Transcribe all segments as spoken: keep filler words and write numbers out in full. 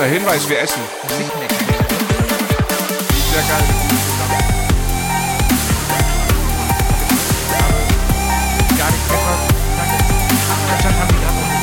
Äh, Hinweis, wir essen. Big Mac. Sehr geil. Gar nicht Pfeffer. Ach, anscheinend haben die gerade noch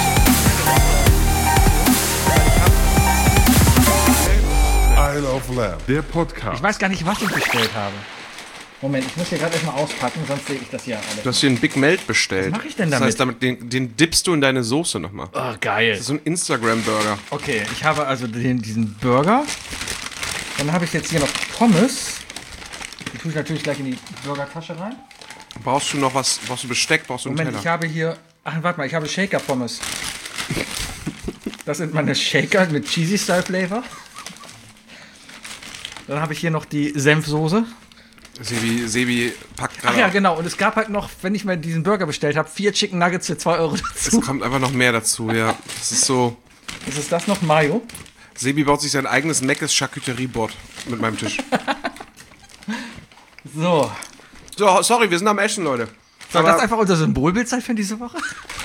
eine Isle of Lamb, der Podcast. Ich weiß gar nicht, was ich bestellt habe. Moment, ich muss hier gerade erstmal auspacken, sonst sehe ich das hier alles. Du hast hier einen Big Melt bestellt. Was mache ich denn damit? Das heißt, damit den, den dippst du in deine Soße nochmal. Oh, geil. Das ist so ein Instagram-Burger. Okay, ich habe also den, diesen Burger. Dann habe ich jetzt hier noch Pommes. Die tue ich natürlich gleich in die Burgertasche rein. Brauchst du noch was? Brauchst du Besteck? Brauchst du einen Moment, ich Teller? habe hier... Ach, warte mal, ich habe Shaker-Pommes. Das sind meine Shaker mit Cheesy-Style-Flavor. Dann habe ich hier noch die Senfsoße. Sebi, Sebi packt Ach gerade ja, auf. genau. Und es gab halt noch, wenn ich mir diesen Burger bestellt habe, vier Chicken Nuggets für zwei Euro Es dazu. kommt einfach noch mehr dazu, ja. Das ist so... Ist es das noch Mayo? Sebi baut sich sein eigenes Mc's Charcuterie-Board mit meinem Tisch. So. So, sorry, wir sind am Essen, Leute. Soll Aber das einfach unser Symbolbild sein für diese Woche?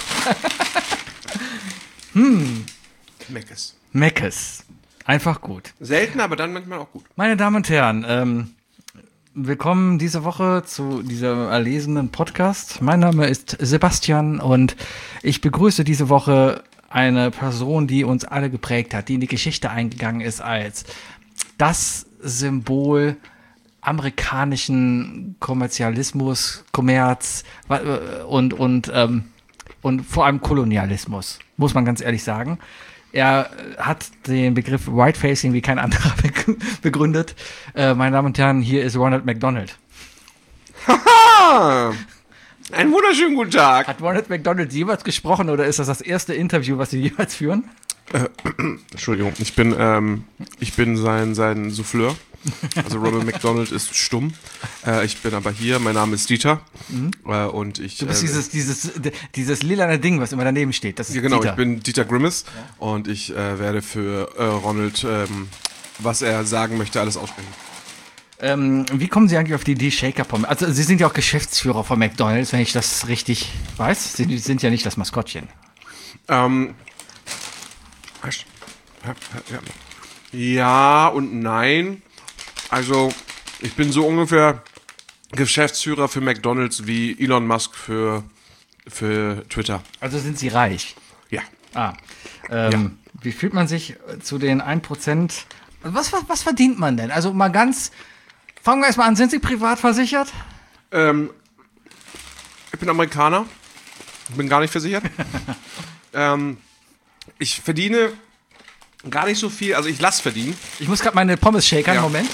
Mc's. Meckes. Einfach gut. Selten, aber dann manchmal auch gut. Meine Damen und Herren, ähm, willkommen diese Woche zu diesem erlesenen Podcast. Mein Name ist Sebastian und ich begrüße diese Woche eine Person, die uns alle geprägt hat, die in die Geschichte eingegangen ist als das Symbol amerikanischen Kommerzialismus, Kommerz wa- und, und, ähm, und vor allem Kolonialismus, muss man ganz ehrlich sagen. Er hat den Begriff Whitefacing wie kein anderer begründet. Äh, meine Damen und Herren, hier ist Ronald McDonald. Ah, einen wunderschönen guten Tag. Hat Ronald McDonald jemals gesprochen oder ist das das erste Interview, was Sie jemals führen? Entschuldigung, ich bin, ähm, ich bin sein, sein Souffleur. Also Ronald McDonald ist stumm. Äh, ich bin aber hier, mein Name ist Dieter. Mhm. Äh, und ich, Du bist äh, dieses, dieses, dieses lilane Ding, was immer daneben steht. Das ist ja, genau, Dieter. ich bin Dieter Grimace ja. Und ich äh, werde für äh, Ronald, ähm, was er sagen möchte, alles aussprechen. Ähm, wie kommen Sie eigentlich auf die Idee Shaker-Pommes? Also Sie sind ja auch Geschäftsführer von McDonald's, wenn ich das richtig weiß. Sie sind ja nicht das Maskottchen. Ähm, ja und nein. Also, ich bin so ungefähr Geschäftsführer für McDonald's wie Elon Musk für, für Twitter. Also sind Sie reich? Ja. Ah. Ähm, ja. Wie fühlt man sich zu den ein Prozent? Was, was, was verdient man denn? Also mal ganz... Fangen wir erstmal an. Sind Sie privat versichert? Ähm, ich bin Amerikaner. Ich bin gar nicht versichert. ähm, ich verdiene gar nicht so viel. Also ich lasse verdienen. Ich muss gerade meine Pommes shakern. Ja. Moment.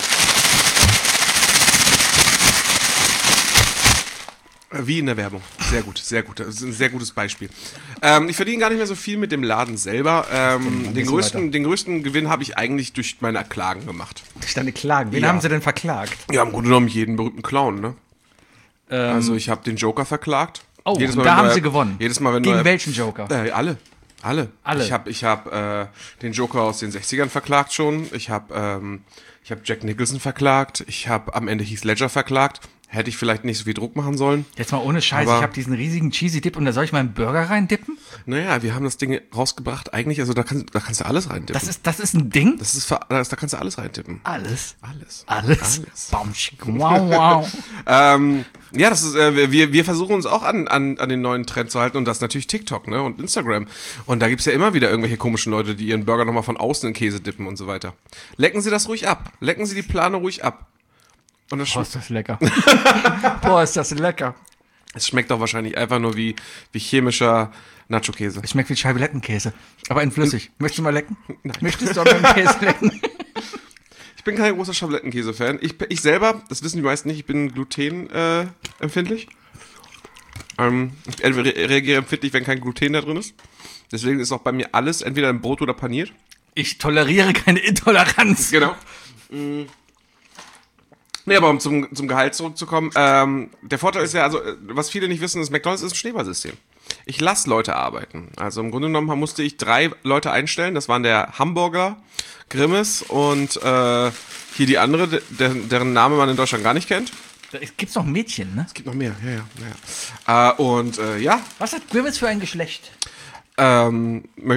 Wie in der Werbung. Sehr gut, sehr gut. Das ist ein sehr gutes Beispiel. Ähm, ich verdiene gar nicht mehr so viel mit dem Laden selber. Ähm, den, größten, den größten Gewinn habe ich eigentlich durch meine Klagen gemacht. Durch deine Klagen? Wen Ja. haben Sie denn verklagt? Ja, im Grunde genommen jeden berühmten Clown, ne? Ähm, Also ich habe den Joker verklagt. oh, jedes und Mal, da wenn haben neuer- Sie gewonnen. Jedes Mal, wenn Gegen neuer- welchen Joker? Äh, alle. Alle. Alle. Ich habe ich hab, äh, den Joker aus den sechzigern verklagt schon. Ich habe ähm, ich hab Jack Nicholson verklagt. Ich habe am Ende Heath Ledger verklagt. Hätte ich vielleicht nicht so viel Druck machen sollen. Jetzt mal ohne Scheiß, Aber- ich habe diesen riesigen Cheesy Dip und da soll ich meinen Burger reindippen? Naja, wir haben das Ding rausgebracht. Eigentlich, also da, kann, da kannst du alles reintippen. Das ist, das ist ein Ding? Das ist, ver- da kannst du alles reintippen. Alles. Alles. Alles. Alles. Bamsch. Wow, wow. Ähm, ja, das ist, äh, wir, wir versuchen uns auch an, an, an den neuen Trend zu halten und das ist natürlich TikTok, ne, und Instagram. Und da gibt's ja immer wieder irgendwelche komischen Leute, die ihren Burger nochmal von außen in Käse dippen und so weiter. Lecken Sie das ruhig ab. Lecken Sie die Plane ruhig ab. Und das, Boah, sch ist das lecker. Boah, ist das lecker. es schmeckt doch wahrscheinlich einfach nur wie, wie chemischer Nacho-Käse. Es schmeckt wie Scheibelettenkäse. Aber in flüssig. Möchtest du mal lecken? Nein. Möchtest du aber im Käse lecken? Ich bin kein großer Schablettenkäse-Fan. Ich, ich selber, das wissen die meisten nicht, ich bin glutenempfindlich. Äh, empfindlich. ähm, ich re- reagiere empfindlich, wenn kein Gluten da drin ist. Deswegen ist auch bei mir alles entweder im Brot oder paniert. Ich toleriere keine Intoleranz. Genau. Mm. Nee, aber um zum, zum Gehalt zurückzukommen, ähm, der Vorteil ist ja, also, was viele nicht wissen, ist, McDonald's ist ein Schneeballsystem. Ich lasse Leute arbeiten. Also im Grunde genommen musste ich drei Leute einstellen. Das waren der Hamburger, Grimace und äh, hier die andere, der, deren Name man in Deutschland gar nicht kennt. Es gibt noch Mädchen, ne? Es gibt noch mehr, ja, ja. ja. Äh, und äh, ja, Was hat Grimace für ein Geschlecht? ähm, möcht,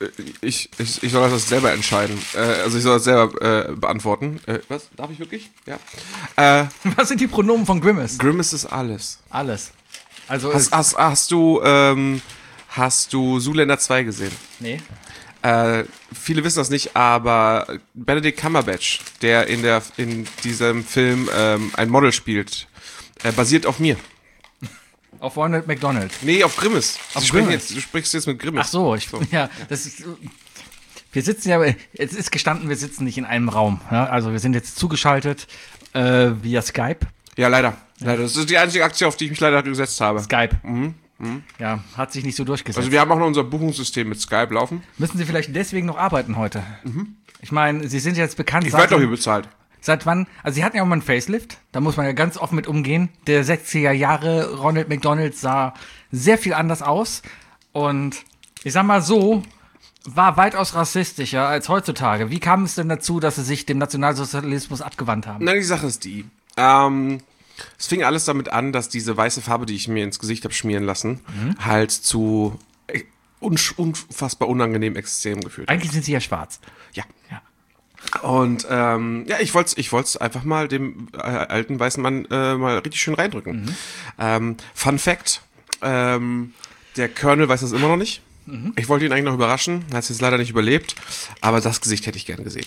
ich, ich, ich soll das selber entscheiden. Äh, also ich soll das selber äh, beantworten. Äh, was? Darf ich wirklich? Ja. Äh, Was sind die Pronomen von Grimace? Grimace ist alles. Alles. Also Hast, hast, hast du, ähm, hast du Zoolander zwei gesehen? nee. Äh, viele wissen das nicht, aber Benedict Cumberbatch, der in der in diesem Film ähm, ein Model spielt, äh, basiert auf mir. Auf Ronald McDonald. Nee, auf Grimace. Auf Sie sprechen Grimace. jetzt, du sprichst jetzt mit Grimace. Ach so, ich, ja, das ist, wir sitzen ja, es ist gestanden, wir sitzen nicht in einem Raum. Ja? Also wir sind jetzt zugeschaltet äh, via Skype. Ja, leider. Leider. Das ist die einzige Aktie, auf die ich mich leider gesetzt habe. Skype. Mhm. Ja, hat sich nicht so durchgesetzt. Also wir haben auch noch unser Buchungssystem mit Skype laufen. Müssen Sie vielleicht deswegen noch arbeiten heute? Mhm. Ich meine, Sie sind jetzt bekannt. Ich werde doch hier bezahlt. Seit wann? Also Sie hatten ja auch mal einen Facelift. Da muss man ja ganz offen mit umgehen. Der sechziger Jahre Ronald McDonald sah sehr viel anders aus. Und ich sag mal so, war weitaus rassistischer als heutzutage. Wie kam es denn dazu, dass Sie sich dem Nationalsozialismus abgewandt haben? Nein, die Sache ist die. Ähm, es fing alles damit an, dass diese weiße Farbe, die ich mir ins Gesicht habe schmieren lassen, mhm. halt zu unsch- unfassbar unangenehmen Extremen geführt hat. Eigentlich sind Sie ja schwarz. Ja. Ja. Und ähm, ja, ich wollte ich wollte einfach mal dem äh, alten weißen Mann äh, mal richtig schön reindrücken. Mhm. Ähm, Fun Fact, ähm, der Colonel weiß das immer noch nicht. Mhm. Ich wollte ihn eigentlich noch überraschen, hat es jetzt leider nicht überlebt, aber das Gesicht hätte ich gern gesehen.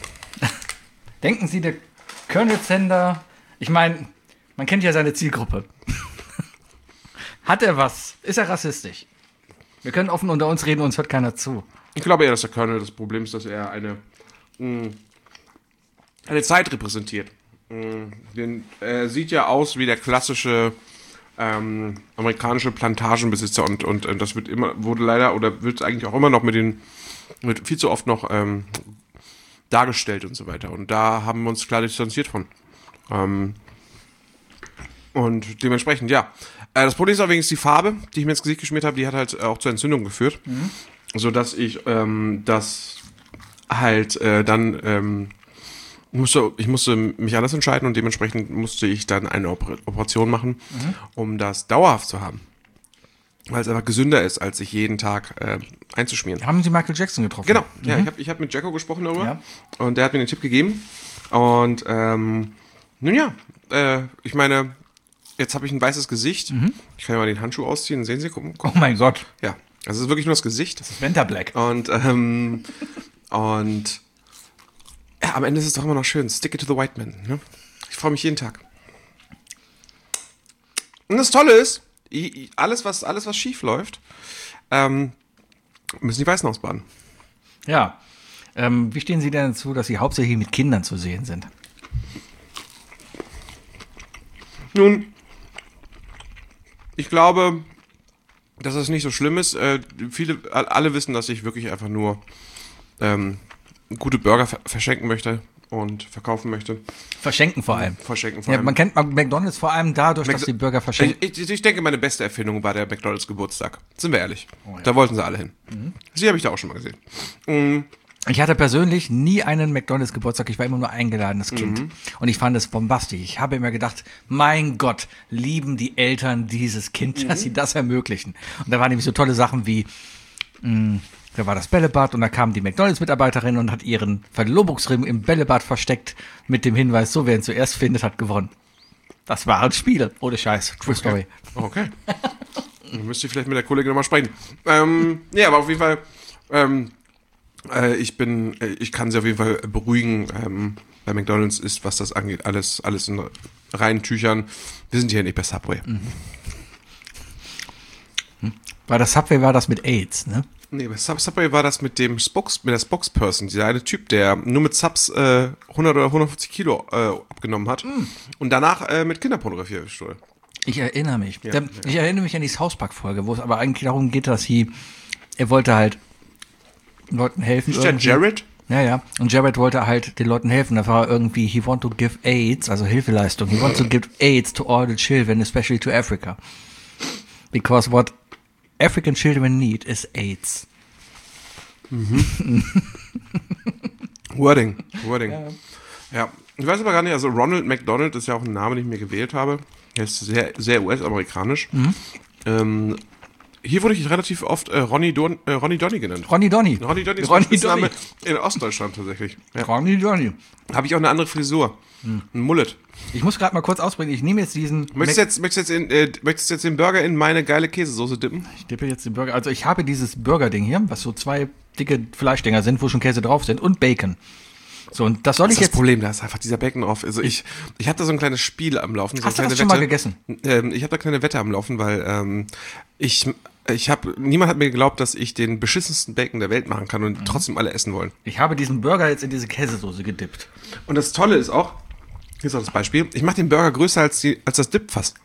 Denken Sie, der Colonel Sender, ich meine, man kennt ja seine Zielgruppe. Hat er was? Ist er rassistisch? Wir können offen unter uns reden, uns hört keiner zu. Ich glaube eher, dass der Colonel das Problem ist, dass er eine mh, eine Zeit repräsentiert. Mh, den, er sieht ja aus wie der klassische ähm, amerikanische Plantagenbesitzer und, und, und das wird immer, wurde leider oder wird eigentlich auch immer noch mit den, wird viel zu oft noch ähm, dargestellt und so weiter. Und da haben wir uns klar distanziert von. Ähm, und dementsprechend, ja. Äh, das Problem ist allerdings die Farbe, die ich mir ins Gesicht geschmiert habe, die hat halt auch zur Entzündung geführt. Mhm. Sodass ich ähm, das halt äh, dann ähm, musste, ich musste mich anders entscheiden und dementsprechend musste ich dann eine Oper- Operation machen, mhm. um das dauerhaft zu haben. Weil es einfach gesünder ist, als sich jeden Tag äh, einzuschmieren. Haben Sie Michael Jackson getroffen? Genau, mhm. ja, ich habe ich hab mit Jacko gesprochen darüber ja. und der hat mir den Tipp gegeben. Und ähm, nun ja, äh, ich meine, jetzt habe ich ein weißes Gesicht. Mhm. Ich kann ja mal den Handschuh ausziehen, sehen Sie, gucken. Oh mein Gott. Ja, also es ist wirklich nur das Gesicht. Das ist Venta Black. Und, ähm, und ja, am Ende ist es doch immer noch schön. Stick it to the white man. Ne? Ich freue mich jeden Tag. Und das Tolle ist, ich, alles, was, alles, was schief läuft, ähm, müssen die Weißen ausbaden. Ja. Ähm, wie stehen Sie denn dazu, dass Sie hauptsächlich mit Kindern zu sehen sind? Nun, ich glaube, dass das nicht so schlimm ist. Äh, viele, alle wissen, dass ich wirklich einfach nur ähm, gute Burger ver- verschenken möchte und verkaufen möchte. Verschenken vor allem. Verschenken vor Ja, allem. man kennt McDonald's vor allem dadurch, Mac- dass die Burger verschenken. Ich, ich, ich denke, meine beste Erfindung war der McDonald's Geburtstag. Sind wir ehrlich. Oh, ja. Da wollten sie alle hin. Mhm. Sie habe ich da auch schon mal gesehen. Mhm. Ich hatte persönlich nie einen McDonald's Geburtstag, ich war immer nur eingeladenes Kind. Mhm. Und ich fand es bombastisch. Ich habe immer gedacht, mein Gott, lieben die Eltern dieses Kind, mhm. dass sie das ermöglichen. Und da waren nämlich so tolle Sachen wie, mh, da war das Bällebad und da kam die McDonald's-Mitarbeiterin und hat ihren Verlobungsring im Bällebad versteckt mit dem Hinweis, so wer ihn zuerst findet, hat gewonnen. Das war ein Spiel, ohne Scheiß, True Story. Okay. Dann müsste ich vielleicht mit der Kollegin nochmal sprechen. Ähm, ja, aber auf jeden Fall, ähm, äh, ich bin, äh, ich kann sie auf jeden Fall beruhigen. Ähm, bei McDonald's ist, was das angeht, alles, alles in reinen Tüchern. Wir sind hier nicht bei Subway. Mhm. Bei der Subway war das mit AIDS, ne? Nee, bei Sub- Subway war das mit dem Spokes, mit der Spokesperson, dieser eine Typ, der nur mit Subs äh, hundert oder hundertfünfzig Kilo äh, abgenommen hat mm. und danach äh, mit Kinderpornografie erwischt wurde. Ich erinnere mich. Ja, Der, ja. Ich erinnere mich an die South Park Folge, wo es aber eigentlich darum geht, dass sie, er wollte halt Leuten helfen. Ist der irgendwie. Jared? Ja, ja. Und Jared wollte halt den Leuten helfen. Da war irgendwie, he want to give AIDS, also Hilfeleistung. He wants to give AIDS to all the children, especially to Africa. Because what African children need is AIDS. Mhm. Wording, Wording. Ja. ja, ich weiß aber gar nicht, also Ronald McDonald ist ja auch ein Name, den ich mir gewählt habe. Er ist sehr, sehr U S-amerikanisch. Mhm. Ähm, hier wurde ich relativ oft äh, Ronny, Don, äh, Ronny Donny genannt. Ronny Donny. Ronny Donny ist Ronny mein Name Donny. in Ostdeutschland tatsächlich. Ja. Ronny Donny. Habe ich auch eine andere Frisur. Ein Mullet. Ich muss gerade mal kurz ausbringen. Ich nehme jetzt diesen. Möchtest du jetzt, möchtest jetzt, in, äh, möchtest du jetzt den Burger in meine geile Käsesoße dippen? Ich dippe jetzt den Burger. Also ich habe dieses Burger-Ding hier, was so zwei dicke Fleischdinger sind, wo schon Käse drauf sind und Bacon. So, und das soll Das ich ist das jetzt. Problem, da ist einfach dieser Bacon drauf. Also ich, ich habe da so ein kleines Spiel am Laufen. So Hast du eine das kleine schon mal Wette. gegessen? Ähm, ich habe da kleine Wette am Laufen, weil ähm, ich, ich habe, niemand hat mir geglaubt, dass ich den beschissensten Bacon der Welt machen kann und Mhm. trotzdem alle essen wollen. Ich habe diesen Burger jetzt in diese Käsesoße gedippt. Und das Tolle ist auch, hier ist auch das Beispiel, ich mache den Burger größer als, die, als das Dip fast.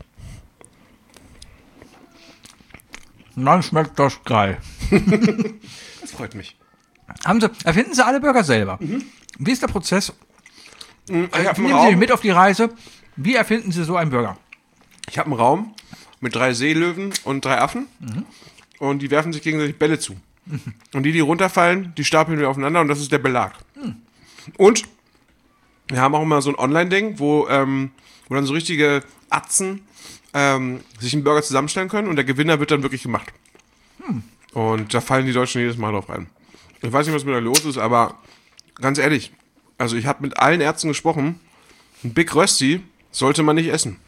Und dann schmeckt das geil. Das freut mich. Haben Sie, erfinden Sie alle Burger selber? Wie ist der Prozess? Ich habe einen, Nehmen Sie mich Raum- mit auf die Reise. Wie erfinden Sie so einen Burger? ich hab einen Raum mit drei Seelöwen und drei Affen und die werfen sich gegenseitig Bälle zu. Und die, die runterfallen, die stapeln wir aufeinander und das ist der Belag. Und wir haben auch immer so ein Online-Ding, wo, ähm, wo dann so richtige Atzen ähm, sich einen Burger zusammenstellen können und der Gewinner wird dann wirklich gemacht. Und da fallen die Deutschen jedes Mal drauf rein. Ich weiß nicht, was mit da los ist, aber ganz ehrlich, also ich habe mit allen Ärzten gesprochen, ein Big Rösti sollte man nicht essen.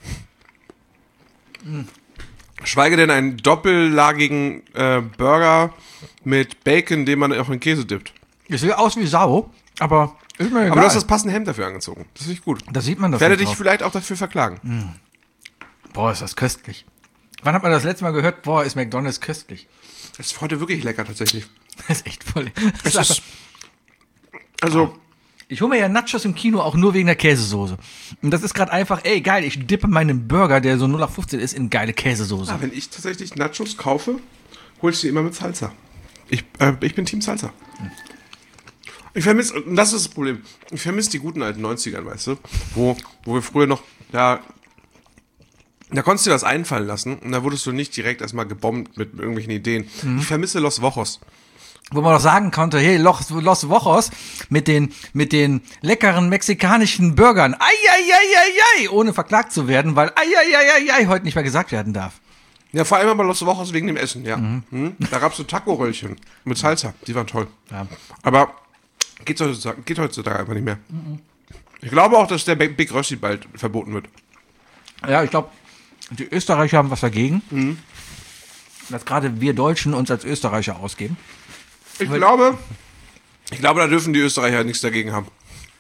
Schweige denn einen doppellagigen äh, Burger mit Bacon, den man auch in Käse dippt. Es sieht aus wie Sau, aber ist mir egal. Aber du hast das passende Hemd dafür angezogen. Das finde ich gut. Da sieht man das Ich werde nicht dich drauf. vielleicht auch dafür verklagen. Boah, ist das köstlich. Wann hat man das letzte Mal gehört, boah, ist McDonald's köstlich? Das ist heute wirklich lecker tatsächlich. Das ist echt voll. Das Es ist ist, also, Ich hole mir ja Nachos im Kino auch nur wegen der Käsesoße. Und das ist gerade einfach, ey, geil, ich dippe meinen Burger, der so null acht fünfzehn ist, in geile Käsesoße. ah, wenn ich tatsächlich Nachos kaufe, hole ich sie immer mit Salsa. Ich, äh, ich bin Team Salsa. Ich vermisse, und das ist das Problem, ich vermisse die guten alten neunzigern, weißt du, wo, wo wir früher noch, da, da konntest du dir was einfallen lassen und da wurdest du nicht direkt erstmal gebombt mit irgendwelchen Ideen. Ich vermisse Los Wochos. Wo man doch sagen konnte, hey, Los, Los Wochos mit den, mit den leckeren mexikanischen Burgern, ai, ai, ai, ai, ai, ohne verklagt zu werden, weil ai, ai, ai, ai, ai heute nicht mehr gesagt werden darf. Ja, vor allem aber Los Wochos wegen dem Essen, ja. Mhm. Da gab's so Taco-Röllchen mit Salsa, die waren toll. Ja. Aber geht heutzutage, geht heutzutage einfach nicht mehr. Ich glaube auch, dass der Big Rösti bald verboten wird. Ja, ich glaube, die Österreicher haben was dagegen, dass gerade wir Deutschen uns als Österreicher ausgeben. Ich glaube, ich glaube, da dürfen die Österreicher nichts dagegen haben.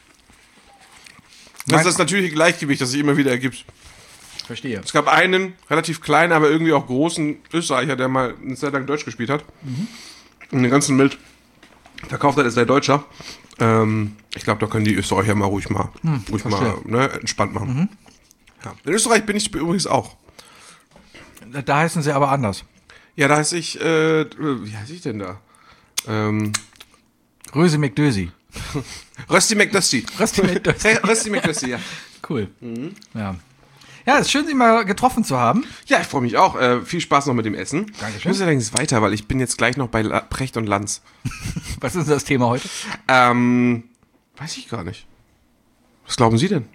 Das ist das natürliche Gleichgewicht, das sich immer wieder ergibt. Verstehe. Es gab einen relativ kleinen, aber irgendwie auch großen Österreicher, der mal eine Zeit lang Deutsch gespielt hat. Und den ganzen Mild verkauft hat, ist der Deutscher. Ähm, ich glaube, da können die Österreicher mal ruhig mal, ruhig mal verstehe. ne, entspannt machen. Ja. In Österreich bin ich übrigens auch. Da heißen sie aber anders. Ja, da heiße ich, äh, wie heiße ich denn da? Ähm, Röse McDösi. Rösti McDusty. Rösti McDusty. Hey, Rösti McDusty, ja. Cool. Ja. Ja, es ist schön, Sie mal getroffen zu haben. Ja, ich freue mich auch. Äh, viel Spaß noch mit dem Essen. Dankeschön. Ich muss ja allerdings weiter, weil ich bin jetzt gleich noch bei La Precht und Lanz. Was ist das Thema heute? Ähm, weiß ich gar nicht. Was glauben Sie denn?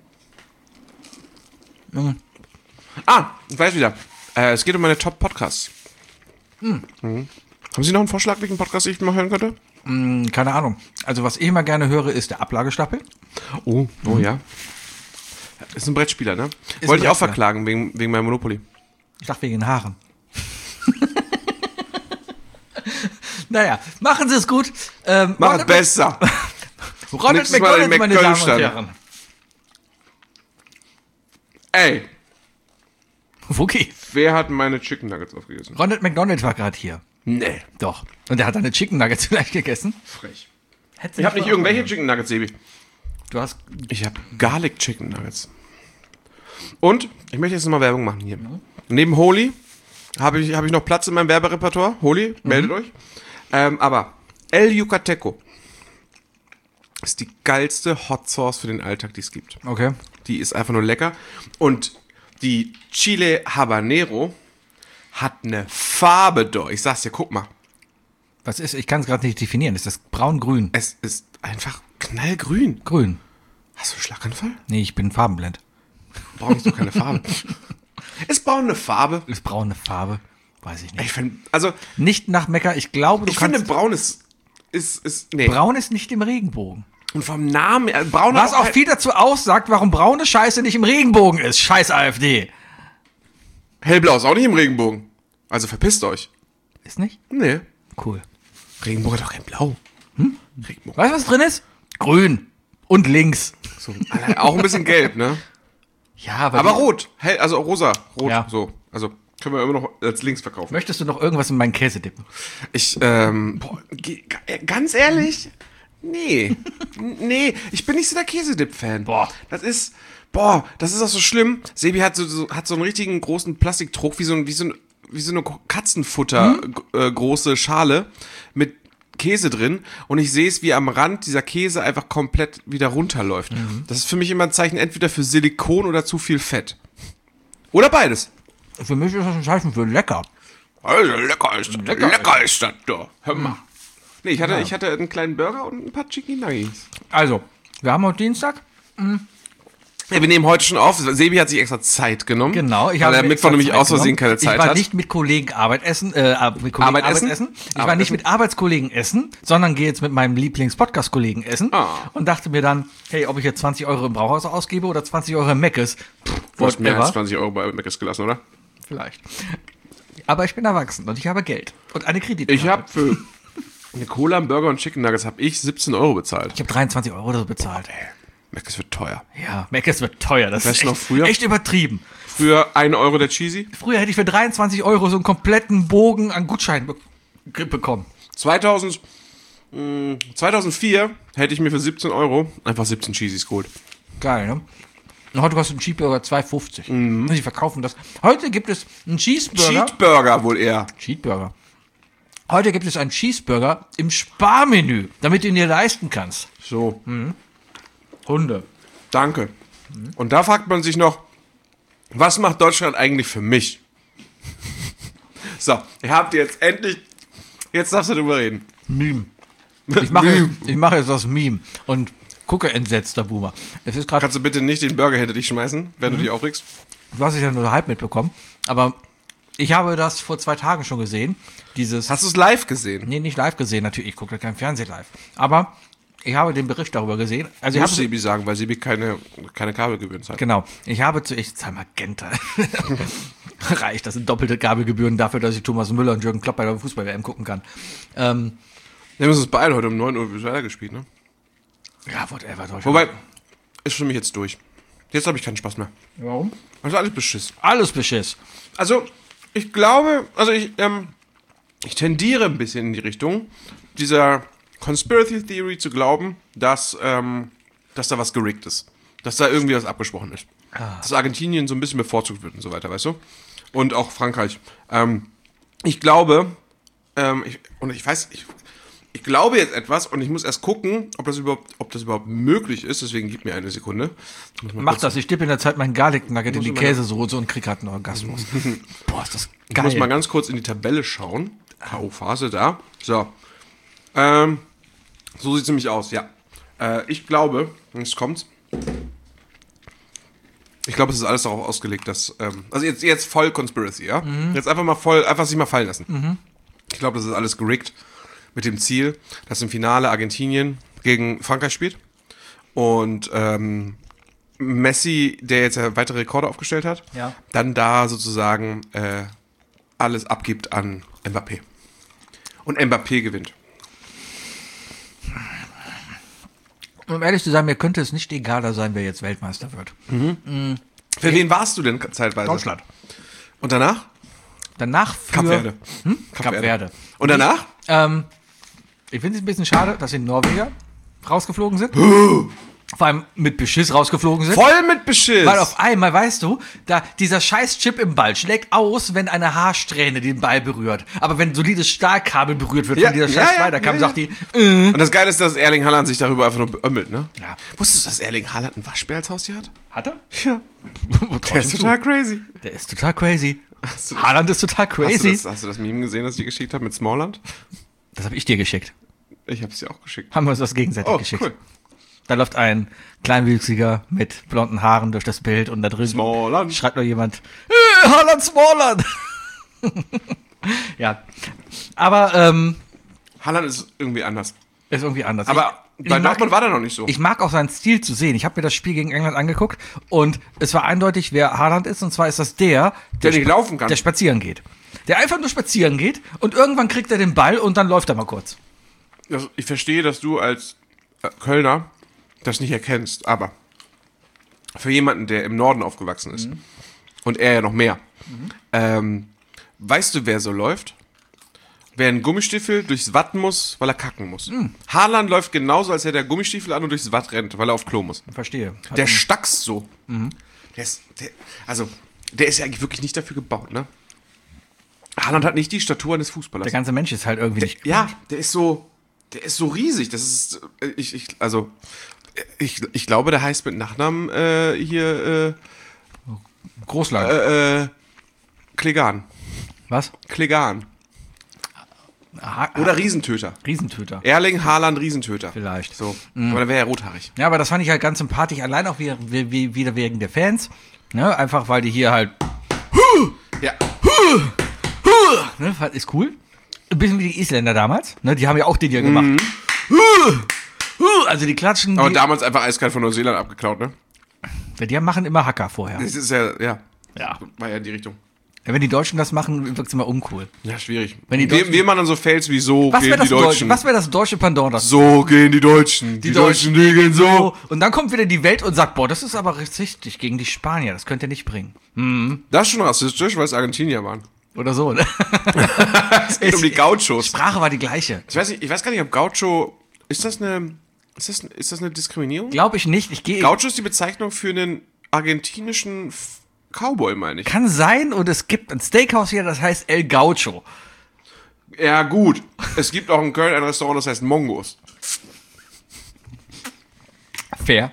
Mhm. Ah, ich weiß wieder. Äh, es geht um meine Top-Podcasts. Mhm. Haben Sie noch einen Vorschlag, welchen Podcast ich mal hören könnte? Hm, keine Ahnung. Also was ich immer gerne höre, ist der Ablagestapel. Oh, oh ja. Ist ein Brettspieler, ne? ein Wollte ich auch Brettspieler. verklagen wegen, wegen meinem Monopoly. Ich dachte wegen den Haaren. Naja, machen Sie es gut. Ähm, Mach Ron- es besser. Ronald Nächstes Mal in McDonald, meine Damen und McDonald's. Herren. Ey, Okay. wer hat meine Chicken Nuggets aufgegessen? Ronald McDonald war gerade hier. Nee. Doch. Und er hat deine Chicken Nuggets vielleicht gegessen. Frech. Hättest du Ich habe nicht mal- irgendwelche Chicken Nuggets, Sebi. Du hast. Ich habe Garlic Chicken Nuggets. Und ich möchte jetzt nochmal Werbung machen hier. Neben Holy habe ich, hab ich noch Platz in meinem Werberepertoire. Holy, meldet euch. Ähm, aber El Yucateco ist die geilste Hot Sauce für den Alltag, die es gibt. Okay. Die ist einfach nur lecker. Und die Chile Habanero hat eine Farbe doch. Ich sag's dir, guck mal. Was ist? Ich kann es gerade nicht definieren. Ist das braun-grün? Es ist einfach knallgrün. Grün. Hast du einen Schlaganfall? Nee, ich bin farbenblind. Braun ist doch keine Farbe. Ist braun eine Farbe? Ist braune Farbe. Weiß ich nicht. Ich finde, also, Nicht nach Mekka. Ich glaube, du ich kannst... finde, braun ist, ist, ist, nee. Braun ist nicht im Regenbogen. Und vom Namen, her, braun Was hat auch viel dazu aussagt, warum braune Scheiße nicht im Regenbogen ist. Scheiß AfD. Hellblau ist auch nicht im Regenbogen. Also verpisst euch. Ist nicht? Nee. Cool. Regenbogen hat doch kein Blau. Hm? Regenbogen. Weißt du, was drin ist? Grün. Und links. So, Alter, auch ein bisschen gelb, ne? Ja, aber... Aber die- rot. Hell, also rosa. Rot, Ja. so. Also können wir immer noch als links verkaufen. Möchtest du noch irgendwas in meinen Käse dippen? Ich, ähm, boah, ge- ga- ganz ehrlich, nee. N- nee, ich bin nicht so der Käsedip-Fan. Boah. Das ist, boah, das ist auch so schlimm. Sebi hat so, so, hat so einen richtigen großen Plastikdruck, wie so, ein, wie so, ein, wie so eine Katzenfutter, Hm? g- äh, große Schale mit Käse drin und ich sehe es, wie am Rand dieser Käse einfach komplett wieder runterläuft. Mhm. Das ist für mich immer ein Zeichen entweder für Silikon oder zu viel Fett. Oder beides. Für mich ist das ein Zeichen für lecker. Also lecker ist das. Lecker Lecker, ist das da. Hör mal. Nee, ich hatte, ich hatte einen kleinen Burger und ein paar Chicken Nuggets. Also, wir haben heute Dienstag. Ja, wir nehmen heute schon auf. Sebi hat sich extra Zeit genommen. Genau. Ich weil habe er mir Mittwoch extra nämlich Zeit aus Versehen genommen. keine Zeit Ich war hat. nicht mit Kollegen Arbeit essen, äh, Ar- mit Kollegen Arbeit Arbeit, essen? essen. Ich Arbeit war nicht essen? mit Arbeitskollegen essen, sondern gehe jetzt mit meinem Lieblings-Podcast-Kollegen essen Ah. und dachte mir dann, hey, ob ich jetzt zwanzig Euro im Brauhaus ausgebe oder zwanzig Euro im Meckes, Du hast mehr als whatever, zwanzig Euro bei Mc's gelassen, oder? vielleicht. Aber ich bin erwachsen und ich habe Geld und eine Kreditkarte. Ich habe für eine Cola, einen Burger und Chicken Nuggets habe ich siebzehn Euro bezahlt. Ich habe dreiundzwanzig Euro oder so bezahlt. Mc's wird teuer. Ja, Meckes wird teuer. Das Weißt ist du noch echt, früher? echt übertrieben. Für einen Euro der Cheesy. Früher hätte ich für dreiundzwanzig Euro so einen kompletten Bogen an Gutscheinen be bekommen. zweitausend, mh, zweitausendvier hätte ich mir für siebzehn Euro einfach siebzehn Cheesys geholt. Geil, ne? Und heute kostet ein Cheeseburger zwei fünfzig. Mhm. Sie verkaufen das. Heute gibt es einen Cheeseburger. Cheeseburger wohl eher. Cheeseburger. Heute gibt es einen Cheeseburger im Sparmenü, damit du ihn dir leisten kannst. So, Hunde. danke. Und da fragt man sich noch, was macht Deutschland eigentlich für mich? So, ihr habt jetzt endlich, jetzt darfst du darüber reden. Meme. Ich mache, ich mache jetzt das Meme und gucke entsetzt, der Boomer. Es ist gerade, Kannst du bitte nicht den Burger hinter dich schmeißen, wenn du dich aufregst? du hast es ja nur halb mitbekommen, aber ich habe das vor zwei Tagen schon gesehen. Dieses, Hast du es live gesehen? nee, nicht live gesehen, natürlich, ich gucke kein Fernsehen live. Aber ich habe den Bericht darüber gesehen. Also ich Muss habe Sebi sagen, weil Sebi keine, keine Kabelgebühren zahlt. Genau. Ich habe zu, ich zahle Magenta. Reicht, das sind doppelte Kabelgebühren dafür, dass ich Thomas Müller und Jürgen Klopp bei der Fußball-W M gucken kann. Ähm, Wir haben uns beide heute um neun Uhr weiter gespielt, ne? ja, whatever. Deutschland. Wobei, ist für mich jetzt durch. Jetzt habe ich keinen Spaß mehr. Warum? Also alles Beschiss. Alles Beschiss. Also, ich glaube, also ich, ähm, ich tendiere ein bisschen in die Richtung dieser Conspiracy Theory zu glauben, dass, ähm, dass da was gerickt ist. Dass da irgendwie was abgesprochen ist. Dass Argentinien so ein bisschen bevorzugt wird und so weiter, weißt du? Und auch Frankreich. Ähm, ich glaube, ähm, ich, und ich weiß, ich, ich glaube jetzt etwas und ich muss erst gucken, ob das überhaupt, ob das überhaupt möglich ist, deswegen gib mir eine Sekunde. Ich muss mal Mach kurz- das, ich dippe in der Zeit meinen Garlic Nugget in die mal- Käsesoße und krieg grad einen Orgasmus. Boah, ist das Ich muss geil. mal ganz kurz in die Tabelle schauen. K O-Phase da. So. Ähm, so sieht es nämlich aus, ja. Äh, ich glaube, jetzt kommt's. Ich glaube, es ist alles darauf ausgelegt, dass, ähm, also jetzt, jetzt voll Conspiracy, ja? Jetzt einfach mal voll, einfach sich mal fallen lassen. Ich glaube, das ist alles gerickt mit dem Ziel, dass im Finale Argentinien gegen Frankreich spielt und ähm, Messi, der jetzt ja weitere Rekorde aufgestellt hat, Ja. dann da sozusagen äh, alles abgibt an Mbappé. Und Mbappé gewinnt. Um ehrlich zu sein, mir könnte es nicht egaler sein, wer jetzt Weltmeister wird. Für wen warst du denn zeitweise? Deutschland. Und danach? Danach für... Kap Verde. Hm? Kap Verde. Und danach? Ähm, ich finde es ein bisschen schade, dass die Norweger rausgeflogen sind. Vor allem mit Beschiss rausgeflogen sind. Voll mit Beschiss. Weil auf einmal, weißt du, da dieser scheiß Chip im Ball schlägt aus, wenn eine Haarsträhne den Ball berührt. Aber wenn solides Stahlkabel berührt wird Ja, von dieser ja, scheiß ja, Weiterkam, ja, sagt die, äh. Und das Geile ist, dass Erling Haaland sich darüber einfach nur beömmelt, ne? Ja. Wusstest du, dass Erling Haaland ein Waschbär als Haustier hat? Hat er? Ja. Der ist total crazy. Der ist total crazy. Hast du das, Haaland ist total hast, du crazy. das, hast du das Meme gesehen, das ich dir geschickt habe mit Smallland? Das habe ich dir geschickt. Ich habe es dir auch geschickt. Haben wir uns das gegenseitig Oh, geschickt. cool. Da läuft ein Kleinwüchsiger mit blonden Haaren durch das Bild und da drin Smallland. schreibt nur jemand, äh, Haaland Smallland. Ja. Aber, ähm, Haaland ist irgendwie anders. ist irgendwie anders. Aber ich, bei ich mag, Dortmund war der noch nicht so. ich mag auch seinen Stil zu sehen. Ich habe mir das Spiel gegen England angeguckt und es war eindeutig, wer Haaland ist. Und zwar ist das der, Der nicht laufen kann. der spazieren geht. Der einfach nur spazieren geht und irgendwann kriegt er den Ball und dann läuft er mal kurz. Also, ich verstehe, dass du als äh, Kölner das nicht erkennst, aber für jemanden, der im Norden aufgewachsen ist, mhm. und er ja noch mehr, mhm. ähm, weißt du, wer so läuft? Wer einen Gummistiefel durchs Watt muss, weil er kacken muss. Mhm. Haaland läuft genauso, als hätte er Gummistiefel an und durchs Watt rennt, weil er auf Klo muss. Verstehe. Hat der stackst so. Mhm. Der ist, der, also, der ist ja eigentlich wirklich nicht dafür gebaut, ne? Haaland hat nicht die Statur eines Fußballers. Der ganze Mensch ist halt irgendwie der, nicht gebaut. Ja, der ist so, der ist so riesig. Das ist, ich, ich, also, ich, ich glaube, der heißt mit Nachnamen äh, hier, äh, Großland. Äh, äh, Klegan. Was? Klegan. Aha, Oder Riesentöter. Riesentöter. Erling Haaland Riesentöter. Vielleicht. So. Mhm. Aber dann wäre er rothaarig. Ja, aber das fand ich halt ganz sympathisch, allein auch wieder, wieder wegen der Fans. Ne? Einfach, weil die hier halt. Ja. Ne? Ist cool. Ein bisschen wie die Isländer damals. Ne? Die haben ja auch den hier gemacht. Mhm. Also die klatschen. Aber die, damals einfach eiskalt von Neuseeland abgeklaut, ne? Die machen immer Hacker vorher. Das ist ja, ja. Ja. War ja in die Richtung. Ja, wenn die Deutschen das machen, wirkt es immer uncool. Ja, schwierig. Wenn die wir, wir machen dann so Fails wie so was gehen die Deutsche, Deutschen. was wäre das deutsche Pendant? Das so gehen die Deutschen. Die, die Deutschen, die gehen so. Und dann kommt wieder die Welt und sagt, boah, das ist aber richtig gegen die Spanier. Das könnt ihr nicht bringen. Mhm. Das ist schon rassistisch, weil es Argentinier waren. Oder so, ne? Es geht um die Gauchos. Sprache war die gleiche. Ich weiß nicht, ich weiß gar nicht, ob Gaucho, ist das eine, ist das, ist das eine Diskriminierung? Glaube ich nicht. Ich gehe. Gaucho ist die Bezeichnung für einen argentinischen F- Cowboy, meine ich. Kann sein, und es gibt ein Steakhouse hier, das heißt El Gaucho. Ja, gut. Es gibt auch in Köln ein Restaurant, das heißt Mongos. Fair.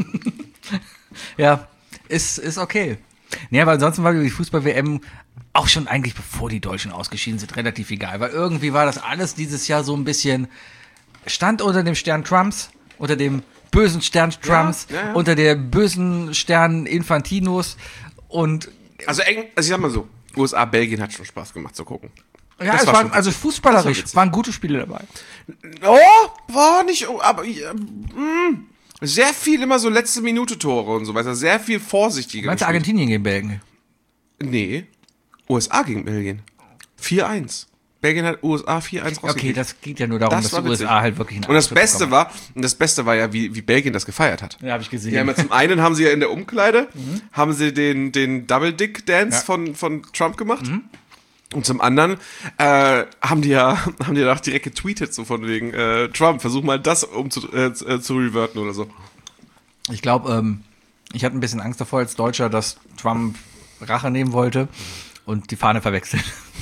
Ja, ist, ist okay. Ja, weil ansonsten war die Fußball-W M auch schon eigentlich, bevor die Deutschen ausgeschieden sind, relativ egal. Weil irgendwie war das alles dieses Jahr so ein bisschen, stand unter dem Stern Trumps, unter dem bösen Stern Trumps, ja, ja, ja. unter der bösen Stern Infantinos und... Also, eng, also ich sag mal so, U S A, Belgien hat schon Spaß gemacht zu gucken. Ja, das es war waren, schon also fußballerisch, war waren gute Spiele dabei. Oh, war nicht, aber... Ja, mh. Sehr viel immer so letzte Minute Tore und so weiter. Sehr viel vorsichtiger. Meinst du Argentinien gegen Belgien? Nee. U S A gegen Belgien. vier eins. Belgien hat U S A vier eins rausgekriegt. Okay, das geht ja nur darum, das dass die U S A halt wirklich... Und das Beste war, und das Beste war ja, wie, wie Belgien das gefeiert hat. Ja, habe ich gesehen. Die haben ja zum einen haben sie ja in der Umkleide, mhm. haben sie den, den Double Dick Dance ja. von, von Trump gemacht. Mhm. Und zum anderen äh, haben die ja haben die ja auch direkt getweetet, so von wegen äh, Trump, versuch mal das um zu, äh, zu reverten oder so. Ich glaube, ähm, ich hatte ein bisschen Angst davor als Deutscher, dass Trump Rache nehmen wollte und die Fahne verwechselt.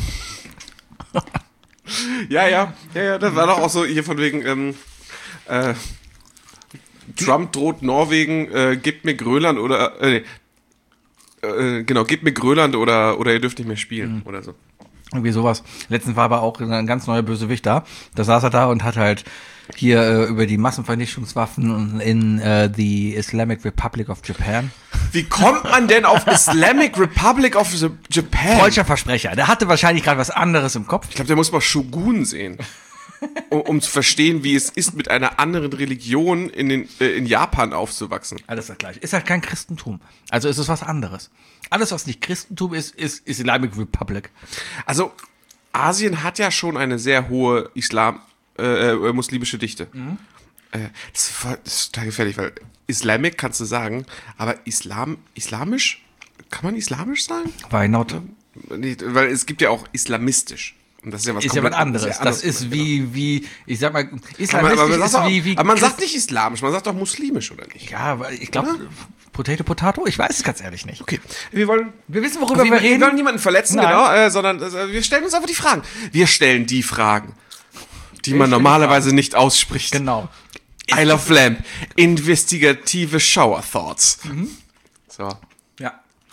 ja, ja, ja, ja, das war doch auch so hier von wegen ähm, äh, Trump droht Norwegen, äh, gebt mir Grönland oder äh, äh, genau, gebt mir Grönland oder oder ihr dürft nicht mehr spielen mhm. oder so. Irgendwie sowas. Letztens war aber auch ein ganz neuer Bösewicht da. Da saß er da und hat halt hier äh, über die Massenvernichtungswaffen in äh, the Islamic Republic of Japan. Wie kommt man denn auf Islamic Republic of Japan? Falscher Versprecher. Der hatte wahrscheinlich gerade was anderes im Kopf. Ich glaube, der muss mal Shogun sehen, um, um zu verstehen, wie es ist, mit einer anderen Religion in, den, äh, in Japan aufzuwachsen. Alles das gleiche. Ist halt kein Christentum. Also ist es was anderes. Alles, was nicht Christentum ist, ist Islamic Republic. Also Asien hat ja schon eine sehr hohe Islam, äh, äh, muslimische Dichte. Mhm. Äh, das, ist voll, das ist total gefährlich, weil Islamic kannst du sagen, aber Islam, islamisch? Kann man islamisch sagen? Why not? Nee, weil es gibt ja auch islamistisch. Und das ist ja was ist ja was anderes. Das ist wie, wie, ich sag mal, islamistisch aber, aber ist auch, wie, wie... Aber man sagt nicht islamisch, man sagt doch muslimisch, oder nicht? Ja, aber ich glaube, Potato, Potato, ich weiß es ganz ehrlich nicht. Okay, wir wollen... Wir wissen, worüber wir, wir reden. Wir wollen niemanden verletzen, Nein. genau, äh, sondern äh, wir stellen uns einfach die Fragen. Wir stellen die Fragen, die man normalerweise nicht ausspricht. Genau. I Love Lamp, investigative Shower Thoughts. Mhm. So. Ja.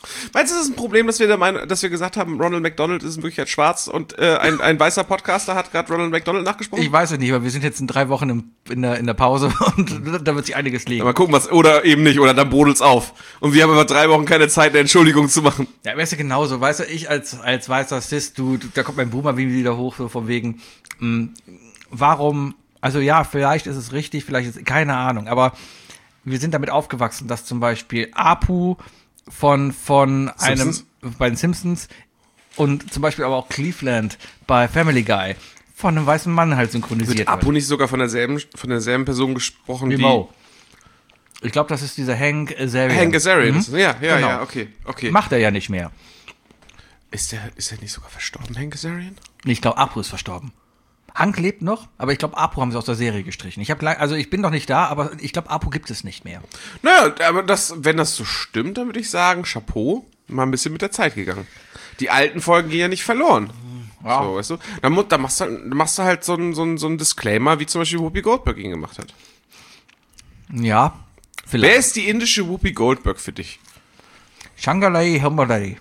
Meinst du, das ist ein Problem, dass wir der Meinung, dass wir gesagt haben, Ronald McDonald ist in Wirklichkeit schwarz und äh, ein, ein weißer Podcaster hat gerade Ronald McDonald nachgesprochen? Ich weiß es nicht, aber wir sind jetzt in drei Wochen im, in, der, in der Pause und da wird sich einiges legen. Ja, mal gucken, was, oder eben nicht, oder dann brodelt's auf. Und wir haben aber drei Wochen keine Zeit, eine Entschuldigung zu machen. Ja, weißt du, genauso, weißt du, ich als, als weißer Cis, du, du, da kommt mein Boomer wieder hoch, so von wegen, mh, warum, also ja, vielleicht ist es richtig, vielleicht ist, keine Ahnung, aber wir sind damit aufgewachsen, dass zum Beispiel Apu von, von einem, Simpsons? bei den Simpsons und zum Beispiel aber auch Cleveland bei Family Guy von einem weißen Mann halt synchronisiert Wird Apu nicht sogar von derselben, von derselben Person gesprochen wie wie Mo. Ich glaube, das ist dieser Hank Azaria. Hank Azaria? Mhm. Ja, ja, Genau. ja, okay, okay. Macht er ja nicht mehr. Ist der, ist der nicht sogar verstorben, Hank Azarian? Nee, ich glaube, Apu ist verstorben. Hank lebt noch, aber ich glaube, Apu haben sie aus der Serie gestrichen. Ich habe, also ich bin noch nicht da, aber ich glaube, Apu gibt es nicht mehr. Naja, aber das, wenn das so stimmt, dann würde ich sagen, Chapeau, mal ein bisschen mit der Zeit gegangen. Die alten Folgen gehen ja nicht verloren. Ja. So, weißt du? Dann, mu- dann machst, du, dann machst du halt so einen so einen- so einen Disclaimer, wie zum Beispiel Whoopi Goldberg ihn gemacht hat. Ja, Wer vielleicht. ist die indische Whoopi Goldberg für dich? Shangalai Hambalai.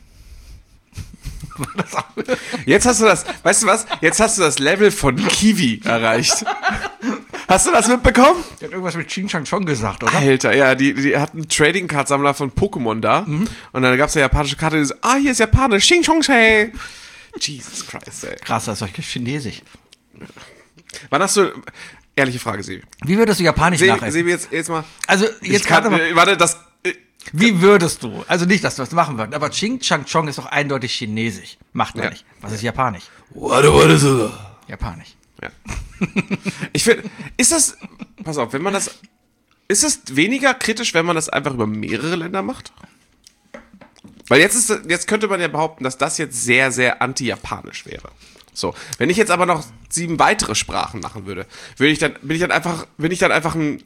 Jetzt hast du das, weißt du was? Jetzt hast du das Level von Kiwi erreicht. Hast du das mitbekommen? Der hat irgendwas mit Ching Chang Chong gesagt, oder? Alter, ja, die, die hat einen Trading Card Sammler von Pokémon da. Mhm. Und dann gab's eine japanische Karte, die so, ah, hier ist Japanisch, Xing Chong Shei. Jesus Christ, ey. Krass, das ist doch Chinesisch. Wann hast du, ehrliche Frage, Sebi. Wie würdest du Japanisch Sebi, nachessen? Sebi jetzt, jetzt mal. Also, Ich jetzt kann, gerade mal, äh, warte, das, äh, wie würdest du? Also nicht, dass du das machen würdest, aber Ching Chang Chong ist doch eindeutig Chinesisch. Macht man Ja. nicht. Was ist Japanisch? warte, warte, so. Japanisch. Ja. Ich finde, ist das, pass auf, wenn man das, ist es weniger kritisch, wenn man das einfach über mehrere Länder macht? Weil jetzt ist, jetzt könnte man ja behaupten, dass das jetzt sehr, sehr anti-japanisch wäre. So, wenn ich jetzt aber noch sieben weitere Sprachen machen würde, würde ich dann, bin ich dann einfach, bin ich dann einfach ein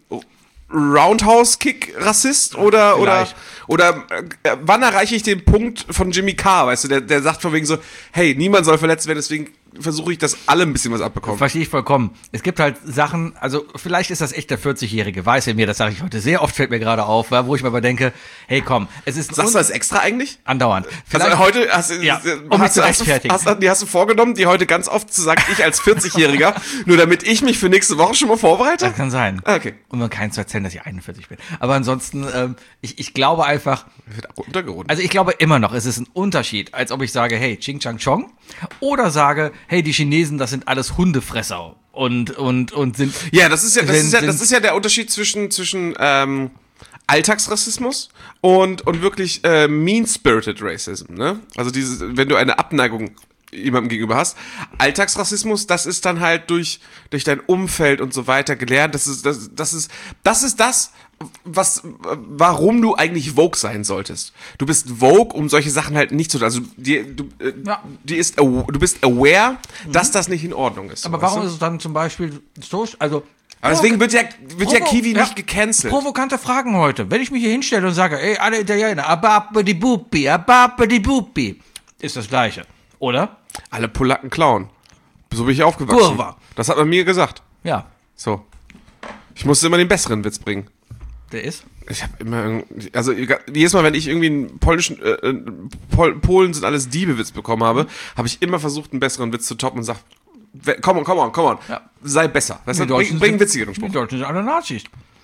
Roundhouse-Kick-Rassist oder, oder, Vielleicht. oder, äh, wann erreiche ich den Punkt von Jimmy Carr, weißt du, der, der sagt von wegen so, hey, niemand soll verletzt werden, deswegen versuche ich, dass alle ein bisschen was abbekommen. Verstehe ich vollkommen. Es gibt halt Sachen, also vielleicht ist das echt der vierzig-Jährige, weiß er mir, das sage ich heute sehr oft, fällt mir gerade auf, wo ich mir aber denke, hey komm, es ist Sagst du das extra eigentlich? andauernd. Vielleicht, Also heute hast, du- Ja, hast, um mich zu du- hast, du- rechtfertigen. hast, hast, die hast du vorgenommen, die heute ganz oft zu sagen, ich als vierzig-Jähriger, nur damit ich mich für nächste Woche schon mal vorbereite? das kann sein. Ah, okay. Um mir keinen zu erzählen, dass ich einundvierzig bin. Aber ansonsten, ähm, ich, ich glaube einfach, Wird runtergerundet. also ich glaube immer noch, es ist ein Unterschied, als ob ich sage, hey, Ching Chang Chong, oder sage, hey, die Chinesen, das sind alles Hundefresser und, und, und sind, Ja, das ist ja, das sind- ist ja, das sind- ist ja der Unterschied zwischen, zwischen, ähm, Alltagsrassismus und, und wirklich, äh, mean-spirited Racism, ne? Also dieses, wenn du eine Abneigung jemandem gegenüber hast. Alltagsrassismus, das ist dann halt durch, durch dein Umfeld und so weiter gelernt. Das ist, das, das ist, das ist das, was, warum du eigentlich Vogue sein solltest. Du bist Vogue, um solche Sachen halt nicht zu, also, die, du, äh, Ja. die ist, aw- du bist aware, dass das nicht in Ordnung ist. aber weißt warum du? ist es dann zum Beispiel so, also, Aber deswegen wird ja, wird ja Provo- Kiwi ja. nicht gecancelt. Provokante Fragen heute. Wenn ich mich hier hinstelle und sage, ey, alle Italiener, ababa di bupi, ababa di bupi, ist das Gleiche, oder? Alle Polacken klauen. So bin ich aufgewachsen. Kurwa. Das hat man mir gesagt. Ja, So. Ich musste immer den besseren Witz bringen. der ist. Ich habe immer, irgendwie- also jedes Mal, wenn ich irgendwie einen polnischen, äh, äh, Pol Polen sind alles Diebe-Witz bekommen habe, habe ich immer versucht, einen besseren Witz zu toppen und sag, we- come on, come on, come on, Ja. sei besser. Weißt du, Die bring, Deutschen bring einen sind- witzigeren Spruch. Die Deutschen sind alle Nazis.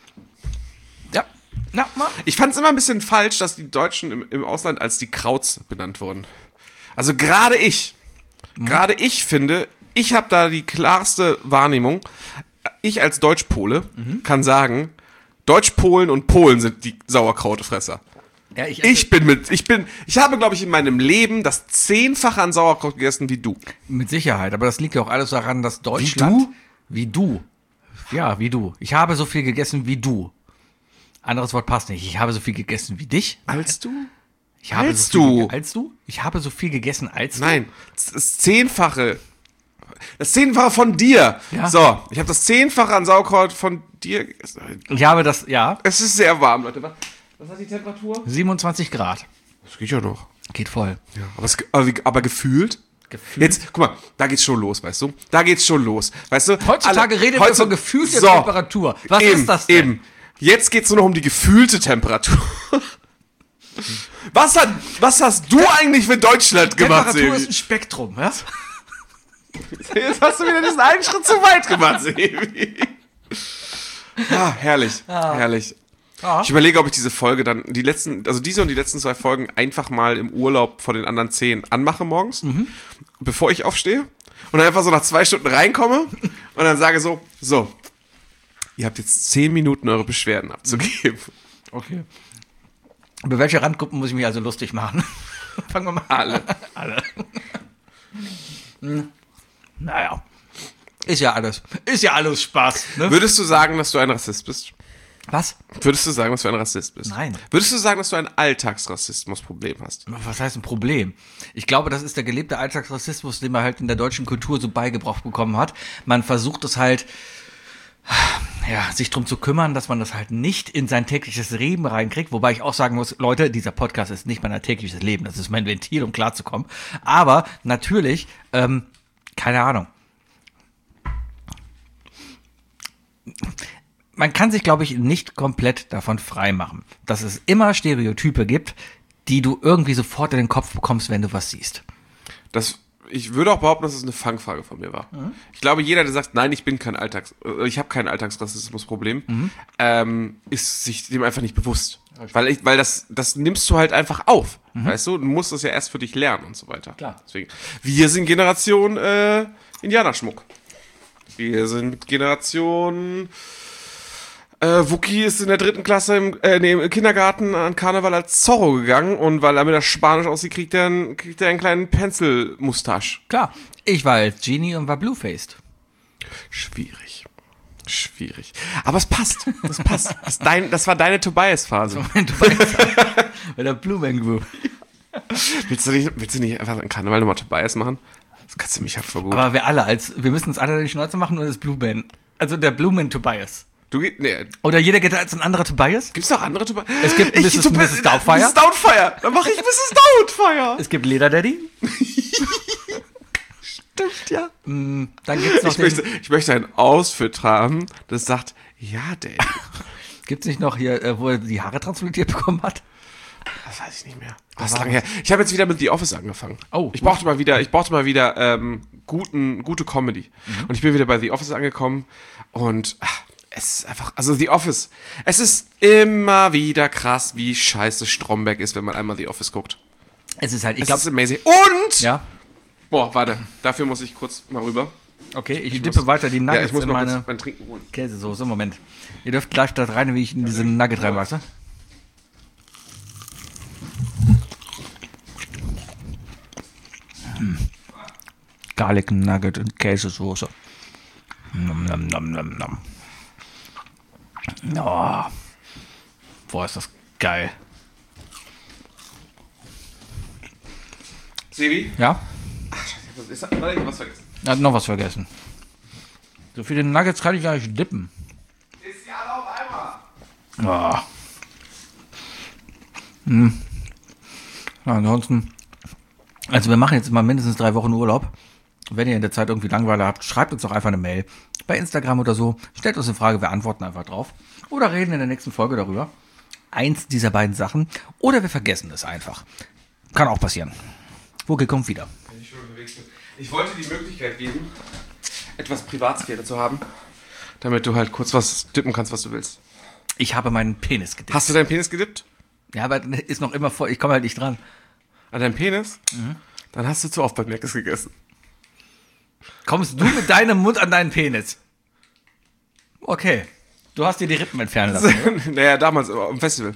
Ja, na, na. Ich fand es immer ein bisschen falsch, dass die Deutschen im, im Ausland als die Krauts benannt wurden. Also gerade ich, gerade ich finde, ich habe da die klarste Wahrnehmung. Ich als Deutschpole kann sagen, Deutschpolen und Polen sind die Sauerkrautfresser. Ja, ich, Ich bin mit, ich bin, ich habe, glaube ich, in meinem Leben das Zehnfache an Sauerkraut gegessen wie du. Mit Sicherheit, aber das liegt ja auch alles daran, dass Deutschland. du? Wie du? Ja, wie du. Ich habe so viel gegessen wie du. Anderes Wort passt nicht. Ich habe so viel gegessen wie dich. Als du? Ich habe Als so viel du? ge- Als du? Ich habe so viel gegessen als du. Nein, das Zehnfache. Das Zehnfache von dir. Ja. So, ich habe das Zehnfache an Sauerkraut von dir gegessen. Ich habe das, ja, Es ist sehr warm, Leute. Was, was hat die Temperatur? siebenundzwanzig Grad. Das geht ja noch. Geht voll. Ja, aber, es, aber, wie- aber gefühlt? Gefühlt. Jetzt, guck mal, da geht's schon los, weißt du? Da geht's schon los, weißt du? Heutzutage Alle- redet man heutzu- von gefühlter So, Temperatur. Was eben, ist das denn? Eben. Jetzt geht's nur noch um die gefühlte Temperatur. Was, hat, was hast du eigentlich für Deutschland gemacht, Temperatur Sebi? ist ein Spektrum, ja? Jetzt hast du wieder diesen einen Schritt zu weit gemacht, Sebi. Ah, herrlich, Ah. herrlich. Ja. Ich überlege, ob ich diese Folge dann, die letzten, also diese und die letzten zwei Folgen einfach mal im Urlaub vor den anderen zehn anmache morgens, mhm. bevor ich aufstehe und dann einfach so nach zwei Stunden reinkomme und dann sage so, so, ihr habt jetzt zehn Minuten eure Beschwerden abzugeben. Okay. Über welche Randgruppen muss ich mich also lustig machen? Fangen wir mal an. Alle. Alle. Hm. Naja. Ist ja alles. Ist ja alles Spaß. Ne? Würdest du sagen, dass du ein Rassist bist? Was? Würdest du sagen, dass du ein Rassist bist? Nein. Würdest du sagen, dass du ein Alltagsrassismus-Problem hast? Was heißt ein Problem? Ich glaube, das ist der gelebte Alltagsrassismus, den man halt in der deutschen Kultur so beigebracht bekommen hat. Man versucht es halt, ja, sich drum zu kümmern, dass man das halt nicht in sein tägliches Leben reinkriegt. Wobei ich auch sagen muss, Leute, dieser Podcast ist nicht mein tägliches Leben. Das ist mein Ventil, um klarzukommen. Aber natürlich, ähm, keine Ahnung. Man kann sich, glaube ich, nicht komplett davon freimachen, dass es immer Stereotype gibt, die du irgendwie sofort in den Kopf bekommst, wenn du was siehst. Das, ich würde auch behaupten, dass es eine Fangfrage von mir war. Mhm. Ich glaube, jeder, der sagt, nein, ich bin kein Alltags, ich habe kein Alltagsrassismusproblem, mhm. ähm, ist sich dem einfach nicht bewusst. Richtig. Weil ich, weil das, das nimmst du halt einfach auf. Mhm. Weißt du, du musst das ja erst für dich lernen und so weiter. Klar. Deswegen, wir sind Generation äh, Indianerschmuck. Wir sind Generation Äh, Wookie ist in der dritten Klasse im, äh, nee, im Kindergarten an Karneval als Zorro gegangen und weil er mit der Spanisch aussieht, kriegt er einen, kriegt er einen kleinen Pencil-Mustache. Klar, ich war als Genie und war bluefaced. Schwierig. Schwierig. Aber es passt. Das passt. Das, ist dein, das war deine Tobias-Phase. Bei der Blue Man Group. Willst du nicht, willst du nicht einfach an Karneval nochmal Tobias machen? Das kannst du mich halt voll gut. Aber wir alle als, wir müssen uns alle die Schnauze machen und das Blue Man. Also der Blue Man Tobias. Du, nee. Oder jeder geht als ein anderer Tobias? Gibt's noch andere Tobias? Es gibt ich, Misses Misses Doubtfire. Misses Doubtfire. Dann mache ich Misses Doubtfire. Es gibt Leder Daddy. Stimmt, ja. Mm, dann gibt's noch ich, den, möchte, ich möchte ein Outfit haben, das sagt, ja, Daddy. Gibt's nicht noch hier, äh, wo er die Haare transplantiert bekommen hat? Das weiß ich nicht mehr. Das ist lange her. Ich habe jetzt wieder mit The Office angefangen. Oh. Ich brauchte mal wieder, ich brauchte mal wieder ähm, guten, gute Comedy. Mhm. Und ich bin wieder bei The Office angekommen und ach, es ist einfach, also The Office, es ist immer wieder krass, wie scheiße Stromberg ist, wenn man einmal The Office guckt. Es ist halt, ich Es glaube, ist amazing. Und, ja. boah, warte, dafür muss ich kurz mal rüber. Okay, ich, Ich dippe muss- weiter die Nuggets Ja, ich muss in mal meine kurz mein Trinken holen. Käsesoße. Moment. Ihr dürft gleich da rein, wie ich in diese Nugget reinwachse. Hm. Garlic Nugget und Käsesoße. Nom, nom, nom, nom, nom. Oh. Boah, ist das geil. Sebi? Ja? Ist, warte, ich hab was vergessen. Er hat noch was vergessen. So viele Nuggets kann ich gar nicht dippen. Ist ja alle auf einmal. Ah. Hm. Ja, ansonsten, also wir machen jetzt mal mindestens drei Wochen Urlaub. Wenn ihr in der Zeit irgendwie Langeweile habt, schreibt uns doch einfach eine Mail. Bei Instagram oder so. Stellt uns eine Frage, wir antworten einfach drauf. Oder reden in der nächsten Folge darüber. Eins dieser beiden Sachen. Oder wir vergessen es einfach. Kann auch passieren. Vogel kommt wieder. Wenn ich schon unterwegs bin. Ich wollte die Möglichkeit geben, etwas Privatsphäre zu haben, damit du halt kurz was dippen kannst, was du willst. Ich habe meinen Penis gedippt. Hast du deinen Penis gedippt? Ja, aber ist noch immer voll. Ich komme halt nicht dran. An deinen Penis? Mhm. Dann hast du zu oft beim Meckes gegessen. Kommst du mit deinem Mund an deinen Penis? Okay. Du hast dir die Rippen entfernen lassen, oder? Naja, damals aber am Festival.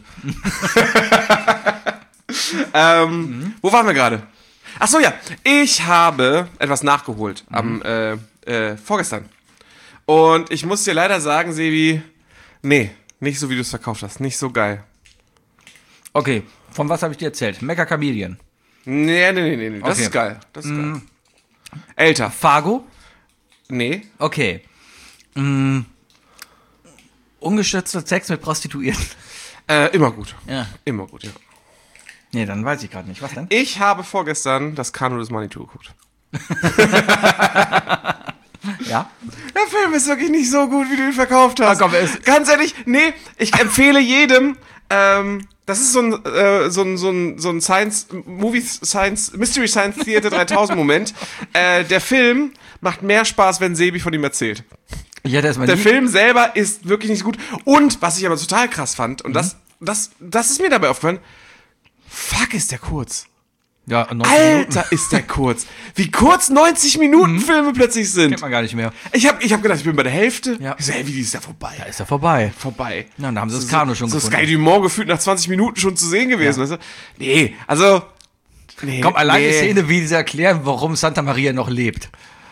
ähm, mhm. Wo waren wir gerade? Ach so, ja. Ich habe etwas nachgeholt mhm. am äh, äh, vorgestern. Und ich muss dir leider sagen, Sebi, nee, nicht so, wie du es verkauft hast. Nicht so geil. Okay, von was habe ich dir erzählt? Mecha Chameleon. Nee, nee, nee, nee, nee. Das Okay. ist geil. Das ist Mm. geil. Älter. Fargo? Nee. Okay. Mm. Ungestützter Sex mit Prostituierten. Äh, immer gut. Ja. Immer gut, ja. Nee, dann weiß ich gerade nicht. Was denn? Ich habe vorgestern das Kanu des Manitou geguckt. Ja? Der Film ist wirklich nicht so gut, wie du ihn verkauft hast. Oh, komm, es- Ganz ehrlich, nee, ich empfehle jedem, ähm, das ist so ein, äh, so ein, so ein, so ein Science, Movie Science, Mystery Science Theater dreitausend Moment. Äh, der Film macht mehr Spaß, wenn Sebi von ihm erzählt. Ich hatte erstmal Der nie- Film selber ist wirklich nicht so gut. Und, was ich aber total krass fand, und das, das, das ist mir dabei aufgefallen, fuck, ist der kurz. Ja, neunzig Minuten. Alter, ist der kurz. Wie kurz neunzig Minuten Filme plötzlich sind. Kennt man gar nicht mehr. Ich hab, ich hab gedacht, ich bin bei der Hälfte. Ja. Ich so, ey, wie, die ist da vorbei. Da ist er vorbei. Vorbei. Ja, und da haben sie das Kanu schon so gefunden. Sky Dumont gefühlt nach zwanzig Minuten schon zu sehen gewesen. Weißt du? Nee, also... Nee, Komm, allein nee. die Szene, wie sie erklären, warum Santa Maria noch lebt.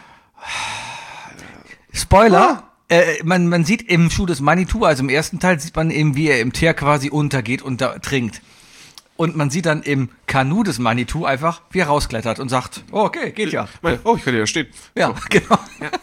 Spoiler, äh, man, man sieht im Schuh des Manitou, also im ersten Teil, sieht man eben, wie er im Teer quasi untergeht und da trinkt. Und man sieht dann im Kanu des Manitou einfach, wie er rausklettert und sagt, oh, okay, geht ja. Mein, oh, ich kann ja da stehen. Ja, genau.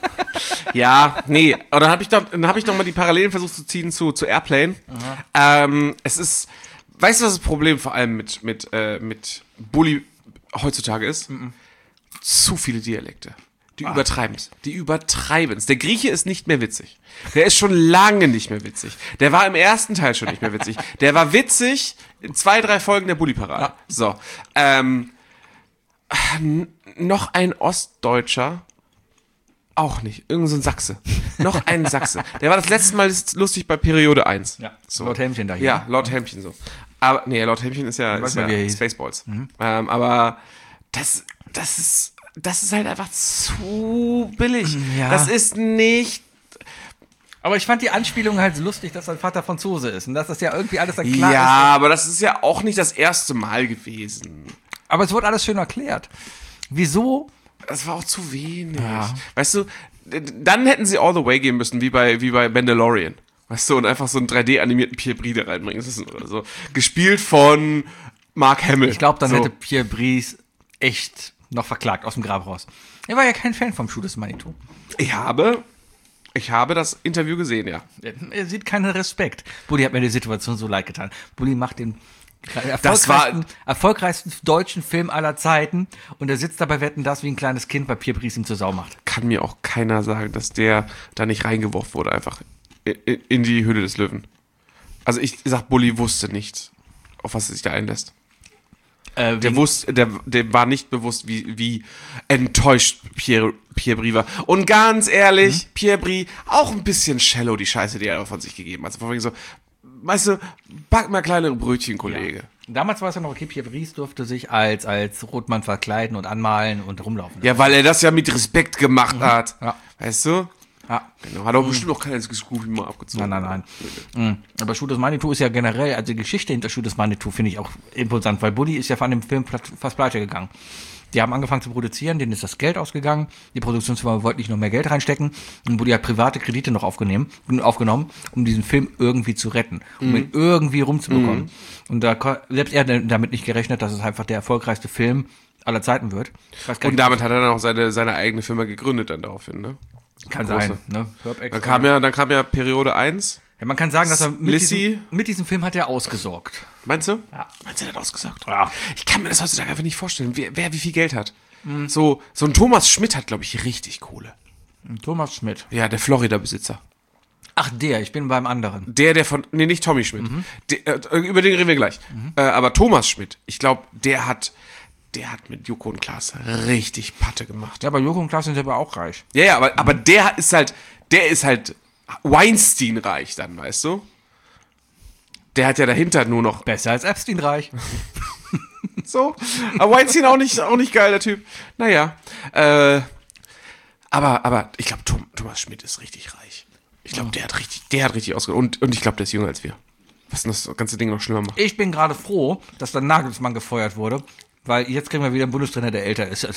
Ja, nee. Aber dann habe ich doch, dann habe ich noch mal die Parallelen versucht zu ziehen zu, zu Airplane. Ähm, es ist, weißt du, was das Problem vor allem mit, mit, äh, mit Bully heutzutage ist? Zu viele Dialekte. Die übertreiben's. Die übertreiben's. Der Grieche ist nicht mehr witzig. Der ist schon lange nicht mehr witzig. Der war im ersten Teil schon nicht mehr witzig. Der war witzig in zwei, drei Folgen der Bully-Parade. Ja. So. Ähm, n- noch ein Ostdeutscher. Auch nicht. Irgend so ein Sachse. Noch ein Sachse. Der war das letzte Mal lustig bei Periode eins. Ja, So. Lord Helmchen da hier. Ja, Lord Helmchen so. Aber, nee, Lord Helmchen ist ja, weiß ist mal, ja wie er hieß. Spaceballs. Ähm, aber das, das ist, das ist halt einfach zu billig. Ja. Das ist nicht, Aber ich fand die Anspielung halt so lustig, dass sein Vater Franzose ist und dass das ja irgendwie alles dann klar ja, ist. aber das ist ja auch nicht das erste Mal gewesen. Aber es wurde alles schön erklärt. Wieso? Das war auch zu wenig. Ja. Weißt du, d- dann hätten sie All the Way gehen müssen, wie bei, wie bei Mandalorian. Weißt du, und einfach so einen drei D-animierten Pierre Bride reinbringen müssen oder so. Gespielt von Mark Hamill. Ich glaube, dann so. hätte Pierre Brice echt noch verklagt aus dem Grab raus. Er war ja kein Fan vom Schuh des Manitou. Ich habe, ich habe das Interview gesehen, ja. Er sieht keinen Respekt. Bulli hat mir die Situation so leid getan. Bulli macht den Das war- erfolgreichsten, erfolgreichsten deutschen Film aller Zeiten und er sitzt dabei Wetten, das wie ein kleines Kind, weil Pierre Brice ihm zur Sau macht. Kann mir auch keiner sagen, dass der da nicht reingeworfen wurde, einfach in, in die Höhle des Löwen. Also ich sag, Bulli wusste nicht, auf was er sich da einlässt. Äh, Der wusste, der, der war nicht bewusst, wie, wie enttäuscht Pierre, Pierre Brie war. Und ganz ehrlich, Pierre Brie, auch ein bisschen shallow, die Scheiße, die er von sich gegeben hat. Also von wegen so, weißt du, back mal kleinere Brötchen, Kollege. Damals war es ja noch okay, Pierre Brice durfte sich als, als Rotmann verkleiden und anmalen und rumlaufen. Ja, weil er das ja mit Respekt gemacht hat. Ja. Weißt du? Ja. Genau, hat auch bestimmt auch keiner das Scooby mal abgezogen. Nein, nein, nein. Mhm. Aber Schuh des Manitou ist ja generell, also die Geschichte hinter Schuh des Manitou finde ich auch imposant, weil Bulli ist ja von dem Film plat- fast pleite gegangen. Die haben angefangen zu produzieren, denen ist das Geld ausgegangen, die Produktionsfirma wollte nicht noch mehr Geld reinstecken und Bulli hat private Kredite noch aufgenommen, aufgenommen um diesen Film irgendwie zu retten, um ihn irgendwie rumzubekommen. Und da ko- selbst er hat damit nicht gerechnet, dass es einfach der erfolgreichste Film aller Zeiten wird. Ich weiß gar Und nicht, damit hat er dann auch seine, seine eigene Firma gegründet dann daraufhin, ne? kann große. sein. Ne? Herb Extra. Dann kam ja, dann kam ja Periode eins. Ja, man kann sagen, dass er mit Lissy. diesem, mit diesem Film hat er ausgesorgt. Meinst du? Ja. Meinst du, der hat ausgesagt? Ja. Ich kann mir das heutzutage einfach nicht vorstellen, wer, wer wie viel Geld hat. So, so ein Thomas Schmidt hat, glaube ich, richtig Kohle. Thomas Schmidt. Ja, der Florida-Besitzer. Ach, der, ich bin beim anderen. Der, der von, nee, nicht Tommy Schmidt. Der, äh, über den reden wir gleich. Äh, aber Thomas Schmidt, ich glaube, der hat, der hat mit Joko und Klaas richtig Patte gemacht. Ja, aber Joko und Klaas sind aber auch reich. Ja, ja, aber, aber der ist halt, der ist halt Weinstein-reich dann, weißt du? Der hat ja dahinter nur noch Besser als Epstein reich. so. Aber Weinstein auch nicht, auch nicht geil, der Typ. Naja. Äh, aber, aber ich glaube, Tom, Thomas Schmidt ist richtig reich. Ich glaube, der hat richtig, der hat richtig ausge... Und, und ich glaube, der ist jünger als wir. Was das ganze Ding noch schlimmer macht. Ich bin gerade froh, dass der Nagelsmann gefeuert wurde, weil jetzt kriegen wir wieder einen Bundestrainer, der älter ist.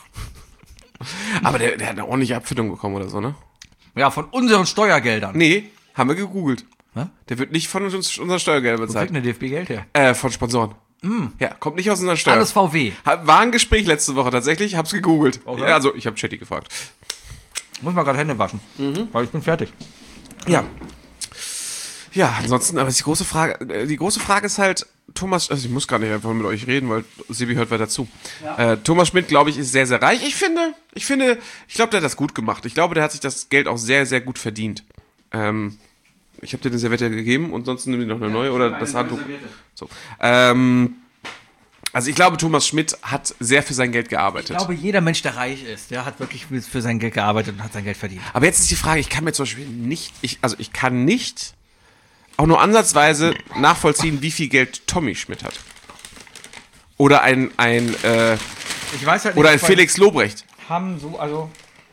Aber der, der hat eine ordentliche Abfindung bekommen oder so, ne? Ja, von unseren Steuergeldern. Nee, haben wir gegoogelt. Hä? Der wird nicht von uns, unserer Steuergelder Wo kriegt bezahlt. denn der D F B Geld her? Äh, von Sponsoren. Ja, kommt nicht aus unserer Steuer. Alles V W. Ha- War ein Gespräch letzte Woche tatsächlich, hab's gegoogelt. Okay. Ja, also, ich hab Chatty gefragt. Muss mal gerade Hände waschen, weil ich bin fertig. Ja. Ja, ansonsten, aber die große Frage, äh, die große Frage ist halt, Thomas, also ich muss gar nicht einfach mit euch reden, weil Sebi hört weiter zu. Ja. Äh, Thomas Schmidt, glaube ich, ist sehr, sehr reich. Ich finde, ich finde, ich glaube, der hat das gut gemacht. Ich glaube, der hat sich das Geld auch sehr, sehr gut verdient. Ähm, ich habe dir eine Serviette gegeben und sonst nimm dir noch eine neue oder das Handtuch. So. Ähm, also ich glaube, Thomas Schmidt hat sehr für sein Geld gearbeitet. Ich glaube, jeder Mensch, der reich ist, der hat wirklich für sein Geld gearbeitet und hat sein Geld verdient. Aber jetzt ist die Frage, ich kann mir zum Beispiel nicht, ich, also ich kann nicht auch nur ansatzweise nachvollziehen, wie viel Geld Tommy Schmidt hat. Oder ein, ein, äh, ich weiß halt nicht, oder ein Felix Lobrecht. Haben so, also,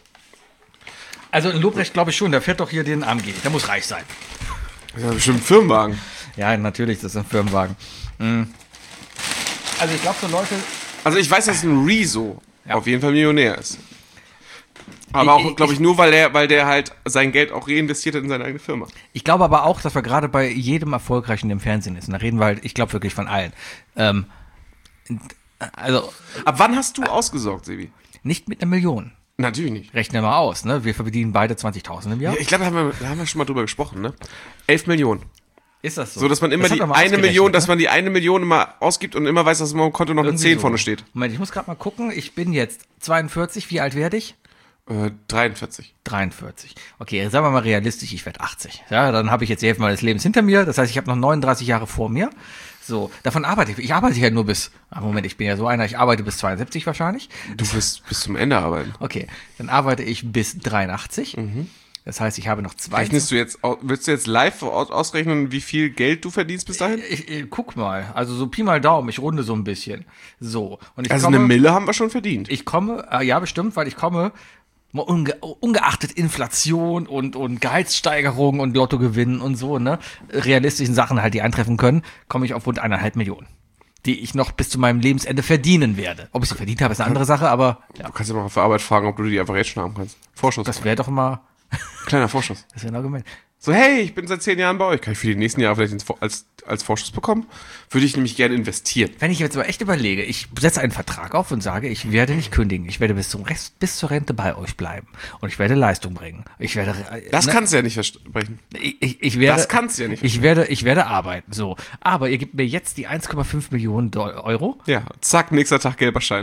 also ein Lobrecht glaube ich schon, der fährt doch hier den A M G, der muss reich sein. Das ist ja bestimmt ein Firmenwagen. Ja, natürlich, das ist ein Firmenwagen. Mhm. Also ich glaube, so Leute... Also ich weiß, dass ein Rezo ja. auf jeden Fall Millionär ist. Aber ich, auch, glaube ich, ich, nur, weil der, weil der halt sein Geld auch reinvestiert hat in seine eigene Firma. Ich glaube aber auch, dass wir gerade bei jedem Erfolgreichen im Fernsehen ist. Und da reden wir halt, ich glaube wirklich von allen. Ähm, also... Ab wann hast du ausgesorgt, Sebi? Nicht mit einer Million. Natürlich nicht. Rechnen wir mal aus, ne? Wir verdienen beide zwanzigtausend im Jahr. Ja, ich glaube, da, haben wir, da haben wir schon mal drüber gesprochen, ne? elf Millionen. Ist das so? So, dass man immer das die eine Million, ne? dass man die eine Million immer ausgibt und immer weiß, dass man im Konto noch Irgendwie eine zehn so. vorne steht. Moment, ich muss gerade mal gucken. Ich bin jetzt zweiundvierzig. Wie alt werde ich? Äh, dreiundvierzig. dreiundvierzig. Okay, sagen wir mal realistisch, ich werde achtzig. Ja, dann habe ich jetzt die Hälfte meines Lebens hinter mir. Das heißt, ich habe noch neununddreißig Jahre vor mir. So, davon arbeite ich. Ich arbeite ja nur bis, ah, Moment, ich bin ja so einer, ich arbeite bis zweiundsiebzig wahrscheinlich. Du wirst bis zum Ende arbeiten. Okay, dann arbeite ich bis dreiundachtzig. Mhm. Das heißt, ich habe noch zwei. Rechnest du jetzt, willst du jetzt live ausrechnen, wie viel Geld du verdienst bis dahin? Ich, ich, ich guck mal, also so Pi mal Daumen, ich runde so ein bisschen. So. Und ich also komme, eine Mille haben wir schon verdient. Ich komme, äh, ja bestimmt, weil ich komme, unge, ungeachtet Inflation und, und Gehaltssteigerung und Lottogewinnen und so, ne, realistischen Sachen halt, die eintreffen können, komme ich auf rund eineinhalb Millionen, die ich noch bis zu meinem Lebensende verdienen werde. Ob ich sie verdient habe, ist eine andere Sache, aber... Ja. Du kannst ja mal auf der Arbeit fragen, ob du die einfach jetzt schon haben kannst. Vorschuss. Das wäre doch mal... Kleiner Vorschuss. Das wäre ein Argument. So, hey, ich bin seit zehn Jahren bei euch. Kann ich für die nächsten Jahre vielleicht als, als Vorschuss bekommen? Würde ich nämlich gerne investieren. Wenn ich jetzt aber echt überlege, ich setze einen Vertrag auf und sage, ich werde nicht kündigen. Ich werde bis zum Rest, bis zur Rente bei euch bleiben. Und ich werde Leistung bringen. Ich werde, das ne? kannst du ja nicht versprechen. Ich, ich, ich werde, das kannst du ja nicht ich werde, ich werde arbeiten. So. Aber ihr gebt mir jetzt die eins Komma fünf Millionen Euro. Ja, zack, nächster Tag gelber Schein.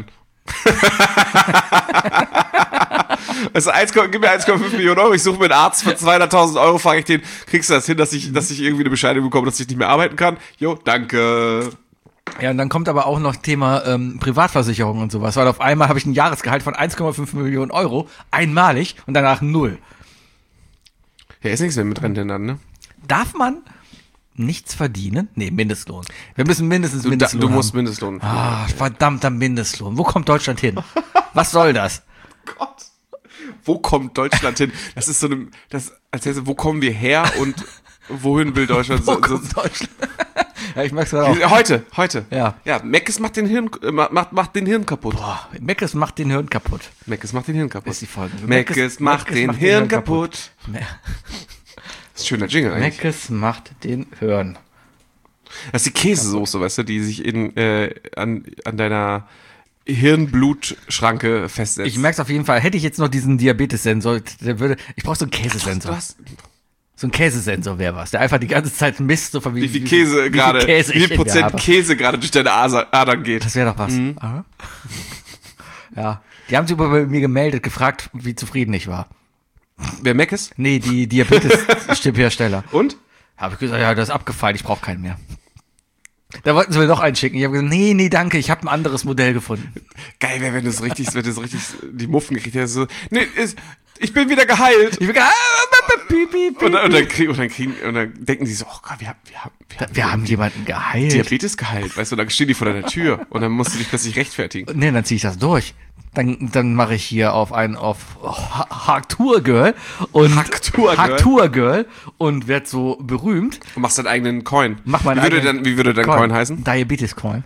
Also eins, gib mir eins Komma fünf Millionen Euro, ich suche mir einen Arzt für zweihunderttausend Euro, frage ich den, kriegst du das hin, dass ich, dass ich irgendwie eine Bescheinigung bekomme, dass ich nicht mehr arbeiten kann? Jo, danke. Ja, und dann kommt aber auch noch Thema ähm, Privatversicherung und sowas, weil auf einmal habe ich ein Jahresgehalt von eins Komma fünf Millionen Euro, einmalig und danach null. Ja, ist nichts mehr mit Rente dann, ne? Darf man nichts verdienen? Nee, Mindestlohn. Wir müssen mindestens du, Mindestlohn Du haben. musst Mindestlohn. Ah, verdammter Mindestlohn. Wo kommt Deutschland hin? Was soll das? Gott. Wo kommt Deutschland hin? Das ist so eine, das, als heißt, wo kommen wir her und wohin will Deutschland? Wo so, kommt so, Deutschland? Ja, ich merk's gerade auch. Heute, heute. Ja. Ja, Meckes macht den Hirn, macht, macht den Hirn kaputt. Boah, Meckes macht den Hirn kaputt. Meckes macht den Hirn kaputt. Das ist die Folge. Meckes macht den Hirn kaputt. Das ist ein schöner Jingle eigentlich. Meckes macht den Hirn. Das ist die Käsesoße, weißt du, die sich in, äh, an, an deiner Hirnblutschranke festsetzt. Ich merk's auf jeden Fall. Hätte ich jetzt noch diesen Diabetes-Sensor, der würde, ich brauche so einen Käsesensor. Du hast, so ein Käsesensor wäre was, der einfach die ganze Zeit misst, so wie, wie viel Käse gerade, wie viel Prozent Käse gerade durch deine Adern geht. Das wäre doch was. Mhm. Ja, die haben sich über mir gemeldet, gefragt, wie zufrieden ich war. Wer Meckes? Nee, die Diabetes-Stipphersteller. Und? Habe ich gesagt, ja, das ist abgefallen, ich brauche keinen mehr. Da wollten sie mir noch einen schicken. Ich habe gesagt, nee, nee, danke, ich habe ein anderes Modell gefunden. Geil wäre, wenn du es richtig, wenn du es richtig die Muffen gekriegt hättest. So, nee, ist, ich bin wieder geheilt. Ich bin geheilt. Piep, piep, piep. Und, dann, und, dann krieg, und, dann kriegen, und dann denken die so, oh Gott, wir haben, wir haben, wir haben, wir haben jemanden geheilt. Diabetes geheilt, weißt du, und dann stehen die vor deiner Tür und dann musst du dich plötzlich rechtfertigen. Nee, dann ziehe ich das durch. Dann, dann mache ich hier auf einen auf Haktur Girl und Haktur Girl und werd so berühmt. Und machst deinen eigenen Coin. Mach meinen wie würde dann, wie würde dein Coin, Coin heißen? Diabetes Coin.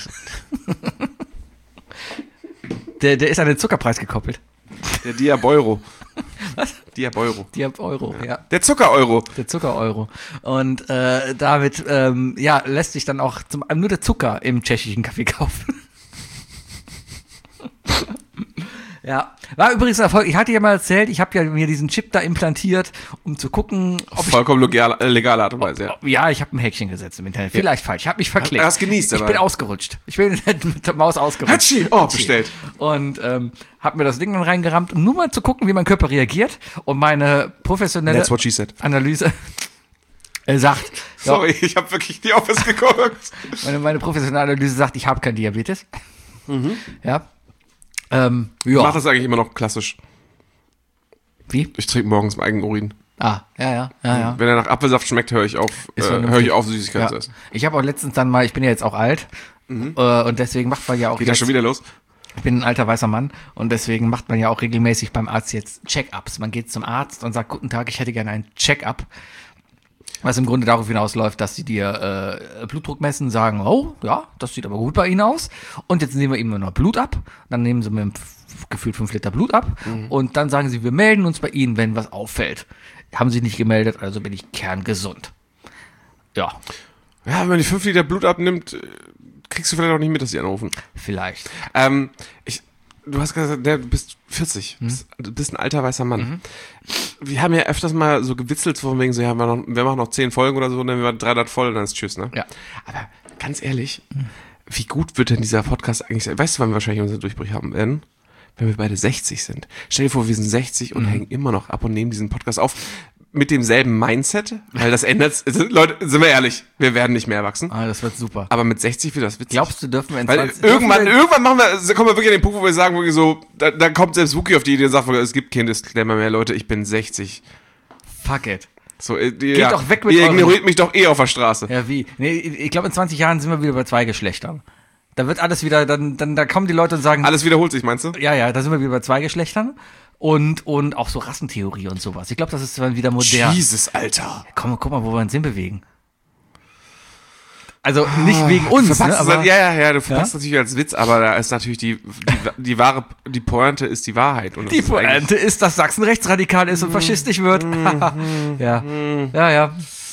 der, der ist an den Zuckerpreis gekoppelt. Der Diabeuro. Was? Diabeuro. Diabeuro, ja. ja. Der Zuckereuro. Der Zuckereuro. Und äh, damit ähm, ja, lässt sich dann auch zum, nur der Zucker im tschechischen Kaffee kaufen. Ja, war übrigens ein Erfolg. Ich hatte ja mal erzählt, ich habe ja mir diesen Chip da implantiert, um zu gucken, ob Vollkommen legal, äh, legale Art und Weise, ja. ich... Ja, ich habe ein Häkchen gesetzt im Internet. Vielleicht falsch. Ich habe mich verklickt. Du hast genießt, Ich aber. bin ausgerutscht. Ich bin mit der Maus ausgerutscht. Hatschi! Oh, bestellt. Und ähm, habe mir das Ding dann reingerammt, um nur mal zu gucken, wie mein Körper reagiert. Und meine professionelle That's what she said. Analyse äh, sagt... ja, Sorry, ich habe wirklich die Office geguckt. meine, meine professionelle Analyse sagt, ich habe kein Diabetes. Mhm. Ja. Ähm, ja. Ich mach das eigentlich immer noch klassisch. Wie? Ich trinke morgens meinen eigenen Urin. Ah, ja, ja, ja, ja. Wenn er nach Apfelsaft schmeckt, höre ich auf, äh, Ist höre ich auf, Süßigkeiten Ja. zu essen. Ich habe auch letztens dann mal, ich bin ja jetzt auch alt Mhm. äh, und deswegen macht man ja auch Geht das jetzt, schon wieder los? ich bin ein alter weißer Mann und deswegen macht man ja auch regelmäßig beim Arzt jetzt Check-ups. Man geht zum Arzt und sagt, guten Tag, ich hätte gerne einen Check-up. Was im Grunde darauf hinausläuft, dass sie dir äh, Blutdruck messen, sagen, oh, ja, das sieht aber gut bei Ihnen aus. Und jetzt nehmen wir ihm nur noch Blut ab. Dann nehmen sie mir f- gefühlt fünf Liter Blut ab. Mhm. Und dann sagen sie, wir melden uns bei Ihnen, wenn was auffällt. Haben sie nicht gemeldet, also bin ich kerngesund. Ja, Ja, wenn man die fünf Liter Blut abnimmt, äh, kriegst du vielleicht auch nicht mit, dass sie anrufen. vielleicht. Ähm, ich, du hast gesagt, du bist vierzig, hm? bist, du bist ein alter weißer Mann. Mhm. Wir haben ja öfters mal so gewitzelt von wegen so, ja, wir, noch, wir machen noch zehn Folgen oder so, dann werden wir dreihundert voll und dann ist Tschüss, ne? Ja. Aber ganz ehrlich, mhm. wie gut wird denn dieser Podcast eigentlich sein? Weißt du, wann wir wahrscheinlich unsere Durchbrüche haben werden? Wenn wir beide sechzig sind. Stell dir vor, wir sind sechzig und mhm. hängen immer noch ab und nehmen diesen Podcast auf mit demselben Mindset, weil das ändert, also, Leute, sind wir ehrlich, wir werden nicht mehr erwachsen. Ah, das wird super. Aber mit sechzig wird das witzig. Glaubst du, dürfen wir in Weil zwanzig irgendwann, dürfen wir, irgendwann machen wir, kommen wir wirklich an den Punkt, wo wir sagen, wirklich so, da, da kommt selbst Wookie auf die Idee und sagt, es gibt kein Disclaimer mehr, Leute, ich bin sechzig. fuck it. So, äh, die, Geht ja, doch weg mit ihr euren- ignoriert mich doch eh auf der Straße. Ja, wie? Nee, ich glaube, in zwanzig Jahren sind wir wieder bei zwei Geschlechtern. Da wird alles wieder, dann, dann, da kommen die Leute und sagen, Alles wiederholt sich, meinst du? ja, ja, da sind wir wieder bei zwei Geschlechtern. Und, und auch so Rassentheorie und sowas. Ich glaube, das ist dann wieder modern. Jesus, Alter. Komm, guck mal, wo wir uns hinbewegen. Also nicht wegen uns, ne? Verpackst Aber, das, ja, ja, ja, du verpackst Ja? natürlich als Witz, aber da ist natürlich die, die, die wahre, die Pointe ist die Wahrheit. Und das die ist eigentlich- Pointe ist, dass Sachsen rechtsradikal ist und faschistisch wird. ja, ja, ja.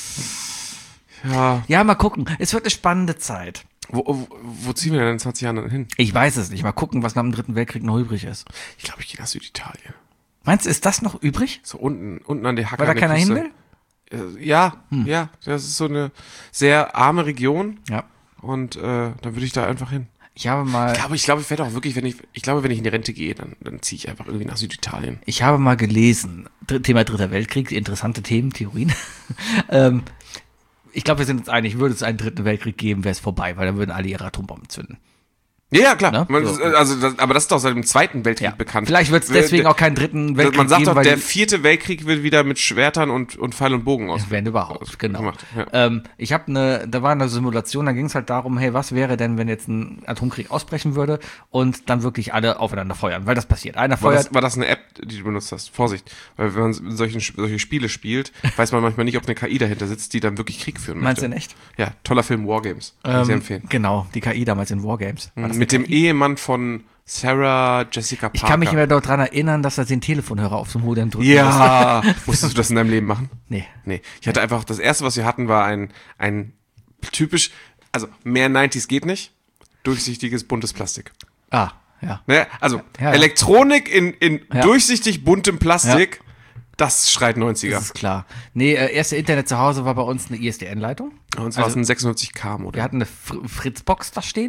Ja. Ja, mal gucken. Es wird eine spannende Zeit. Wo, wo, wo ziehen wir denn in zwanzig Jahren dann hin? Ich weiß es nicht. Mal gucken, was nach dem Dritten Weltkrieg noch übrig ist. Ich glaube, ich gehe nach Süditalien. Meinst du, ist das noch übrig? So unten, unten an die Hacke. Weil da an der keiner hin Küste. will? Äh, Ja, ja, das ist so eine sehr arme Region Ja. und äh, dann würde ich da einfach hin. Ich habe mal, Ich glaube, ich glaube, ich werde auch wirklich, wenn ich, ich glaube, wenn ich in die Rente gehe, dann, dann ziehe ich einfach irgendwie nach Süditalien. ich habe mal gelesen, Dr- Thema Dritter Weltkrieg, interessante Themen, Theorien. ähm, ich glaube, wir sind uns einig, würde es einen Dritten Weltkrieg geben, wäre es vorbei, weil dann würden alle ihre Atombomben zünden. Ja, ja, klar. Ne? Man, So. also, das, aber das ist doch seit dem Zweiten Weltkrieg Ja. bekannt. Vielleicht wird es deswegen auch keinen Dritten Weltkrieg Man sagt geben, doch, weil der die- vierte Weltkrieg wird wieder mit Schwertern und, und Pfeil und Bogen aus. wenn überhaupt, genau. gemacht, ja. Ähm, ich habe eine, da war eine Simulation, da ging es halt darum, hey, was wäre denn, wenn jetzt ein Atomkrieg ausbrechen würde und dann wirklich alle aufeinander feuern, weil das passiert. Einer War feuert, das, war das eine App, die du benutzt hast? Vorsicht. Weil wenn man solchen, solche Spiele spielt, weiß man manchmal nicht, ob eine K I dahinter sitzt, die dann wirklich Krieg führen meinst du möchte. in echt? Ja, toller Film, Wargames. Kann ich sehr Ähm, empfehlen. genau, die K I damals in Wargames. War das Mit eine dem K I? Ehemann von Sarah Jessica Parker. Ich kann mich immer daran erinnern, dass er den Telefonhörer auf dem Modem drückt. Ja. Musstest du das in deinem Leben machen? Nee. Nee. Ich hatte einfach, das erste, was wir hatten, war ein, ein typisch, also mehr neunziger geht nicht, durchsichtiges, buntes Plastik. Ah, ja. Ne? Also Ja, ja. Elektronik in, in Ja. durchsichtig buntem Plastik, das schreit neunziger. Das ist klar. Nee, äh, erste Internet zu Hause war bei uns eine I S D N-Leitung. Und zwar also- ein sechsundneunzig K Modell. Wir hatten eine Fr Fritzbox da stehen.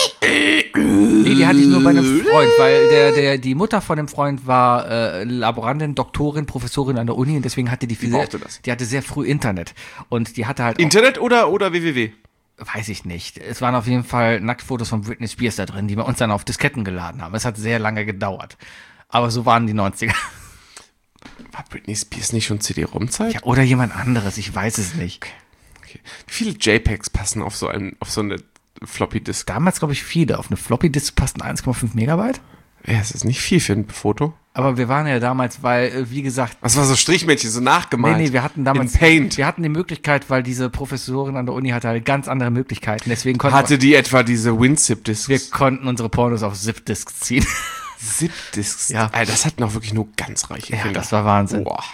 Nee, die hatte ich nur bei einem Freund, weil der, der, die Mutter von dem Freund war äh, Laborantin, Doktorin, Professorin an der Uni und deswegen hatte die, Die sehr, brauchte das. die hatte sehr früh Internet. Und die hatte halt auch, Internet oder, oder www? weiß ich nicht. Es waren auf jeden Fall Nacktfotos von Britney Spears da drin, die wir uns dann auf Disketten geladen haben. Es hat sehr lange gedauert. Aber so waren die neunziger. War Britney Spears nicht schon C D-ROM-Zeit? Ja, oder jemand anderes, ich weiß es nicht. Okay. Wie viele JPEGs passen auf so, ein, auf so eine Floppy-Disk? Damals, glaube ich, viele. Auf eine Floppy-Disk passten eins Komma fünf Megabyte. Ja, es ist nicht viel für ein Foto. Aber wir waren ja damals, weil, äh, wie gesagt, Was war so Strichmännchen, so nachgemalt? nee, nee, wir hatten damals, In Paint. wir hatten die Möglichkeit, weil diese Professorin an der Uni hatte halt ganz andere Möglichkeiten. Deswegen konnten Hatte die etwa diese WinZip-Disks? wir, wir konnten unsere Pornos auf Zip-Disks ziehen. Zip-Disks? Ja. Alter, das hatten auch wirklich nur ganz reiche Ja, Kinder. das war Wahnsinn. Boah.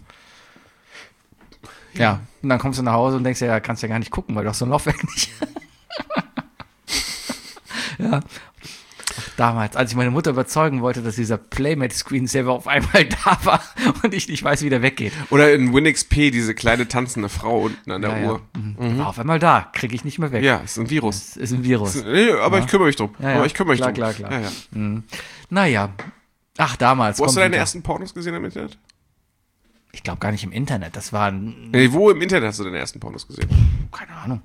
Ja, und dann kommst du nach Hause und denkst ja, kannst ja gar nicht gucken, weil du hast so ein Laufwerk nicht. ja. Damals, als ich meine Mutter überzeugen wollte, dass dieser Playmate-Screensaver auf einmal da war und ich nicht weiß, wie der weggeht. Oder in WinXP, diese kleine tanzende Frau unten an der Ja, Uhr. ja. Mhm. War auf einmal da, kriege ich nicht mehr weg. Ja, ist ein Virus. Ist, ist ein Virus. Ist, nee, aber Ja. ich kümmere mich drum. Ja, ja. Aber ich kümmere mich Klar, drum. klar, klar. Ja, ja. Mhm. Naja. Ach, damals. Wo hast du deine Computer. ersten Pornos gesehen im Internet? Ich glaube gar nicht im Internet. Das war, ein- Nee, wo im Internet hast du deine ersten Pornos gesehen? keine Ahnung.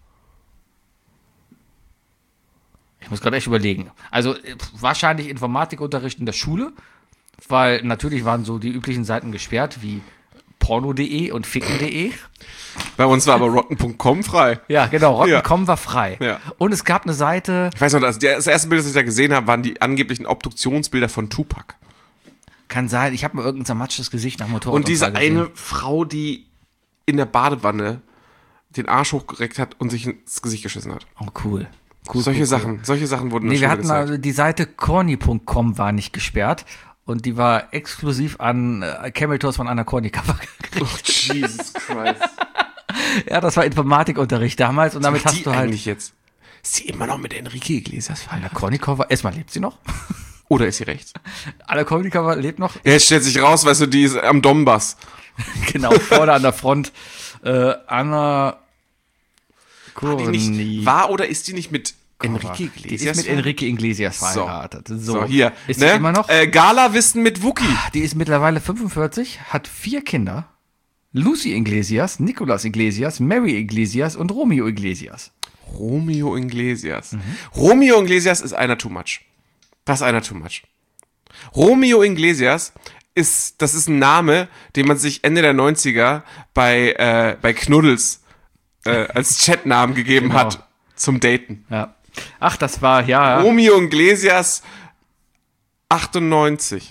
Ich muss gerade echt überlegen. Also äh, wahrscheinlich Informatikunterricht in der Schule, weil natürlich waren so die üblichen Seiten gesperrt, wie porno punkt de und ficken punkt de. Bei uns war aber rotten punkt com frei. Ja, genau, rotten Ja. punkt com war frei. Ja. Und es gab eine Seite, Ich weiß noch, das, das erste Bild, das ich da gesehen habe, waren die angeblichen Obduktionsbilder von Tupac. kann sein, ich habe mir irgendein zermatschtes Gesicht nach Motorrad Und diese eine Frau, die in der Badewanne den Arsch hochgereckt hat und sich ins Gesicht geschissen hat. Oh, cool. Cool, solche cool, Sachen, cool. solche Sachen wurden in Nee, der wir Schule hatten gezeigt. mal, die Seite corny punkt com war nicht gesperrt und die war exklusiv an äh, Camel Tours von Anna Corny Cover. Oh, Jesus Christ. Ja, das war Informatikunterricht damals und damit Was hast die du halt eigentlich jetzt? Ist sie immer noch mit Enrique Iglesias Anna verheiratet? Corny Cover. Erstmal lebt sie noch. Oder ist sie rechts? Anna Corny Cover lebt noch. Ja, jetzt stellt sich raus, weißt du, die ist am Donbass. Genau, vorne an der Front. Äh, Anna Die Corny. nicht, war oder ist die nicht mit Enrique Die Iglesias? ist mit Enrique Iglesias So. verheiratet. So, So, hier. Ist ne? sie immer noch? Äh, Gala-Wissen mit Wookie. Die ist mittlerweile fünfundvierzig, hat vier Kinder. Lucy Iglesias, Nicolas Iglesias, Mary Iglesias und Romeo Iglesias. Romeo Iglesias. Romeo Iglesias ist einer too much. Das ist einer too much. Romeo Iglesias ist, das ist ein Name, den man sich Ende der neunziger bei, äh, bei Knuddels äh, als Chatnamen gegeben Genau. hat zum Daten. Ja. Ach, das war, ja, Romeo Iglesias achtundneunzig.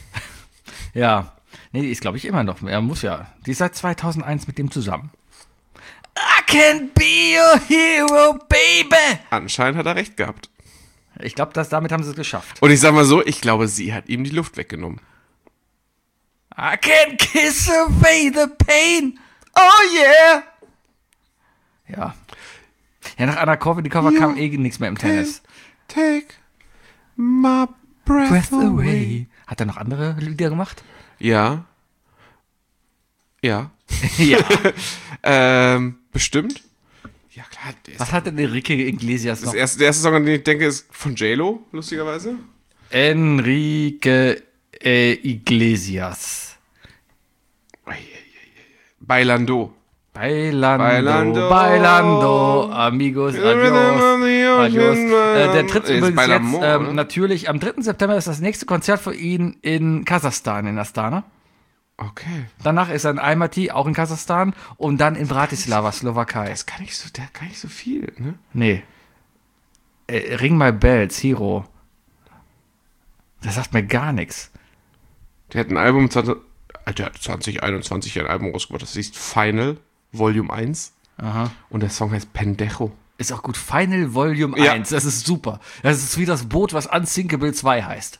ja. Nee, die ist, glaube ich, immer noch. Er muss ja. Die ist seit zweitausendeins mit dem zusammen. I can be your hero, baby. Anscheinend hat er recht gehabt. Ich glaube, damit haben sie es geschafft. Und ich sag mal so, ich glaube, sie hat ihm die Luft weggenommen. I can kiss away the pain. Oh yeah. Ja. Ja, nach Anna Corny Cover You kam eh nichts mehr im Tennis. Take my breath, Breath away. away. Hat er noch andere Lieder gemacht? Ja. Ja. Ja. ähm, bestimmt. Ja, klar. Der, ist Was hat denn Enrique Iglesias das noch? erste, der erste Song, an den ich denke, ist von J-Lo, lustigerweise. Enrique äh, Iglesias. Bailando. Bailando, Bailando. Bailando, amigos, adios, adios. Äh, der tritt Ist übrigens jetzt, Bailamo, ähm, oder? natürlich, am dritten September ist das nächste Konzert für ihn in Kasachstan, in Astana. Okay. Danach ist er in Almaty, auch in Kasachstan, und dann in Bratislava, Slowakei. Das kann nicht so, der kann nicht so viel, ne? Nee. Äh, Ring My Bells, Hero. Das sagt mir gar nichts. Der hat ein Album, zwanzig, der hat zwanzig einundzwanzig ein Album rausgebracht, das hieß Final, Volume eins. Aha. Und der Song heißt Pendejo. Ist auch gut. Final Volume Ja. eins, das ist super. Das ist wie das Boot, was Unsinkable zwei heißt.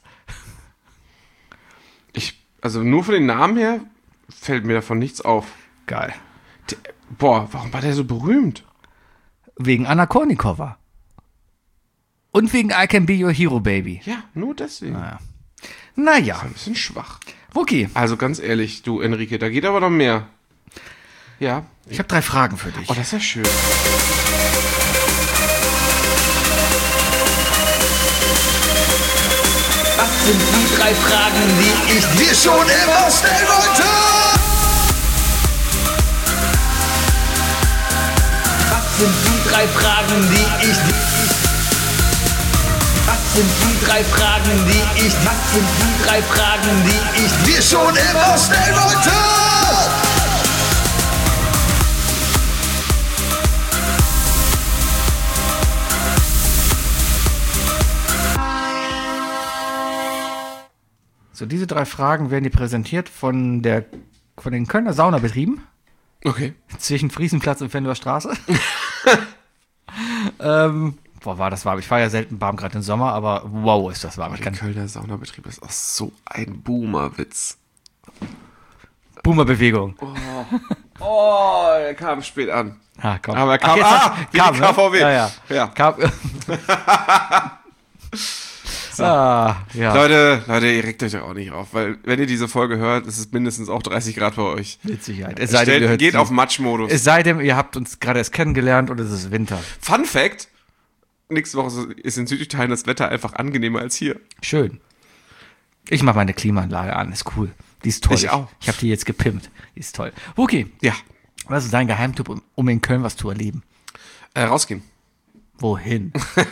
Ich, also nur von den Namen her fällt mir davon nichts auf. Geil. Der, boah, warum war der so berühmt? Wegen Anna Kournikova. Und wegen I Can Be Your Hero, Baby. Ja, nur deswegen. Naja. Naja, Ein bisschen schwach. okay. Also ganz ehrlich, du Enrique, da geht aber noch mehr. Ja. Ich habe drei Fragen für dich. Oh, das ist ja schön. Was sind die drei Fragen, die ich dir schon immer stellen wollte? Was sind die drei Fragen, die ich Was sind die drei Fragen, die ich Was sind die drei Fragen, die ich dir schon immer stellen wollte? So, diese drei Fragen werden dir präsentiert von der von den Kölner Saunabetrieben Okay. zwischen Friesenplatz und Venloer Straße. ähm, boah, war das warm. Ich fahre ja selten warm, gerade im Sommer, aber wow, ist das warm. Ich Der kann Kölner Saunabetrieb ist auch so ein Boomer-Witz. Boomer-Bewegung. Oh, er kam spät an. Ah, komm. Aber er kam, jetzt ah, hast- wie die K V W. Ne? Ja, ja. Ja. Kam, Ah, ja. Leute, Leute, ihr regt euch doch auch nicht auf, weil wenn ihr diese Folge hört, ist es mindestens auch dreißig Grad bei euch. Mit Sicherheit. Es sei denn, Stellt, ihr hört geht sie- auf Matschmodus. Es sei denn, ihr habt uns gerade erst kennengelernt und es ist Winter. Fun Fact, nächste Woche ist in Süditalien das Wetter einfach angenehmer als hier. Schön. Ich mache meine Klimaanlage an, ist cool. Die ist toll. Ich auch. Ich habe die jetzt gepimpt. Die ist toll. Okay, Ja, was ist dein Geheimtipp, um, um in Köln was zu erleben? äh, rausgehen. Wohin?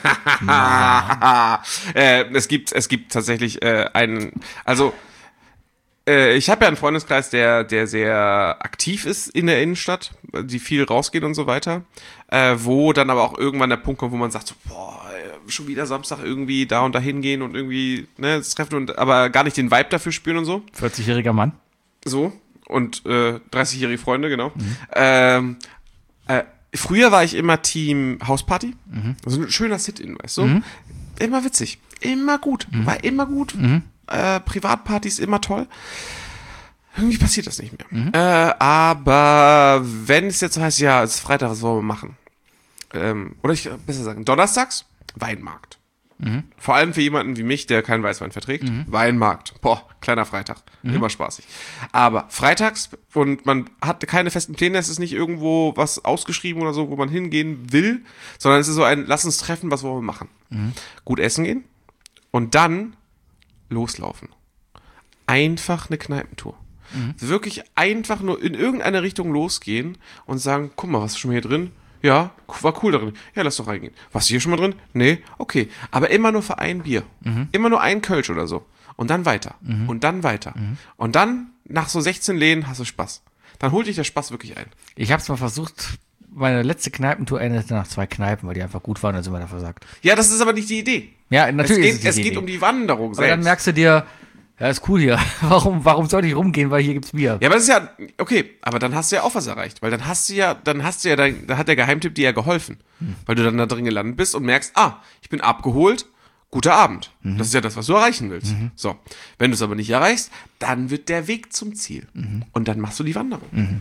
äh, es gibt, es gibt tatsächlich äh, einen, also äh, ich habe ja einen Freundeskreis, der, der sehr aktiv ist in der Innenstadt, die viel rausgehen und so weiter, äh, wo dann aber auch irgendwann der Punkt kommt, wo man sagt, so, boah, äh, schon wieder Samstag irgendwie da und da hingehen und irgendwie ne, das treffen und aber gar nicht den Vibe dafür spüren und so. vierzigjähriger Mann. So. Und äh, dreißigjährige Freunde, genau. Mhm. Ähm, äh, früher war ich immer Team Hausparty. Mhm. Also ein schöner Sit-In, weißt du? Mhm. Immer witzig. Immer gut. Mhm. War immer gut. Mhm. Äh, Privatpartys immer toll. Irgendwie passiert das nicht mehr. Mhm. Äh, aber wenn es jetzt heißt, ja, es ist Freitag, was wollen wir machen? Ähm, oder ich besser sagen, donnerstags Weinmarkt. Mhm. Vor allem für jemanden wie mich, der keinen Weißwein verträgt. Mhm. Weinmarkt. Boah, kleiner Freitag. Mhm. Immer spaßig. Aber freitags und man hat keine festen Pläne, es ist nicht irgendwo was ausgeschrieben oder so, wo man hingehen will, sondern es ist so ein, lass uns treffen, was wollen wir machen? Mhm. Gut essen gehen und dann loslaufen. Einfach eine Kneipentour. Mhm. Wirklich einfach nur in irgendeine Richtung losgehen und sagen, guck mal, was ist schon hier drin? Ja, war cool darin. Ja, lass doch reingehen. Warst du hier schon mal drin? Nee? Okay. Aber immer nur für ein Bier. Mhm. Immer nur ein Kölsch oder so. Und dann weiter. Mhm. Und dann weiter. Mhm. Und dann, nach so sechzehn Läden, hast du Spaß. Dann holt dich der Spaß wirklich ein. Ich hab's mal versucht, meine letzte Kneipentour endete nach zwei Kneipen, weil die einfach gut waren, dann sind wir da versagt. Ja, das ist aber nicht die Idee. Ja, natürlich es geht, ist es die Es geht Idee. um die Wanderung Aber selbst. dann merkst du dir, ja, ist cool hier. Warum, warum sollte ich rumgehen, weil hier gibt's Bier? Ja, aber das ist ja, okay, aber dann hast du ja auch was erreicht, weil dann hast du ja, dann hast du ja, dann, dann hat der Geheimtipp dir ja geholfen, hm. weil du dann da drin gelandet bist und merkst, ah, ich bin abgeholt, guter Abend. Mhm. Das ist ja das, was du erreichen willst. Mhm. So, wenn du es aber nicht erreichst, dann wird der Weg zum Ziel mhm. und dann machst du die Wanderung. Mhm.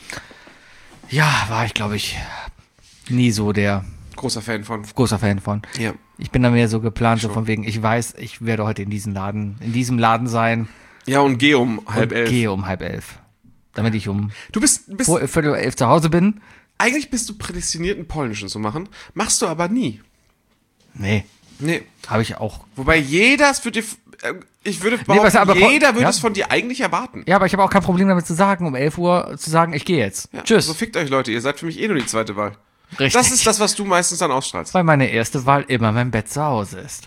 Ja, war ich, glaube ich, nie so der großer Fan von. Großer Fan von. Ja. Ich bin da mehr so geplant, Schon. so von wegen, ich weiß, ich werde heute in diesem Laden, in diesem Laden sein. Ja, und geh um halb und elf. Gehe um halb elf. Damit ich um Du bist, bist vor, Viertel elf zu Hause bin. eigentlich bist du prädestiniert, einen polnischen zu machen, machst du aber nie. Nee, Nee. habe ich auch. Wobei jeder es für dir, äh, ich würde was behaupten, aber- jeder würde ja. es von dir eigentlich erwarten. Ja, aber ich habe auch kein Problem damit zu sagen, um elf Uhr zu sagen, ich gehe jetzt. Ja, Tschüss. So fickt euch, Leute, ihr seid für mich eh nur die zweite Wahl. Richtig. Das ist das, was du meistens dann ausstrahlst. Weil meine erste Wahl immer mein Bett zu Hause ist.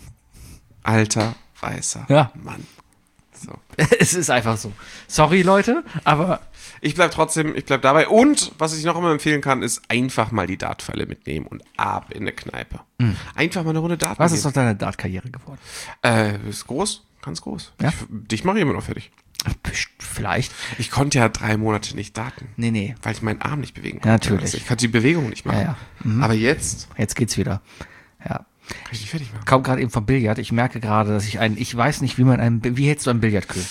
Alter, weißer Ja. Mann. So. Es ist einfach so. Sorry, Leute, aber Ich bleib trotzdem, ich bleib dabei. Und, was ich noch immer empfehlen kann, ist einfach mal die Dartpfeile mitnehmen und ab in eine Kneipe. Mhm. Einfach mal eine Runde Dart was ist gehen. aus deiner Dart-Karriere geworden? Äh, ist groß, ganz groß. Ja? Ich, dich mache ich immer noch fertig. Vielleicht. Ich konnte ja drei Monate nicht darten. Nee, nee. Weil ich meinen Arm nicht bewegen konnte. Ja, natürlich. Also ich konnte die Bewegung nicht machen. Ja, ja. Mhm. Aber jetzt Jetzt geht's wieder. Ja. kann ich dich fertig machen. Kaum gerade eben vom Billard. Ich merke gerade, dass ich einen, ich weiß nicht, wie man einen, wie hältst du einen Billardkühl?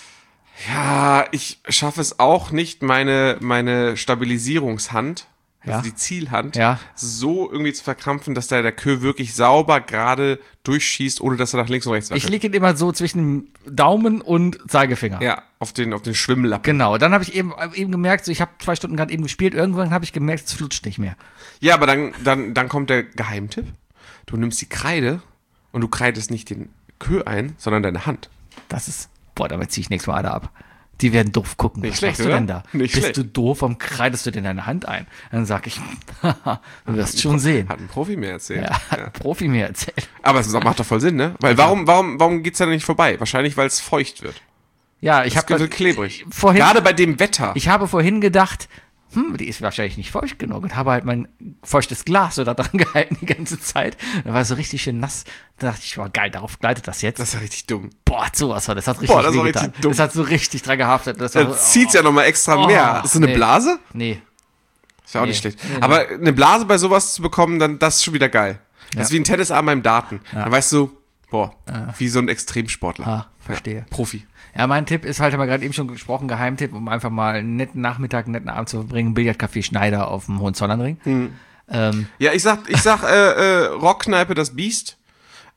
Ja, ich schaffe es auch nicht, meine, meine Stabilisierungshand, also Ja. die Zielhand, Ja. so irgendwie zu verkrampfen, dass da der Queue wirklich sauber gerade durchschießt, ohne dass er nach links und rechts Ich wackelt. lege ihn immer so zwischen Daumen und Zeigefinger. Ja, auf den, auf den Schwimmlappen. Genau, dann habe ich eben, eben gemerkt, so ich habe zwei Stunden gerade eben gespielt, irgendwann habe ich gemerkt, es flutscht nicht mehr. Ja, aber dann, dann, dann kommt der Geheimtipp. Du nimmst die Kreide und du kreidest nicht den Queue ein, sondern deine Hand. Das ist, boah, damit ziehe ich nächstes Mal alle ab. Die werden doof gucken. Nicht Was schlecht, machst du oder? denn da? Nicht Bist schlecht. du doof, warum kreidest du denn deine Hand ein? Dann sag ich, haha, du wirst schon sehen. Hat ein Profi mir erzählt. Ja, hat ein Profi mir erzählt. Aber es macht doch voll Sinn, ne? Weil warum, warum, warum geht's da nicht vorbei? Wahrscheinlich, weil es feucht wird. Ja, ich Es habe wird klebrig. vorhin, Gerade bei dem Wetter. ich habe vorhin gedacht, hm, die ist wahrscheinlich nicht feucht genug und habe halt mein feuchtes Glas so da dran gehalten die ganze Zeit. Da war es so richtig schön nass. Da dachte ich, boah, geil, darauf gleitet das jetzt. Das ist ja richtig dumm. Boah, sowas war, das hat richtig Boah, das war wehgetan. richtig dumm. Das hat so richtig dran gehaftet. Das war Dann so, zieht's ja nochmal extra Oh, mehr. Ist so eine nee. Blase? Nee. Ist ja auch Nee. nicht schlecht. Nee, nee. Aber eine Blase bei sowas zu bekommen, dann das ist schon wieder geil. Das Ja. ist wie ein Tennisarm beim Daten. Dann weißt du, boah, wie so ein Extremsportler. Ah, verstehe. Ja, Profi. Ja, mein Tipp ist halt, haben wir gerade eben schon gesprochen, Geheimtipp, um einfach mal einen netten Nachmittag, einen netten Abend zu verbringen, Billardcafé Schneider auf dem Hohenzollernring. Hm. Ähm, Ja, ich sag, ich sag, äh, äh, Rockkneipe das Biest.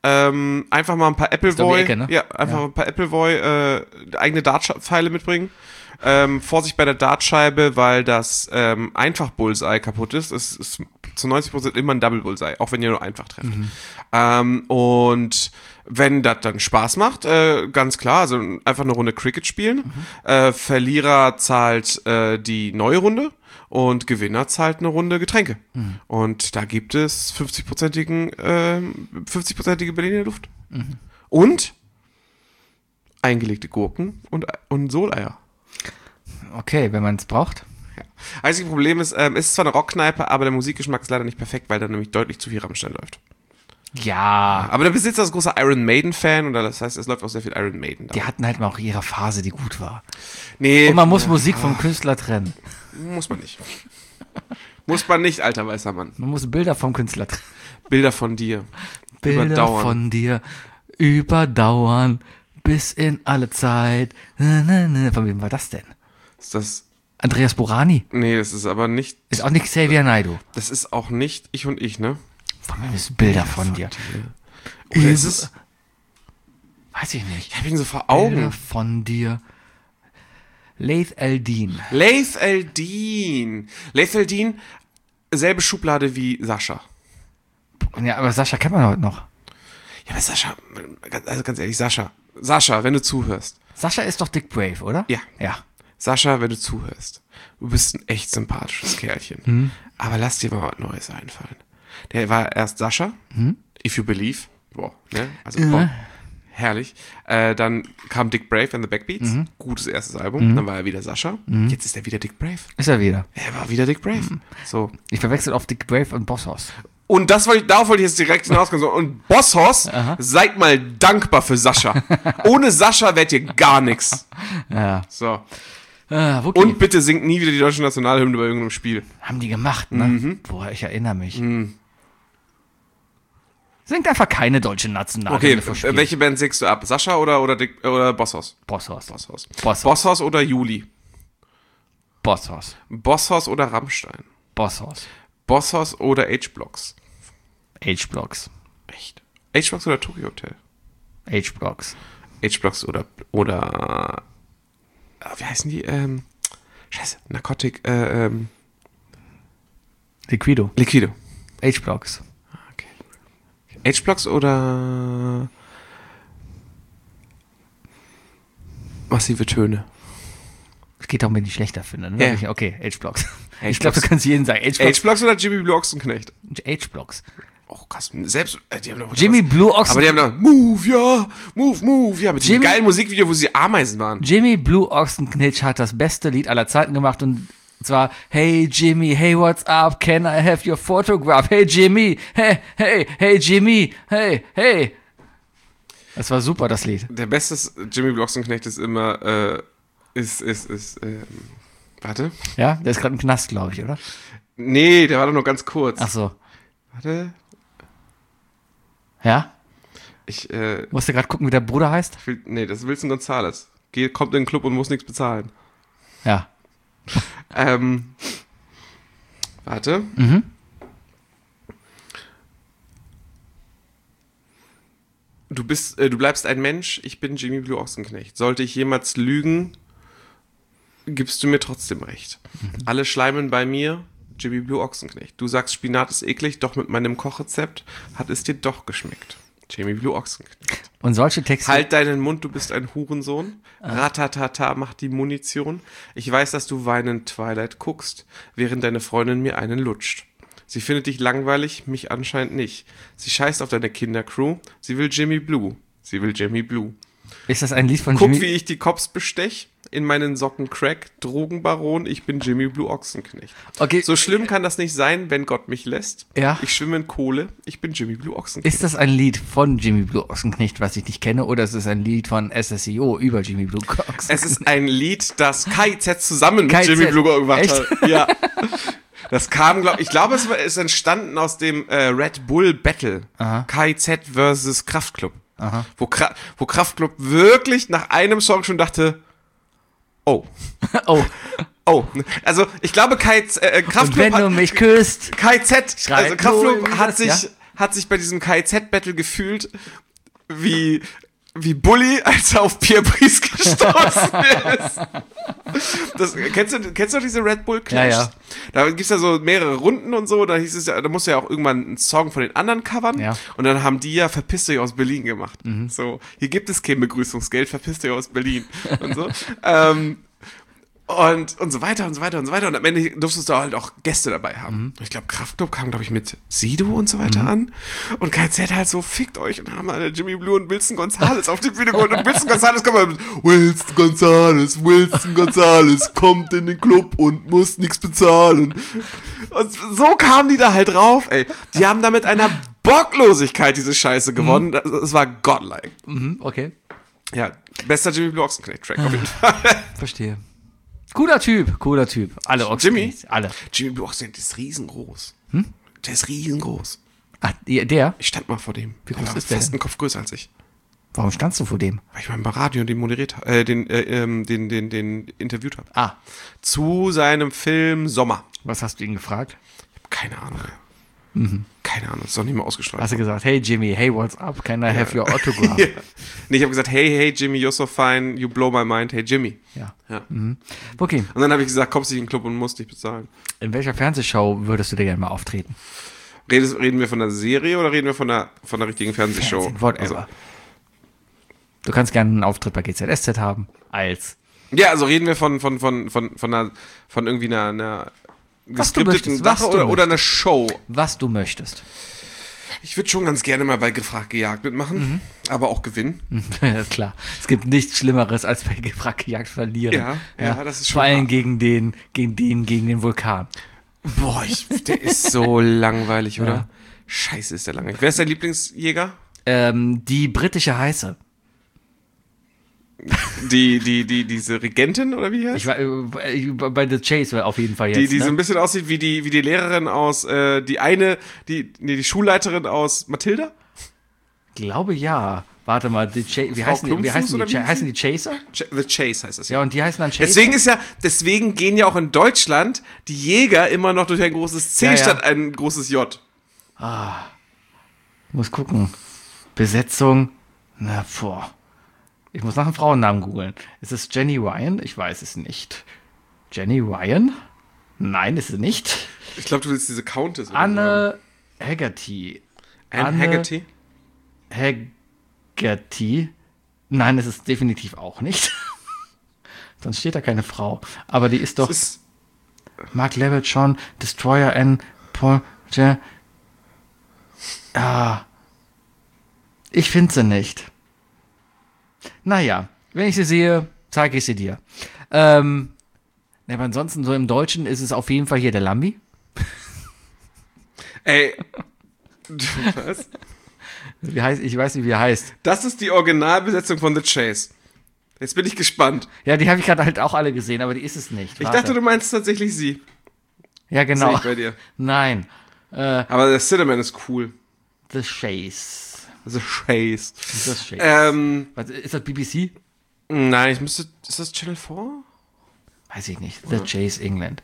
Ähm, einfach mal ein paar Appleboy, Ecke, ne? ja, einfach Ja. mal ein paar Appleboy, äh, eigene Dartpfeile mitbringen. Ähm, Vorsicht bei der Dartscheibe, weil das ähm, Einfach-Bullseye kaputt ist. Es ist zu neunzig Prozent immer ein Double-Bullseye, auch wenn ihr nur einfach trefft. Mhm. Ähm, und wenn das dann Spaß macht, äh, ganz klar, also einfach eine Runde Cricket spielen. Mhm. Äh, Verlierer zahlt äh, die neue Runde und Gewinner zahlt eine Runde Getränke. Mhm. Und da gibt es fünfzig-prozentigen, äh, fünfzig-prozentige Berliner Luft. Mhm. Und eingelegte Gurken und, und Soleier. Okay, wenn man es braucht. Ja. Einziges Problem ist, ähm, es ist zwar eine Rockkneipe, aber der Musikgeschmack ist leider nicht perfekt, weil da nämlich deutlich zu viel Rammstein läuft. Ja. Aber der Besitzer ist großer Iron Maiden-Fan und das heißt, es läuft auch sehr viel Iron Maiden da. Die hatten halt mal auch ihre Phase, die gut war. Nee, Und man muss Musik vom Künstler trennen. muss man nicht. Muss man nicht, alter weißer Mann. Man muss Bilder vom Künstler trennen. Bilder von dir. Bilder Überdauern. von dir überdauern bis in alle Zeit. Na, na, na. Von wem war das denn? Ist das... Andreas Borani? Nee, das ist aber nicht... Ist auch nicht Xavier Naidoo. Das ist auch nicht ich und ich, ne? Von wem ist Bilder von dir? Oder ist es... Weiß ich nicht. Ich hab ihn so vor Bilder Augen. von dir. Laith Eldin. Laith Eldin. Laith Eldin, selbe Schublade wie Sascha. Ja, aber Sascha kennt man heute noch. Ja, aber Sascha, also ganz ehrlich, Sascha. Sascha, wenn du zuhörst. Sascha ist doch Dick Brave, oder? Ja. Ja. Sascha, wenn du zuhörst. Du bist ein echt sympathisches Kerlchen. Mhm. Aber lass dir mal was Neues einfallen. Der war erst Sascha, Mhm. If You Believe. Boah, ne? Also, boah. Herrlich. Äh, dann kam Dick Brave and the Backbeats. Mhm. Gutes erstes Album. Dann war er wieder Sascha. Jetzt ist er wieder Dick Brave. Ist er wieder. Er war wieder Dick Brave. So. Ich verwechsel auf Dick Brave und Bosshaus. Und das wollte ich, darauf wollte ich jetzt direkt hinausgehen. So, und Bosshaus, seid mal dankbar für Sascha. Ohne Sascha wärt ihr gar nichts. Ja. So. Ah, Wookie. Und bitte singt nie wieder die deutsche Nationalhymne bei irgendeinem Spiel. Haben die gemacht, ne? Mhm. Boah, ich erinnere mich. Singt einfach keine deutsche Okay, Nationalhymne vor Spiel. äh, welche Band singst du ab? Sascha oder, oder, Dick, oder Bosshaus? Bosshaus. Bosshaus. Bosshaus. Bosshaus oder Juli? Bosshaus. Bosshaus oder Rammstein? Bosshaus. Bosshaus oder H-Blocks? H-Blocks. Echt? H-Blocks oder Tokyo Hotel? H-Blocks. H-Blocks oder, oder, äh, wie heißen die? Ähm, scheiße, Narcotic, äh, ähm, Liquido. Liquido. H-Blocks. Okay. H-Blocks oder massive Töne? Es geht darum, wenn ich schlechter finde. Ne? Ja. Okay, H-Blocks. H-Blocks. Ich glaube, du kannst jeden sagen. H-Blocks. H-Blocks oder Jimmy Blue Ochsenknecht? H-Blocks. Oh, krass. Selbst, äh, die haben noch Jimmy Blue Aber die Ochsen. haben noch Move, ja, Move, Move, ja, mit diesem Jimmy- geilen Musikvideo, wo sie Ameisen waren. Jimmy Blue Ochsenknecht hat das beste Lied aller Zeiten gemacht und zwar Hey Jimmy, hey what's up, can I have your photograph? Hey Jimmy, hey, hey, hey Jimmy, hey, hey. Das war super, das Lied. Der beste Jimmy Blue Ochsenknecht ist immer, äh, ist, ist, ist, ähm, warte. Ja, der ist gerade im Knast, glaube ich, oder? Nee, der war doch nur ganz kurz. Ach so. Warte. Ja? Ich, äh, Musst du gerade gucken, wie der Bruder heißt? will, nee, das ist Wilson Gonzalez. Geht, kommt in den Club und muss nichts bezahlen. Ja. Ähm, warte. Mhm. Du bist, äh, du bleibst ein Mensch, ich bin Jimmy Blue Ochsenknecht. Sollte ich jemals lügen, gibst du mir trotzdem recht. Mhm. Alle schleimen bei mir, Jimmy Blue Ochsenknecht. Du sagst, Spinat ist eklig, doch mit meinem Kochrezept hat es dir doch geschmeckt. Jimmy Blue Ochsenknecht. Und solche Texte. Halt deinen Mund, du bist ein Hurensohn. Ratatata macht die Munition. Ich weiß, dass du weinend Twilight guckst, während deine Freundin mir einen lutscht. Sie findet dich langweilig, mich anscheinend nicht. Sie scheißt auf deine Kindercrew. Sie will Jimmy Blue. Sie will Jimmy Blue. Ist das ein Lied von Guck, Jimmy? wie ich die Cops bestech. In meinen Socken Crack. Drogenbaron, ich bin Jimmy Blue Ochsenknecht. Okay. So schlimm kann das nicht sein, wenn Gott mich lässt. Ja. Ich schwimme in Kohle. Ich bin Jimmy Blue Ochsenknecht. Ist das ein Lied von Jimmy Blue Ochsenknecht, was ich nicht kenne, oder ist es ein Lied von S S I O über Jimmy Blue Ochsenknecht? Es ist ein Lied, das K I Z zusammen mit K I Z. Jimmy Blue gemacht Echt? hat. Ja. Das kam, glaube ich, glaube, es war- ist entstanden aus dem äh, Red Bull Battle. Aha. K I Z versus Kraftklub. Aha. Wo, Kra wo Kraftklub wirklich nach einem Song schon dachte, oh, Oh, oh. Also, ich glaube, K I Z, äh, und Kraftklub wenn du hat, mich küsst. K I Z, Schreit also Kraftklub Null, hat das, sich, ja? hat sich bei diesem K I Z-Battle gefühlt wie, wie Bully, als er auf Pierre Brice gestoßen ist. Das, kennst, du, kennst du diese Red Bull Clash? Ja, ja. Da gibt's ja so mehrere Runden und so, da hieß es ja, da musst du ja auch irgendwann einen Song von den anderen covern. Ja. Und dann haben die ja Verpiss dich aus Berlin gemacht. Mhm. So, hier gibt es kein Begrüßungsgeld, verpiss dich aus Berlin. Und so. ähm, Und, und so weiter und so weiter und so weiter. Und am Ende durftest du halt auch Gäste dabei haben. Mhm. Ich glaube, Kraftklub kam, glaube ich, mit Sido und so weiter mhm. an. Und K Z halt so, fickt euch. Und dann haben wir Jimmy Blue und Wilson Gonzalez auf die Bühne geholt. Und Wilson Gonzalez kommt mit Wilson Gonzalez, Wilson Gonzalez kommt in den Club und muss nichts bezahlen. Und so kamen die da halt drauf, ey. Die haben da mit einer Bocklosigkeit diese Scheiße gewonnen. Mhm. Es war godlike. Mhm, okay. Ja, bester Jimmy Blue Ochsenknecht-Track auf jeden Fall. Verstehe. Cooler Typ, cooler Typ. Alle Jimmy? Alle. Jimmy Blue Ochsenknecht ist riesengroß. Hm? Der ist riesengroß. Ach, der? Ich stand mal vor dem. Wie groß der ist der fast denn? einen Kopf größer als ich. Warum standst du vor dem? Weil ich mal im Radio den moderiert äh, den, äh, ähm, den, den, den interviewt habe. Ah. Zu seinem Film Sommer. Was hast du ihn gefragt? Ich habe keine Ahnung mehr. Mhm. Keine Ahnung, ist doch nicht mal ausgestrahlt. Hast du gesagt, hey Jimmy, hey, what's up? Can I ja. have your autograph? Ja. Nee, ich habe gesagt, hey, hey Jimmy, you're so fine, you blow my mind, hey Jimmy. Ja. ja. Mhm. Okay. Und dann habe ich gesagt, kommst du in den Club und musst dich bezahlen. In welcher Fernsehshow würdest du dir gerne mal auftreten? Redest, reden wir von einer Serie oder reden wir von einer, von einer richtigen Fernsehshow? Fernsehen, whatever. Also. Du kannst gerne einen Auftritt bei G Z S Z haben, als... Ja, also reden wir von, von, von, von, von, einer, von irgendwie einer, einer was du möchtest, Sache oder, oder einer Show. Was du möchtest. Ich würde schon ganz gerne mal bei Gefragt gejagt mitmachen, mhm. aber auch gewinnen. Ja, klar. Es gibt nichts Schlimmeres als bei Gefragt gejagt verlieren. Ja, ja, ja, das ist schon. Vor allem gegen den, gegen den, gegen den Vulkan. Boah, ich, der ist so langweilig, oder? Ja. Scheiße, ist der langweilig. Wer ist dein Lieblingsjäger? Ähm, die britische Heiße. Die, die, die, diese Regentin, oder wie die heißt? Ich war äh, bei The Chase auf jeden Fall jetzt. Die, die ne? so ein bisschen aussieht wie die, wie die Lehrerin aus, äh, die eine, die, nee, die Schulleiterin aus Mathilda? Glaube ja. Warte mal, die Ch- wie, heißen die, wie heißen die? Ch- heißen die Chaser? Ch- The Chase heißt das ja. Ja, und die heißen dann Chaser. Deswegen ist ja, deswegen gehen ja auch in Deutschland die Jäger immer noch durch ein großes C ja, ja. statt ein großes J. Ah. Muss gucken. Besetzung. Na, boah. Ich muss nach einem Frauennamen googeln. Ist es Jenny Ryan? Ich weiß es nicht. Jenny Ryan? Nein, ist es nicht. Ich glaube, du willst diese Countess. Anne Haggerty. Anne, Anne Haggerty? Haggerty. Nein, es ist definitiv auch nicht. Sonst steht da keine Frau. Aber die ist doch... Ist Mark Levitt schon, Destroyer N. Paul... J- ah. Ich finde sie nicht. Naja, wenn ich sie sehe, zeige ich sie dir. Ähm, aber ansonsten so im Deutschen ist es auf jeden Fall hier der Lambi. Ey, was? Wie heißt, ich weiß nicht, wie er heißt. Das ist die Originalbesetzung von The Chase. Jetzt bin ich gespannt. Ja, die habe ich gerade halt auch alle gesehen, aber die ist es nicht. Ich Warte. dachte, du meinst tatsächlich sie. Ja, genau. Das ist nicht bei dir. Nein. Äh, aber der Cinnamon ist cool. The Chase. The Chase. The Chase. Ähm, Was, ist das B B C? Nein, ich müsste. Ist das Channel vier? Weiß ich nicht. The Chase England.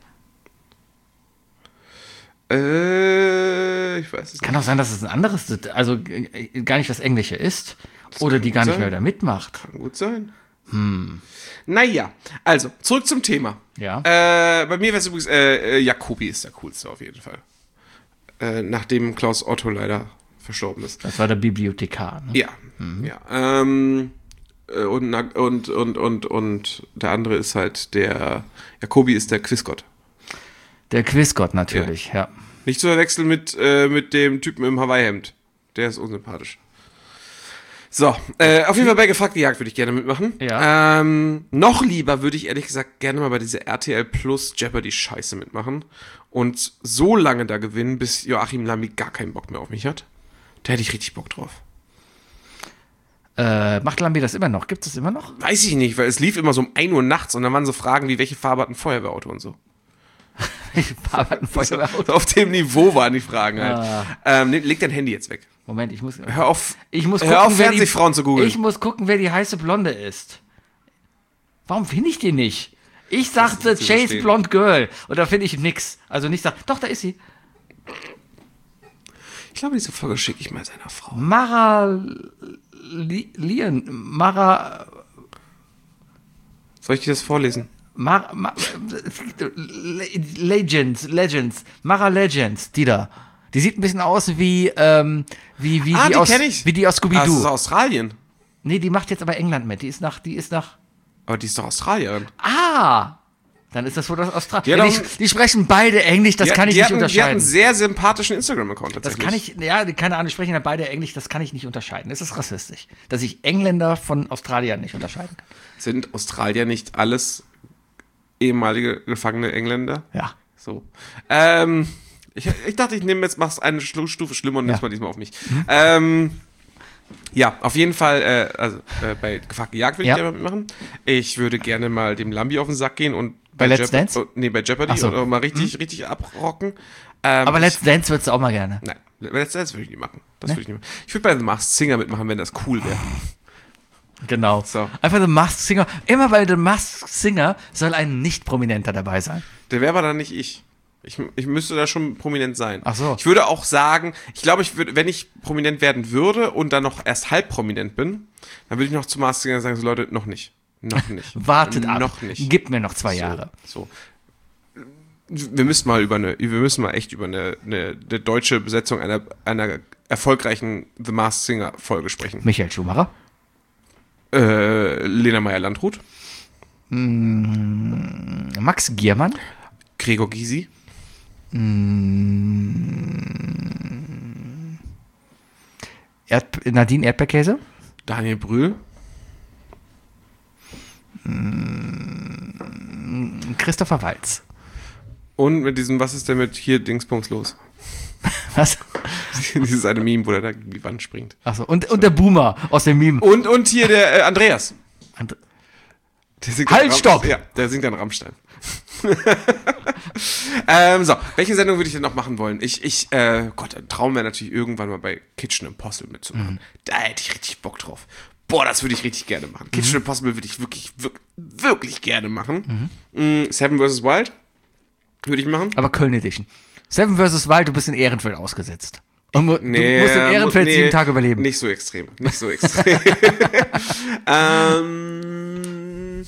Äh, ich weiß es nicht. Kann auch sein, dass es ein anderes, also äh, gar nicht das Englische ist. Das oder die gar nicht sein. mehr da mitmacht. Kann gut sein. Hm. Naja, also, zurück zum Thema. Ja. Äh, bei mir wäre es übrigens, äh, Jacobi ist der coolste auf jeden Fall. Äh, nachdem Klaus Otto leider verstorben ist. Das war der Bibliothekar, ne? Ja, mhm. ja. Ähm, und, und, und, und, und der andere ist halt der, Jacobi ist der Quizgott. Der Quizgott natürlich, ja. ja. Nicht zu verwechseln mit, äh, mit dem Typen im Hawaii-Hemd. Der ist unsympathisch. So, äh, auf jeden Fall bei Gefragt gejagt würde ich gerne mitmachen. Ja. Ähm, noch lieber würde ich ehrlich gesagt gerne mal bei dieser R T L Plus Jeopardy-Scheiße mitmachen und so lange da gewinnen, bis Joachim Lambi gar keinen Bock mehr auf mich hat. Da hätte ich richtig Bock drauf. Äh, macht Lambi das immer noch? Gibt es das immer noch? Weiß ich nicht, weil es lief immer so um ein Uhr nachts und dann waren so Fragen wie, welche Farbe hat ein Feuerwehrauto und so. Welche Farbe hat ein Feuerwehrauto? So, auf dem Niveau waren die Fragen halt. Ah. Ähm, leg dein Handy jetzt weg. Moment, ich muss... Hör auf, ich muss hör gucken, auf Fernsehfrauen zu googeln. Ich muss gucken, wer die heiße Blonde ist. Warum finde ich die nicht? Ich sagte Chase verstehen. Blonde Girl und da finde ich nix. Also nicht sag, doch, da ist sie. Ich glaube, diese Folge schicke ich mal seiner Frau. Mara Li- Lien, Mara, Soll ich dir das vorlesen? Mara, Ma, Legends, Legends, Mara Legends, die da. Die sieht ein bisschen aus wie, ähm, wie, wie, Ah, die, die aus, kenn ich. wie die aus Ah, das ist Scooby-Doo. Australien. Nee, die macht jetzt aber England mit. Die ist nach, die ist nach, Aber die ist doch Australierin. ah! Dann ist das wohl das Australien. Die Ja, hat die, auch- die sprechen beide Englisch, das Die- kann ich die nicht hatten, Die hatten unterscheiden. einen sehr sympathischen Instagram-Account Das tatsächlich. kann ich, ja, keine Ahnung, die sprechen ja beide Englisch, das kann ich nicht unterscheiden. Das ist rassistisch. Dass ich Engländer von Australiern nicht unterscheiden kann. Sind Australier nicht alles ehemalige gefangene Engländer? Ja. So. Ähm, ich, ich dachte, ich nehme jetzt, mach's eine Stu- Stufe schlimmer und Ja. nimm's mal diesmal auf mich. Ähm, ja, auf jeden Fall, äh, also äh, bei Gefragt gejagt würde Ja. ich gerne mitmachen. Ich würde gerne mal dem Lambi auf den Sack gehen und Bei Let's Jeop- Dance? Oh, nee, bei Jeopardy Ach so. und mal richtig, richtig abrocken. Ähm, Aber ich- Let's Dance würdest du auch mal gerne. Nein, Let's Dance würde ich nicht machen. Das würde ich nicht machen. Ich würde bei The Masked Singer mitmachen, wenn das cool wäre. Genau. So. Einfach The Masked Singer. Immer bei The Masked Singer soll ein Nicht-Prominenter dabei sein. Der wäre aber dann nicht ich. Ich, ich müsste da schon prominent sein. Ach so. Ich würde auch sagen, ich glaube, ich würde, wenn ich prominent werden würde und dann noch erst halb prominent bin, dann würde ich noch zu Masked Singer sagen, so Leute, noch nicht. Noch nicht. Wartet ab. Noch nicht. Gib mir noch zwei Jahre. So. Wir müssen mal über eine, wir müssen mal echt über eine, eine, eine deutsche Besetzung einer, einer erfolgreichen The Masked Singer Folge sprechen. Michael Schumacher. Äh, Lena Meyer-Landrut, Max Giermann. Gregor Gysi, Erd Nadine Erdbeerkäse. Daniel Brühl, Christopher Waltz. und mit diesem, was ist denn mit hier Dingsbums los? Was? Dieses eine Meme, wo der da gegen die Wand springt. Achso, und, und der Boomer aus dem Meme. Und, und hier der äh, Andreas. And Der singt Halt, dann Ram- stopp! Ja, der singt dann Rammstein. ähm, so, welche Sendung würde ich denn noch machen wollen? Ich, ich, äh, Gott, ein Traum wäre natürlich irgendwann mal bei Kitchen Impossible mitzumachen. Mhm. Da hätte ich richtig Bock drauf. Boah, das würde ich richtig gerne machen. Mhm. Kitchen Impossible würde ich wirklich, wirklich, wirklich gerne machen. Mhm. Seven versus. Wild würde ich machen. aber Köln Edition. Seven versus. Wild, du bist in Ehrenfeld ausgesetzt. Und mu- Nee, du musst in Ehrenfeld nee, sieben Tage überleben. Nicht so extrem. Nicht so extrem. ähm,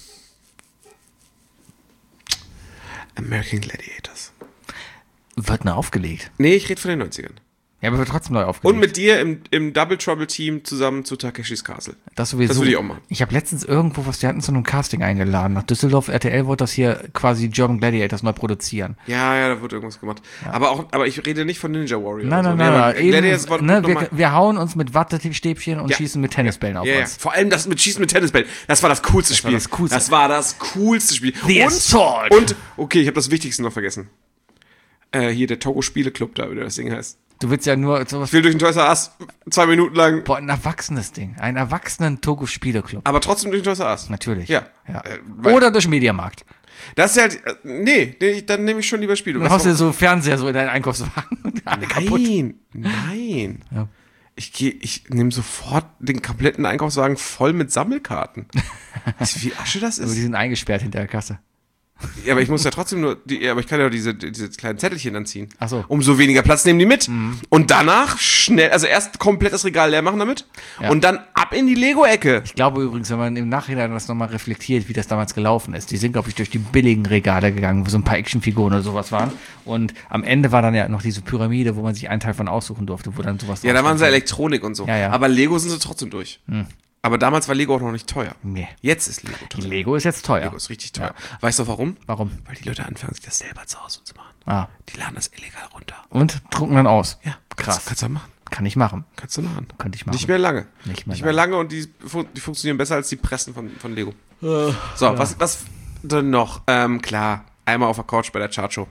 American Gladiators. Wird neu aufgelegt. Nee, ich rede von den neunzigern. Ja, aber wird trotzdem neu aufgelegt. Und mit dir im, im Double Trouble Team zusammen zu Takeshis Castle. Das sowieso. Das würde ich auch machen. Ich habe letztens irgendwo was, die hatten zu einem Casting eingeladen. Nach Düsseldorf, R T L wollte das hier quasi German Gladiators neu produzieren. Ja, ja, da wird irgendwas gemacht. Aber auch, aber ich rede nicht von Ninja Warrior. Nein, oder nein, so. nein, Nee, nein. aber Gladiators war Eben, ne, noch wir, mal- wir hauen uns mit Wattestäbchen und Ja. schießen mit Tennisbällen auf ja, ja. uns. Vor allem das mit Schießen mit Tennisbällen. Das war das coolste Spiel. das coolste. Das war das coolste Spiel. The und, Assault. und, okay, ich habe das Wichtigste noch vergessen. Äh, hier der Togo Spieleclub da, wie das Ding heißt. Du willst ja nur sowas. Ich will durch den Toys R Us zwei Minuten lang, Boah, ein erwachsenes Ding. Ein erwachsenen Togo-Spieleclub. aber trotzdem durch den Toys R Us. Natürlich. Ja. ja. Äh, weil- Oder durch Mediamarkt. Das ist halt, äh, nee, nee, dann nehme ich schon lieber Spiele. Dann Was haust du noch- so Fernseher so in deinen Einkaufswagen und alle kaputt. Nein, nein. Ja. Ich gehe, ich nehme sofort den kompletten Einkaufswagen voll mit Sammelkarten. Weißt du, wie Asche das Aber die ist? sind eingesperrt hinter der Kasse. Ja, aber ich muss ja trotzdem nur, die, ja, aber ich kann ja auch diese, diese kleinen Zettelchen dann ziehen. Ach so. Umso weniger Platz nehmen die mit. Und danach schnell, also erst komplett das Regal leer machen damit Ja. und dann ab in die Lego-Ecke. Ich glaube übrigens, wenn man im Nachhinein das nochmal reflektiert, wie das damals gelaufen ist. Die sind, glaube ich, durch die billigen Regale gegangen, wo so ein paar Actionfiguren oder sowas waren. Und am Ende war dann ja noch diese Pyramide, wo man sich einen Teil von aussuchen durfte, wo dann sowas Ja, drauf da waren sie stand. Elektronik und so. Ja, ja. Aber Lego sind sie trotzdem durch. Aber damals war Lego auch noch nicht teuer. Nee. Jetzt ist Lego teuer. Lego ist jetzt teuer. Lego ist richtig teuer. Weißt du warum? Warum? Weil die Leute anfangen, sich das selber zu Hause zu machen. Ah. Die laden das illegal runter. Und drucken dann aus. Ja, Krass. Kannst, kannst du machen. Kann ich machen. Kannst du machen. Könnte ich machen. Nicht mehr lange. Nicht mehr Nicht mehr lange und die, fun- die funktionieren besser als die Pressen von, von Lego. so, was, was denn noch? Ähm, klar, einmal auf der Couch bei der Chartshow.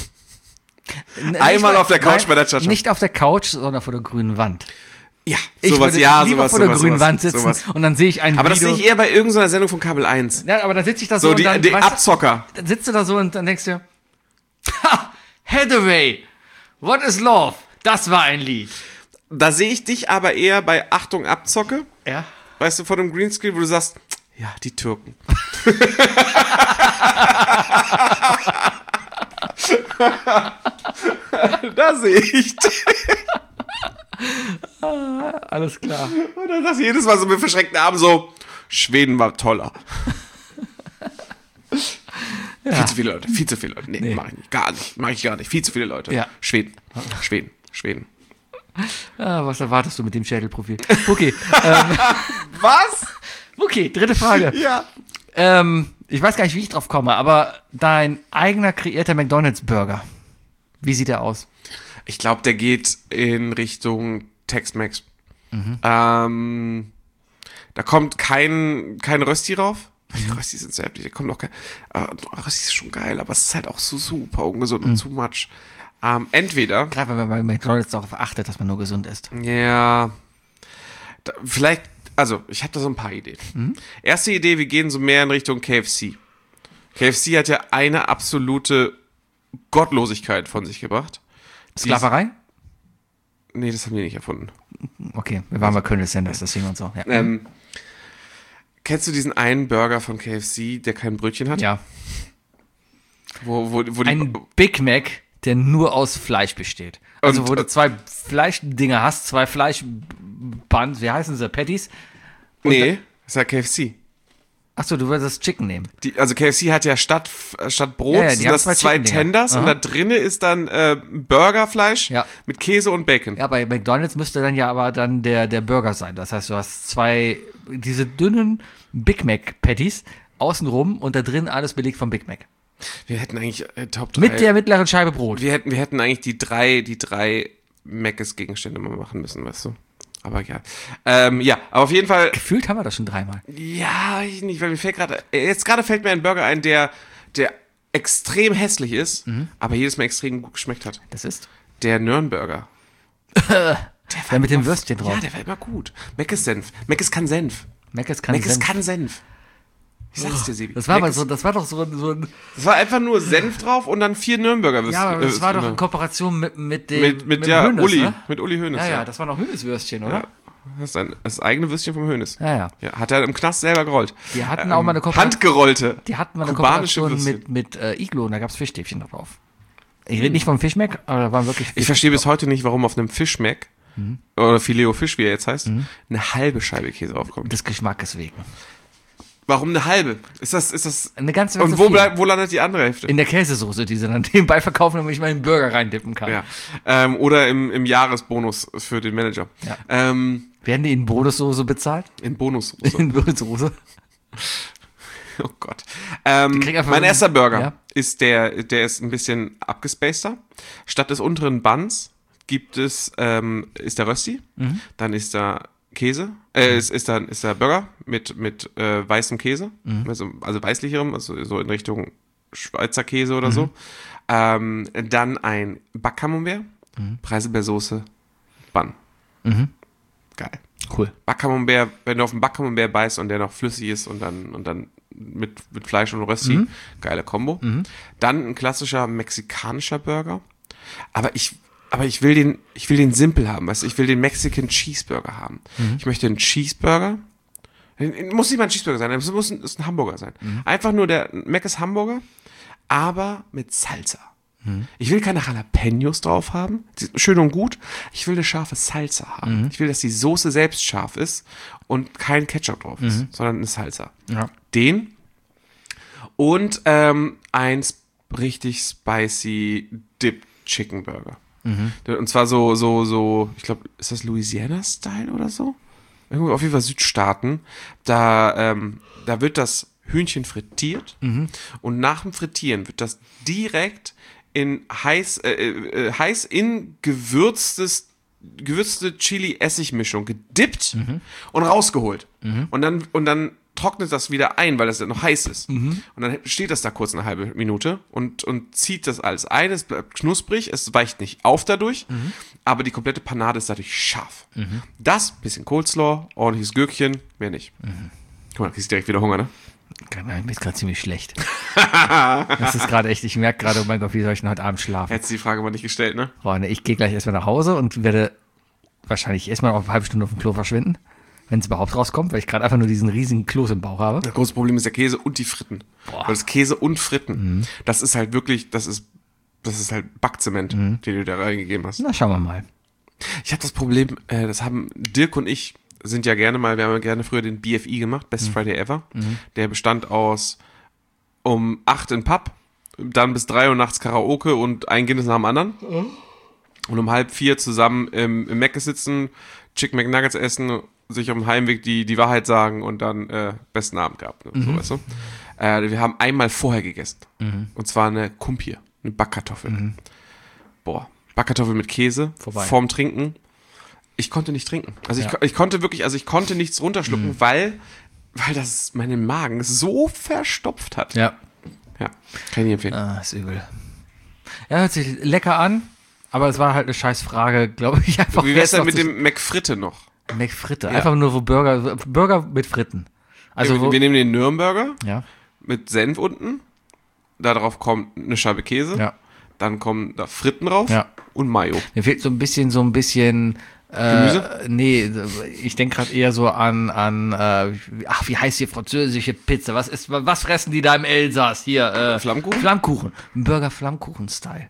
N- Einmal nicht auf der Couch nein, bei der Chatscha. Nicht auf der Couch, sondern vor der grünen Wand. Ja, Ich sowas, würde ja, lieber sowas, vor der sowas, grünen sowas, Wand sitzen sowas. und dann sehe ich ein Aber das Video. sehe ich eher bei irgendeiner Sendung von Kabel eins. Ja, aber dann sitze ich da so, So, und die, dann, die weißt du, Abzocker. dann sitzt du da so und dann denkst du, ha, Hathaway, what is love? Das war ein Lied. Da sehe ich dich aber eher bei Achtung, Abzocke. Ja. Weißt du, vor dem Greenscreen, wo du sagst, ja, die Türken. da sehe ich dich. Alles klar. Und dann sagst du jedes Mal so mit verschreckten Armen so, Schweden war toller. Ja. Viel zu viele Leute, viel zu viele Leute. Nee, Nee. mach ich nicht, gar nicht, mach ich gar nicht. Viel zu viele Leute. Ja. Schweden, Schweden, Schweden. Ah, was erwartest du mit dem Schädelprofil? Okay, ähm, Was? okay, dritte Frage. Ja. Ähm, ich weiß gar nicht, wie ich drauf komme, aber dein eigener kreierter McDonald's-Burger, wie sieht der aus? Ich glaube, der geht in Richtung Tex-Mex. Mhm. Ähm, da kommt kein, kein Rösti rauf. Die Röstis sind sehr heftig, da kommt noch kein. Äh, Rösti ist schon geil, aber es ist halt auch so super ungesund und too much. Ähm, entweder. Gerade wenn man bei McDonald's darauf achtet, dass man nur gesund isst. Ja. Da, vielleicht, also, ich habe da so ein paar Ideen. Mhm. Erste Idee, wir gehen so mehr in Richtung K F C. K F C hat ja eine absolute Gottlosigkeit von sich gebracht. Die- Sklaverei? Nee, das haben die nicht erfunden. Okay, wir waren bei Colonel Sanders, deswegen und so. Ja. Ähm, kennst du diesen einen Burger von K F C, der kein Brötchen hat? ja. Wo, wo, wo die, Ein Big Mac, der nur aus Fleisch besteht. Also Und, wo du äh, zwei Fleischdinger hast, zwei Fleischbuns, wie heißen sie, Patties? nee, das ist ja K F C. Achso, du würdest das Chicken nehmen. Die, also K F C hat ja statt, statt Brot Ja, ja, die sind haben das zwei zwei Chicken-Dinger. Tenders und Aha. da drinne ist dann äh, Burgerfleisch Ja. mit Käse und Bacon. Ja, bei McDonald's müsste dann ja aber dann der, der Burger sein. Das heißt, du hast zwei, diese dünnen Big Mac Patties außenrum und da drin alles belegt vom Big Mac. Wir hätten eigentlich äh, Top drei. Mit der mittleren Scheibe Brot. wir hätten, wir hätten eigentlich die drei, die drei Mc's-Gegenstände mal machen müssen, weißt du? Aber ja. Ähm, ja, aber auf jeden Fall. Gefühlt haben wir das schon dreimal. Ja, ich nicht, weil mir fällt gerade. Jetzt gerade fällt mir ein Burger ein, der, der extrem hässlich ist, aber jedes Mal extrem gut geschmeckt hat. Das ist? Der Nürnberger. Der mit dem Würstchen drauf. Ja, der war immer gut. Mac ist Senf. Mac ist kann Senf. Mac ist kann Mac ist Senf. kann Senf. Ich sag's dir, Sebi. Das war Mac aber ist- so, das war doch so, ein- so ein, Das war einfach nur Senf drauf und dann vier Nürnberger Würstchen. ja, aber das äh, war doch in äh, Kooperation mit, mit dem, mit, mit, dem ja, Hönes, Uli. ne? Mit Uli Hoeneß. Ja, ja, das war noch Hönes-Würstchen, oder? Ja. Das ist ein, das eigene Würstchen vom Hönes. Ja, ja. Ja, hat er im Knast selber gerollt. Die hatten auch mal eine Kooperation. Handgerollte. Die hatten mal eine kubanische Kooperation Würstchen. mit, mit äh, Iglo und da gab's Fischstäbchen da drauf. Ich rede nicht vom Fischmeck, aber da waren wirklich Ich verstehe bis heute nicht, warum auf einem Fischmeck oder Fileo Fisch, wie er jetzt heißt, eine halbe Scheibe Käse aufkommt. des Geschmackes wegen. Warum eine halbe? Ist das, ist das, Eine ganze und Menge wo viel. bleibt, wo landet die andere Hälfte? In der Käsesoße, die sie dann nebenbei verkaufen, damit ich meinen Burger reindippen kann. Ja. Ähm, oder im, im Jahresbonus für den Manager. Ja. Ähm, Werden die in Bonussoße bezahlt? in Bonus. In Bonussoße? Oh Gott. Ähm, krieg einfach mein so- erster Burger ja. ist der, der ist ein bisschen abgespaceder. Statt des unteren Buns gibt es, ähm, ist der Rösti, Mhm. dann ist da Käse, äh, ist, ist da, ist da Burger mit, mit äh, weißem Käse, Mhm. also, also weißlicherem, also so in Richtung Schweizer Käse oder Mhm. so. Ähm, dann ein Backcamembert, Mhm. Preiselbeersoße, Bun. Geil. Cool. Backcamembert, wenn du auf den Backcamembert beißt und der noch flüssig ist und dann, und dann mit, mit Fleisch und Rösti, Mhm. geile Kombo. Dann ein klassischer mexikanischer Burger. Aber ich, aber ich will den, ich will den simpel haben, weißt du, ich will den Mexican Cheeseburger haben. Mhm. Ich möchte einen Cheeseburger. Muss nicht mal ein Cheeseburger sein, es muss ein, ist ein Hamburger sein. Mhm. Einfach nur der Mac ist Hamburger, aber mit Salsa. Mhm. Ich will keine Jalapenos drauf haben. Die sind schön und gut. Ich will eine scharfe Salsa haben. Mhm. Ich will, dass die Soße selbst scharf ist und kein Ketchup drauf ist, sondern eine Salsa. Ja. Den und ähm, ein sp- richtig spicy Dip Chicken Burger. Und zwar so, so, so, ich glaube, ist das Louisiana-Style oder so? Irgendwo auf jeden Fall Südstaaten. Da, ähm, da wird das Hühnchen frittiert und nach dem Frittieren wird das direkt in heiß, äh, äh, heiß in gewürztes, gewürzte Chili-Essig-Mischung gedippt und rausgeholt. Und dann, und dann trocknet das wieder ein, weil das ja noch heiß ist. Und dann steht das da kurz eine halbe Minute und, und zieht das alles ein. Es bleibt knusprig, es weicht nicht auf dadurch, aber die komplette Panade ist dadurch scharf. Das, bisschen Coleslaw, ordentliches Gürkchen, mehr nicht. Guck mal, da kriegst du direkt wieder Hunger, ne? Mir ist gerade ziemlich schlecht. Das ist gerade echt, ich merke gerade, oh mein Gott, wie soll ich denn heute Abend schlafen? Hättest du die Frage mal nicht gestellt, ne? Freunde, ich gehe gleich erstmal nach Hause und werde wahrscheinlich erstmal auf eine halbe Stunde auf dem Klo verschwinden, wenn es überhaupt rauskommt, weil ich gerade einfach nur diesen riesigen Kloß im Bauch habe. Das große Problem ist der Käse und die Fritten. Boah. Weil das Käse und Fritten, das ist halt wirklich, das ist Das ist halt Backzement, den du da reingegeben hast. Na, schauen wir mal. Ich habe das Problem, äh, das haben Dirk und ich sind ja gerne mal, wir haben ja gerne früher den B F I gemacht, Best Mhm. Friday Ever. Mhm. Der bestand aus um acht in Pub, dann bis drei Uhr nachts Karaoke und ein Guinness nach dem anderen. Mhm. Und um halb vier zusammen im, im Mc's sitzen, Chicken McNuggets essen, sich auf dem Heimweg die, die Wahrheit sagen und dann äh, besten Abend gehabt. Ne? Mhm. So, weißt du? äh, wir haben einmal vorher gegessen. Mhm. Und zwar eine Kumpir, eine Backkartoffel. Mhm. Boah, Backkartoffel mit Käse, Vorbei. vorm Trinken. Ich konnte nicht trinken. Also Ja. ich, ich konnte wirklich, also ich konnte nichts runterschlucken, mhm. weil, weil das meinen Magen so verstopft hat. Ja. Ja, kann ich nicht empfehlen. Ah, ist übel. Ja, hört sich lecker an, aber es war halt eine scheiß Frage, glaube ich. Einfach Wie wär's jetzt denn mit noch zu- dem McFritte noch? McFritte. Ja. Einfach nur wo Burger, Burger mit Fritten. Also wir, wo, wir nehmen den Nürnberger ja, mit Senf unten, da drauf kommt eine Scheibe Käse, ja, dann kommen da Fritten drauf ja. und Mayo. Mir fehlt so ein bisschen, so ein bisschen. Äh, Gemüse? Nee, ich denke gerade eher so an, an äh, ach, wie heißt die französische Pizza? Was ist, was fressen die da im Elsass? Hier, äh, Flammkuchen? Flammkuchen. Ein Burger Flammkuchen-Style.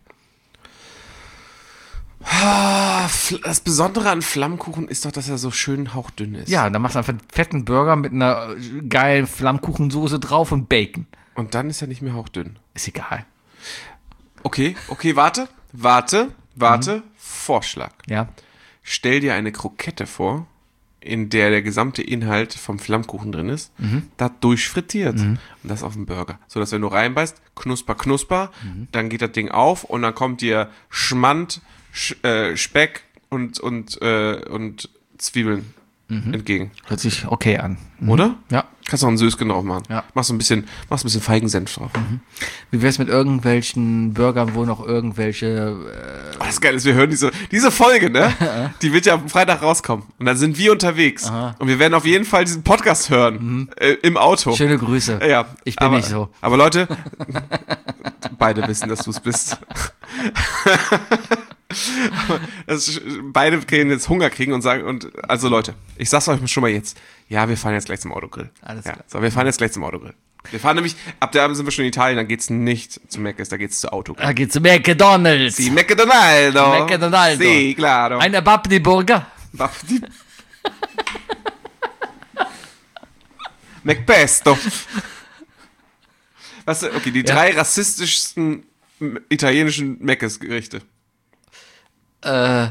Ah, das Besondere an Flammkuchen ist doch, dass er so schön hauchdünn ist. Ja, dann machst du einfach einen fetten Burger mit einer geilen Flammkuchensoße drauf und Bacon. Und dann ist er nicht mehr hauchdünn. Ist egal. Okay, okay, warte, warte, warte, mhm. Vorschlag. Ja. Stell dir eine Krokette vor, in der der gesamte Inhalt vom Flammkuchen drin ist, mhm. da durchfrittiert mhm. und das auf dem Burger. So, dass wenn du reinbeißt, knusper, knusper, mhm. dann geht das Ding auf und dann kommt dir Schmand, Sch, äh, Speck und, und, äh, und Zwiebeln mhm. entgegen. Hört sich okay an. Mhm. Oder? Ja. Kannst du noch ein Söschen drauf machen. Ja. Machst so ein bisschen, machst ein bisschen Feigensenf drauf. Mhm. Wie wär's mit irgendwelchen Burgern, wo noch irgendwelche äh, Oh, das Geile ist, wir hören diese, diese Folge, ne? Die wird ja am Freitag rauskommen. Und dann sind wir unterwegs. Aha. Und wir werden auf jeden Fall diesen Podcast hören. Mhm. Äh, Im Auto. schöne Grüße. Ja. Ich bin aber, nicht so. Aber Leute, beide wissen, dass du es bist. Das ist, beide können jetzt Hunger kriegen und sagen, und also Leute, ich sag's euch schon mal jetzt. Ja, wir fahren jetzt gleich zum Autogrill. Alles ja, klar. so, wir fahren jetzt gleich zum Autogrill. Wir fahren nämlich, ab der Abend sind wir schon in Italien, dann geht's nicht zu Mc's, da geht's zu Autogrill. Da geht's zu McDonalds. Die McDonaldo. McDonaldo. Sí, claro. Ein Babdi Burger. Babdi. McPesto. Was, okay, die Ja. drei rassistischsten italienischen Mc's-Gerichte. Äh,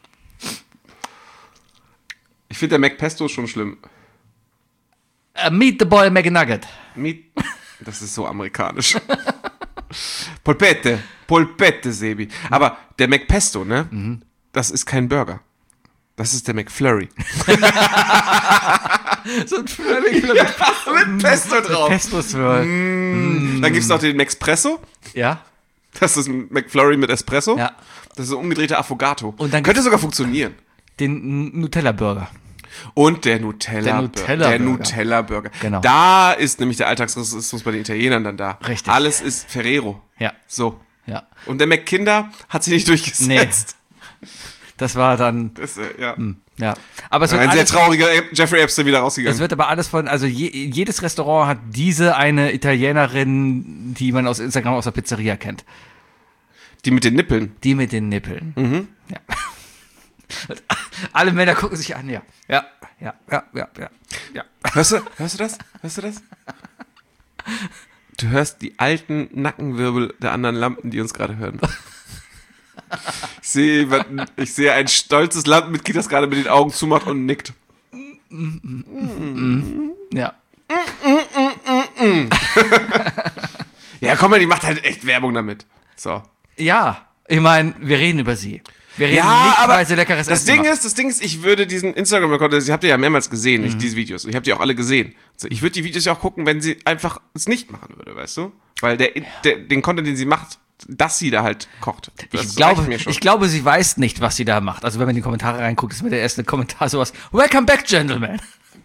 Ich finde der McPesto schon schlimm. a Meatball McNugget. Meat, das ist so amerikanisch. Polpette, Polpette, Sebi. Aber der McPesto, ne? Mhm. Das ist kein Burger. Das ist der McFlurry. So ein Flurry Ja, mit Pesto drauf. Pesto-Swirl. Mm. Dann gibt's noch den McSpresso. Ja. Das ist ein McFlurry mit Espresso. Ja. Das ist ein umgedrehter Affogato. Und dann könnte sogar funktionieren. Den Nutella-Burger. Und der Nutella, Der Nutella-Burger. Der Nutella-Burger. Genau. Da ist nämlich der Alltagsrassismus bei den Italienern dann da. Richtig. Alles ist Ferrero. Ja. So. Ja. Und der McKinder hat sich nicht durchgesetzt. Das war dann, Das, äh, ja. ja. Aber es wird, Ein sehr alles, trauriger Jeffrey Epstein wieder es rausgegangen. wird aber alles von, also je, jedes Restaurant hat diese eine Italienerin, die man aus Instagram aus der Pizzeria kennt. Die mit den Nippeln. Die mit den Nippeln. Mhm. Ja. Alle Männer gucken sich an, ja. Ja, ja, ja, ja, ja. ja. Hörst du, hörst du das? Hörst du das? Du hörst die alten Nackenwirbel der anderen Lampen, die uns gerade hören. Ich sehe, jemanden- ich sehe ein stolzes Lampenmitglied, das gerade mit den Augen zumacht und nickt. Ja. Ja, komm mal, die macht halt echt Werbung damit. So. Ja, ich meine, wir reden über sie. Wir reden Ja, nicht, aber weil sie leckeres das Essen Ding macht. ist, das Ding ist, ich würde diesen Instagram-Account, das habt ihr ja mehrmals gesehen, ich, diese Videos, ich habe die auch alle gesehen. So, ich würde die Videos ja auch gucken, wenn sie einfach es nicht machen würde, weißt du? Weil der, der den Content, den sie macht, dass sie da halt kocht. Das Ich glaube, reicht mir schon. ich glaube, sie weiß nicht, was sie da macht. Also wenn man in die Kommentare reinguckt, ist mir der erste Kommentar sowas, Welcome back, Gentlemen.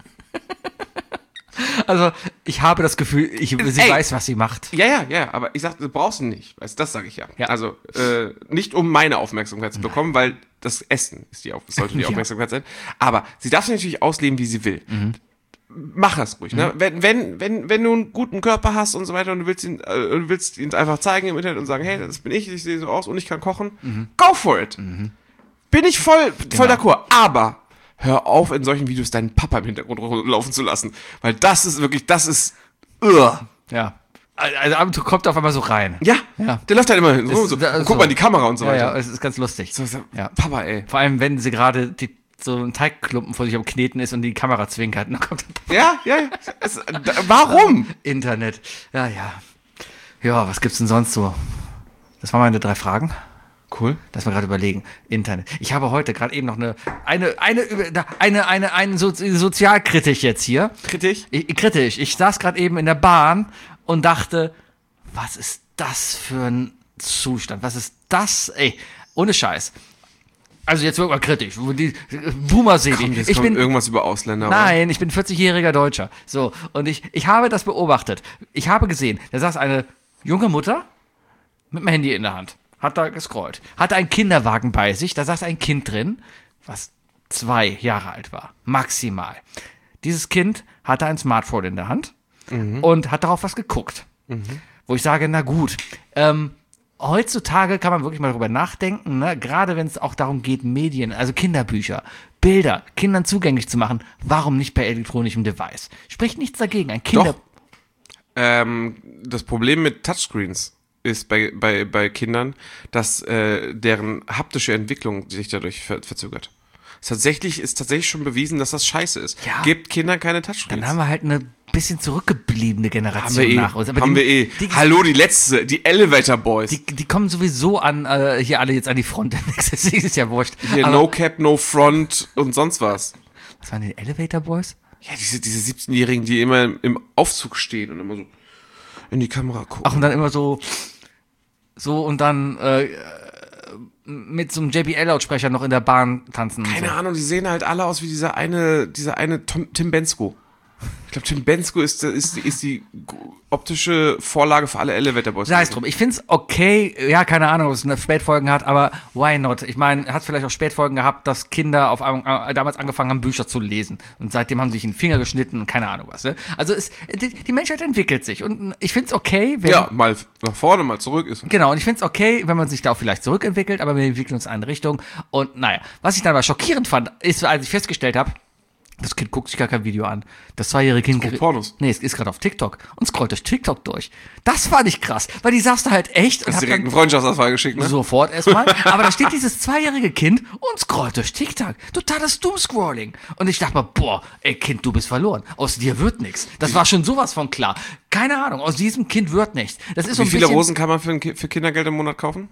Also, ich habe das Gefühl, ich, sie Ey. weiß, was sie macht. Ja, ja, ja, aber ich sag, du brauchst ihn nicht, weißt, das sage ich ja. Ja. Also äh, nicht um meine Aufmerksamkeit zu bekommen, weil das Essen ist die Auf sollte die Ja. Aufmerksamkeit sein. Aber sie darf sich natürlich ausleben, wie sie will. mach das ruhig, ne? Wenn, wenn, wenn, wenn du einen guten Körper hast und so weiter und du willst ihn, äh, du willst ihn einfach zeigen im Internet und sagen, hey, das bin ich, ich sehe so aus und ich kann kochen, mhm. go for it. Mhm. Bin ich voll, voll Genau. d'accord. Aber hör auf, in solchen Videos deinen Papa im Hintergrund laufen zu lassen. Weil das ist wirklich, das ist, uh. Ja. Also ab und zu kommt er auf einmal so rein. Ja, Ja. der läuft halt immer hin. So, Ist- so. da- Und so. guck mal in die Kamera und so Ja, weiter. ja, es ist ganz lustig. So, so, Ja. Papa, ey. Vor allem, wenn sie gerade die, so einen Teigklumpen vor sich am Kneten ist und die Kamera zwinkert. Und dann kommt Ja, ja, ja. Es, da, warum? Internet. Ja, ja. Ja, was gibt's denn sonst so? Das waren meine drei Fragen. Cool. Lass mal gerade überlegen. Internet. Ich habe heute gerade eben noch eine, eine, eine, eine, eine, eine, eine so, Sozialkritik jetzt hier. Kritisch? Ich, kritisch. Ich saß gerade eben in der Bahn und dachte, was ist das für ein Zustand? Was ist das? Ey, ohne Scheiß. Also jetzt wird mal kritisch. Die Boomer sehe Komm, ich. jetzt Ich kommt bin, irgendwas über Ausländer. oder? nein, ich bin vierzigjähriger Deutscher. So, und ich, ich habe das beobachtet. Ich habe gesehen, da saß eine junge Mutter mit dem Handy in der Hand. Hat da gescrollt. Hatte einen Kinderwagen bei sich, da saß ein Kind drin, was zwei Jahre alt war. Maximal. Dieses Kind hatte ein Smartphone in der Hand und hat darauf was geguckt. Wo ich sage, na gut, ähm, heutzutage kann man wirklich mal darüber nachdenken, ne? Gerade wenn es auch darum geht, Medien, also Kinderbücher, Bilder, Kindern zugänglich zu machen, warum nicht per elektronischem Device? Spricht nichts dagegen. Ein Kinder... Doch. Ähm, das Problem mit Touchscreens ist bei, bei, bei Kindern, dass äh, deren haptische Entwicklung sich dadurch ver verzögert. Tatsächlich ist tatsächlich schon bewiesen, dass das scheiße ist. Ja. Gebt Kindern keine Touchscreens. Dann haben wir halt eine bisschen zurückgebliebene haben Generation wir eh. nach uns. Aber haben die, wir eh. Die, Hallo, die letzte, die Elevator Boys. die, die kommen sowieso an, äh, hier alle jetzt an die Front. Das ist ja wurscht. Hier Aber, No Cap, No Front und sonst was. was waren die Elevator Boys? Ja, diese, diese siebzehnjährigen, die immer im Aufzug stehen und immer so in die Kamera gucken. Ach, und dann immer so, so und dann äh, mit so einem J B L-Lautsprecher noch in der Bahn tanzen. Und Keine so. Ahnung, die sehen halt alle aus wie dieser eine, dieser eine Tom, Tim Bensko. Ich glaube, Tim Bensko ist, ist, ist die optische Vorlage für alle Elevator Boys. Sei es drum. Ich find's okay, ja, keine Ahnung, ob es eine Spätfolgen hat, aber why not? Ich meine, hat vielleicht auch Spätfolgen gehabt, dass Kinder auf einmal, äh, damals angefangen haben, Bücher zu lesen. Und seitdem haben sie sich in den Finger geschnitten und keine Ahnung was. Ne? Also es, die, die Menschheit entwickelt sich. Und ich find's okay, wenn. Ja, mal nach vorne, mal zurück ist. Genau, und ich find's okay, wenn man sich da auch vielleicht zurückentwickelt, aber wir entwickeln uns in eine Richtung. Und naja, was ich dann aber schockierend fand, ist, als ich festgestellt habe, das Kind guckt sich gar kein Video an. Das zweijährige Kind... guckt Pornos. Nee, es ist gerade auf TikTok und scrollt durch TikTok durch. Das fand ich krass, weil die saß da halt echt und Hast hat direkt dann eine Freundschaftsanfrage geschickt, ne? sofort erstmal. Aber da steht dieses zweijährige Kind und scrollt durch TikTok. Totales Doomscrolling. Und ich dachte mir, boah, ey Kind, du bist verloren. Aus dir wird nichts. Das war schon sowas von klar. Keine Ahnung, aus diesem Kind wird nichts. Das ist so Wie ein viele bisschen, Rosen kann man für, ein Ki- für Kindergeld im Monat kaufen?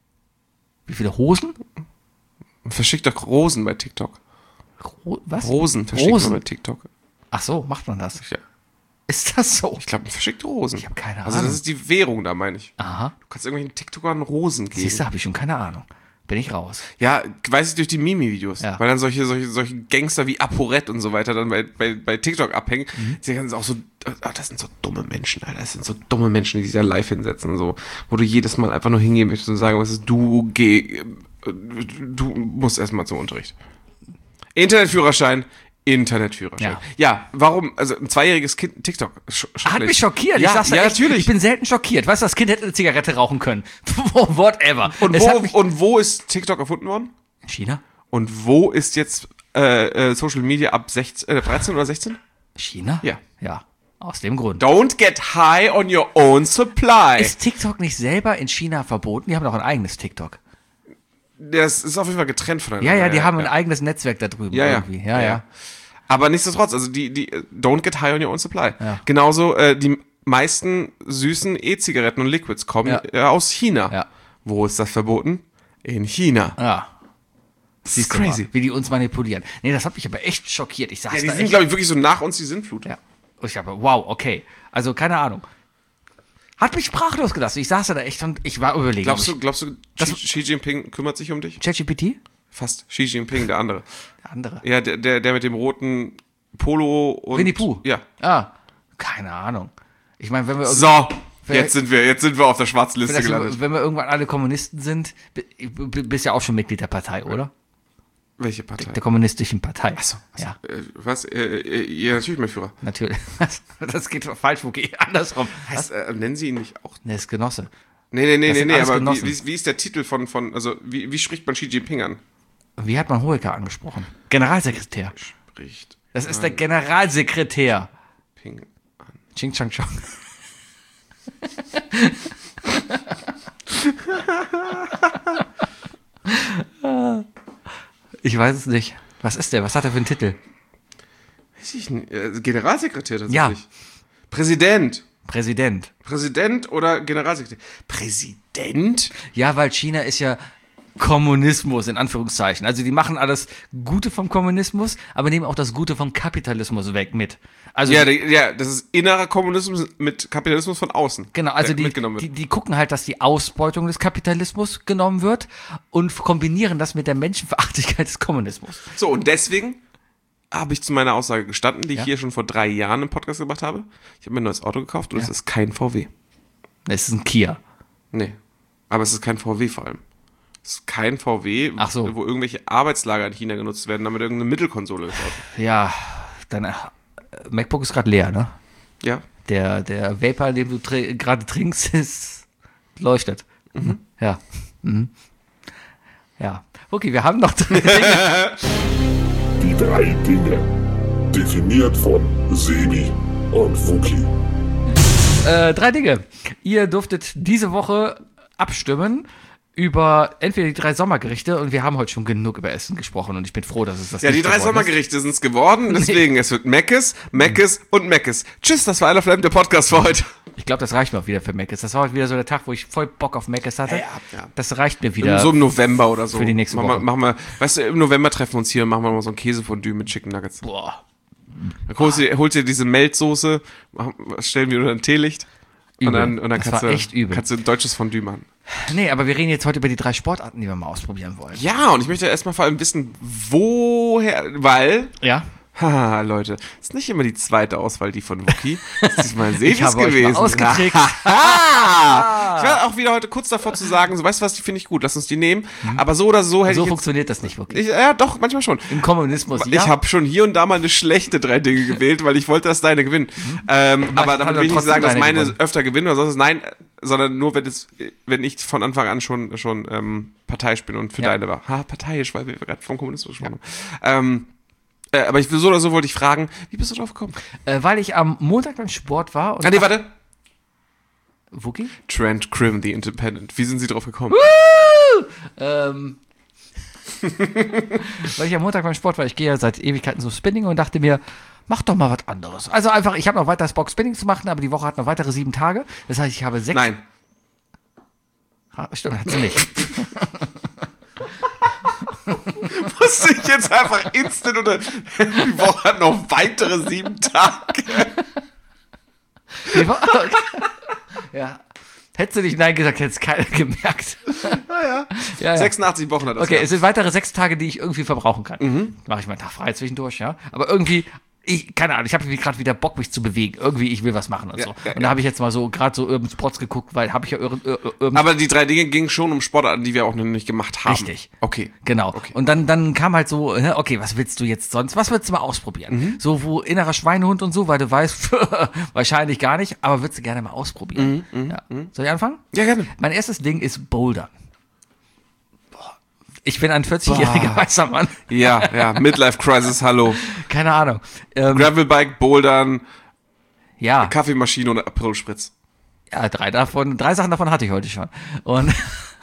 Wie viele Hosen? Man verschickt doch Rosen bei TikTok. Ro was? Rosen verschickt Rosen? man bei TikTok. Ach so, macht man das? Ja. Ist das so? Ich glaube, man verschickt Rosen. Ich habe keine Also Ahnung. das ist die Währung da, meine ich. Aha. Du kannst irgendwelchen TikTokern Rosen geben. Siehst du, habe ich schon keine Ahnung. Bin ich raus. Ja, weiß ich durch die Mimi-Videos. Ja. Weil dann solche, solche, solche Gangster wie ApoRed und so weiter dann bei, bei, bei TikTok abhängen. Mhm. Die sind auch so, ah, das sind so dumme Menschen, Alter. Das sind so dumme Menschen, die sich da live hinsetzen. So, wo du jedes Mal einfach nur hingehen möchtest und sagen, was ist, du geh, du musst erstmal zum Unterricht. Internetführerschein, Internetführerschein. Ja. Ja, warum? Also ein zweijähriges Kind, TikTok. Sch Hat mich schockiert. Ja, ich sag's dir ja echt, natürlich. Ich bin selten schockiert. Weißt du, das Kind hätte eine Zigarette rauchen können. Whatever. und, Es wo, hat mich- und wo ist TikTok erfunden worden? China? Und wo ist jetzt äh, äh, Social Media ab sechzehn, äh, dreizehn oder sechzehn? China? Ja. Ja. Aus dem Grund. Don't get high on your own supply. Ist TikTok nicht selber in China verboten? Die haben doch ein eigenes TikTok. Das ist auf jeden Fall getrennt voneinander. Ja, ja, die haben ein eigenes Netzwerk da drüben ja, ja. irgendwie. Ja, ja. Aber nichtsdestotrotz, also die, die, äh, don't get high on your own supply. Ja. Genauso, äh, die meisten süßen E-Zigaretten und Liquids kommen Ja. äh, aus China. Ja. Wo ist das verboten? In China. Ja. Das ist Crazy. Wie die uns manipulieren. Nee, das hat mich aber echt schockiert. Ich saß Ja, die da sind, echt. glaube ich, wirklich so nach uns die Sintflut. Ja. Und ich habe, wow, okay. Also, keine Ahnung. Hat mich sprachlos gelassen. Ich saß da echt und ich war überlegen. Glaubst ob du, glaubst du, Xi, Xi Jinping kümmert sich um dich? ich- ChatGPT? Fast. Xi Jinping, der andere. Der andere. Ja, der, der, der mit dem roten Polo und... Winnie Pooh. Ja. Ah, keine Ahnung. Ich meine, wenn wir So, Wer- jetzt sind wir, jetzt sind wir auf der schwarzen Liste vielleicht, gelandet. wenn wir irgendwann alle Kommunisten sind, b- b- bist ja auch schon Mitglied der Partei, oder? Welche Partei? Der kommunistischen Partei. Achso. Ja, Äh, was? Äh, äh, ja, natürlich mein Führer. natürlich. Das geht doch falsch, wo geht andersrum. Heißt, äh, nennen Sie ihn nicht auch? Ne, ist Genosse. Nee, nee, nee, Das nee, sind nee, alles aber wie, Genossen. wie, wie ist der Titel von, von also wie, wie spricht man Xi Jinping an? Wie hat man Honecker angesprochen? Generalsekretär. Spricht Das ist der Generalsekretär. Ping an. Ching Chang Chong. Ich weiß es nicht. Was ist der? Was hat er für einen Titel? Weiß ich nicht. Äh, Generalsekretär tatsächlich. Ja. Präsident. Präsident. Präsident oder Generalsekretär? Präsident? Ja, weil China ist ja Kommunismus, in Anführungszeichen. Also die machen alles Gute vom Kommunismus, aber nehmen auch das Gute vom Kapitalismus weg mit. Also Ja, die, ja, das ist innerer Kommunismus mit Kapitalismus von außen. Genau, also der die, mitgenommen die, wird. die gucken halt, dass die Ausbeutung des Kapitalismus genommen wird und kombinieren das mit der Menschenverachtigkeit des Kommunismus. So, und deswegen habe ich zu meiner Aussage gestanden, die Ja. ich hier schon vor drei Jahren im Podcast gemacht habe. Ich habe mir ein neues Auto gekauft und Ja. es ist kein V W. Es ist ein Kia. Nee. Aber es ist kein V W vor allem. Es ist kein V W, Ach so. wo irgendwelche Arbeitslager in China genutzt werden, damit irgendeine Mittelkonsole gebaut wird. Ja, dein äh, MacBook ist gerade leer, ne? Ja. Der, der Vapor, den du tr- gerade trinkst, ist leuchtet. Mhm. Ja. Mhm. Ja. Okay, wir haben noch drei Dinge. Die drei Dinge. Definiert von Sebi und Fuki. Äh, drei Dinge. Ihr durftet diese Woche abstimmen über entweder die drei Sommergerichte und wir haben heute schon genug über Essen gesprochen und ich bin froh, dass es das Ja, die nicht drei geworden Sommergerichte sind es geworden, deswegen, es wird Meckes, Meckes und Meckes. Tschüss, das war einer der Podcast für heute. ist. Ich glaube, das reicht mir auch wieder für Meckes. Das war heute wieder so der Tag, wo ich voll Bock auf Meckes hatte. Ja, ja. Das reicht mir wieder. So im November oder so. für die nächste machen wir, Woche. machen wir, weißt du, im November treffen wir uns hier und machen wir mal so ein Käsefondue mit Chicken Nuggets. Boah. Dann holst du, holst dir diese Meldsoße, machen- stellen wir unter ein Teelicht. Und Übel. dann, und dann Das kannst, war du, echt übel. kannst du ein deutsches Fondue machen. Nee, aber wir reden jetzt heute über die drei Sportarten, die wir mal ausprobieren wollen. Ja, und ich möchte erstmal vor allem wissen, woher, weil, Ja? haha, Leute, ist nicht immer die zweite Auswahl die von Wookie. Das ist diesmal Sebis Ich habe euch mal gewesen. ausgetrickst. Ah! Ich war auch wieder heute kurz davor zu sagen, so, weißt du was, die finde ich gut, lass uns die nehmen. Aber so oder so hätte So ich jetzt, funktioniert das nicht wirklich. ich, ja, doch, manchmal schon. Im Kommunismus, Ich ja. habe schon hier und da mal eine schlechte drei Dinge gewählt, weil ich wollte, dass deine gewinnen. Ähm, aber hat damit er will ich nicht trotzdem sagen, dass deine meine gewonnen. öfter gewinnen oder sonst nein, sondern nur wenn es, wenn ich von Anfang an schon schon ähm, parteiisch bin und für Ja. deine war. Ha, parteiisch, weil wir gerade vom Kommunismus gesprochen haben. Ähm, äh, aber ich so oder so wollte ich fragen, wie bist du drauf gekommen? Äh, weil ich am Montag beim Sport war und Ah, nee, warte. Wookie? Trent Grimm, The Independent. Wie sind Sie drauf gekommen? Ähm, weil ich am Montag beim Sport war, ich gehe ja seit Ewigkeiten so Spinning und dachte mir, mach doch mal was anderes. Also einfach, ich habe noch weiter Bock Spinning zu machen, aber die Woche hat noch weitere sieben Tage. Das heißt, ich habe sechs. Nein. Ah, stimmt, hat sie nicht. Musste ich jetzt einfach instant oder die Woche hat noch weitere sieben Tage. Die Wo- ja. Hättest du nicht Nein gesagt, hätte es keiner gemerkt. Naja. Ja, ja. sechsundachtzig Wochen hat das Okay, gehabt. es sind weitere sechs Tage, die ich irgendwie verbrauchen kann. Mhm. Mache ich mal einen Tag frei zwischendurch, ja. Aber irgendwie, ich, keine Ahnung, ich habe gerade wieder Bock, mich zu bewegen. Irgendwie, ich will was machen und Ja, so. ja, und da habe ich jetzt mal so gerade so Urban Spots geguckt, weil habe ich ja Urban, Urban Aber die drei Dinge gingen schon um Sportarten, die wir auch noch nicht gemacht haben. Richtig. Okay. Genau. Okay. Und dann, dann kam halt so, hä, okay, was willst du jetzt sonst? Was willst du mal ausprobieren? Mhm. So, wo innerer Schweinehund und so, weil du weißt, wahrscheinlich gar nicht, aber würdest du gerne mal ausprobieren. Mhm, Ja. Soll ich anfangen? Ja, gerne. Mein erstes Ding ist Bouldern. Ich bin ein vierzigjähriger weißer Mann. Ja, ja, Midlife Crisis, hallo. Keine Ahnung. Ähm, Gravelbike, Bouldern, ja, Kaffeemaschine und Aperol Spritz. ja, drei davon, drei Sachen davon hatte ich heute schon. Und,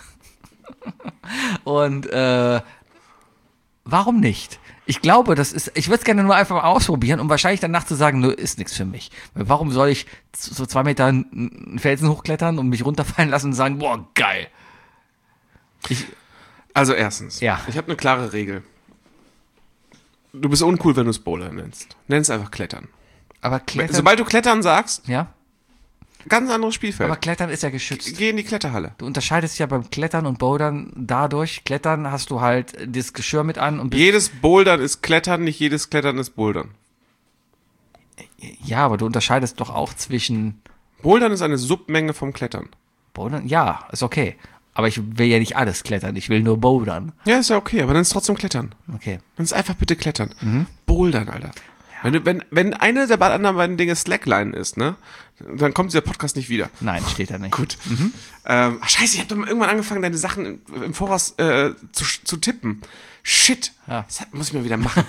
und äh, warum nicht? Ich glaube, das ist, ich würde es gerne nur einfach mal ausprobieren, um wahrscheinlich danach zu sagen, nö, ist nichts für mich. Weil warum soll ich so zwei Meter einen Felsen hochklettern und mich runterfallen lassen und sagen, boah, geil. Ich, Also erstens, Ja. ich habe eine klare Regel. Du bist uncool, wenn du es Bouldern nennst. Nenn es einfach Klettern. aber Klettern, Sobald du Klettern sagst, ja, ganz anderes Spielfeld. aber Klettern ist ja geschützt. Geh in die Kletterhalle. Du unterscheidest ja beim Klettern und Bouldern dadurch, Klettern hast du halt das Geschirr mit an und bist, Jedes Bouldern ist Klettern, nicht jedes Klettern ist Bouldern. ja, aber du unterscheidest doch auch zwischen Bouldern ist eine Submenge vom Klettern. Bouldern, ja, ist okay. Aber ich will ja nicht alles klettern, ich will nur bouldern. Ja, ist ja okay, aber dann ist trotzdem klettern. Okay. Dann ist einfach bitte klettern. Mhm. Bouldern, Alter. Wenn, du, wenn, wenn eine der anderen beiden Dinge Slackline ist, ne, dann kommt dieser Podcast nicht wieder. Nein, steht da nicht. Gut. Mhm. Ähm, ach, scheiße, ich habe doch mal irgendwann angefangen, deine Sachen im, im Voraus äh, zu, zu tippen. Shit. Ja. Das muss ich mal wieder machen.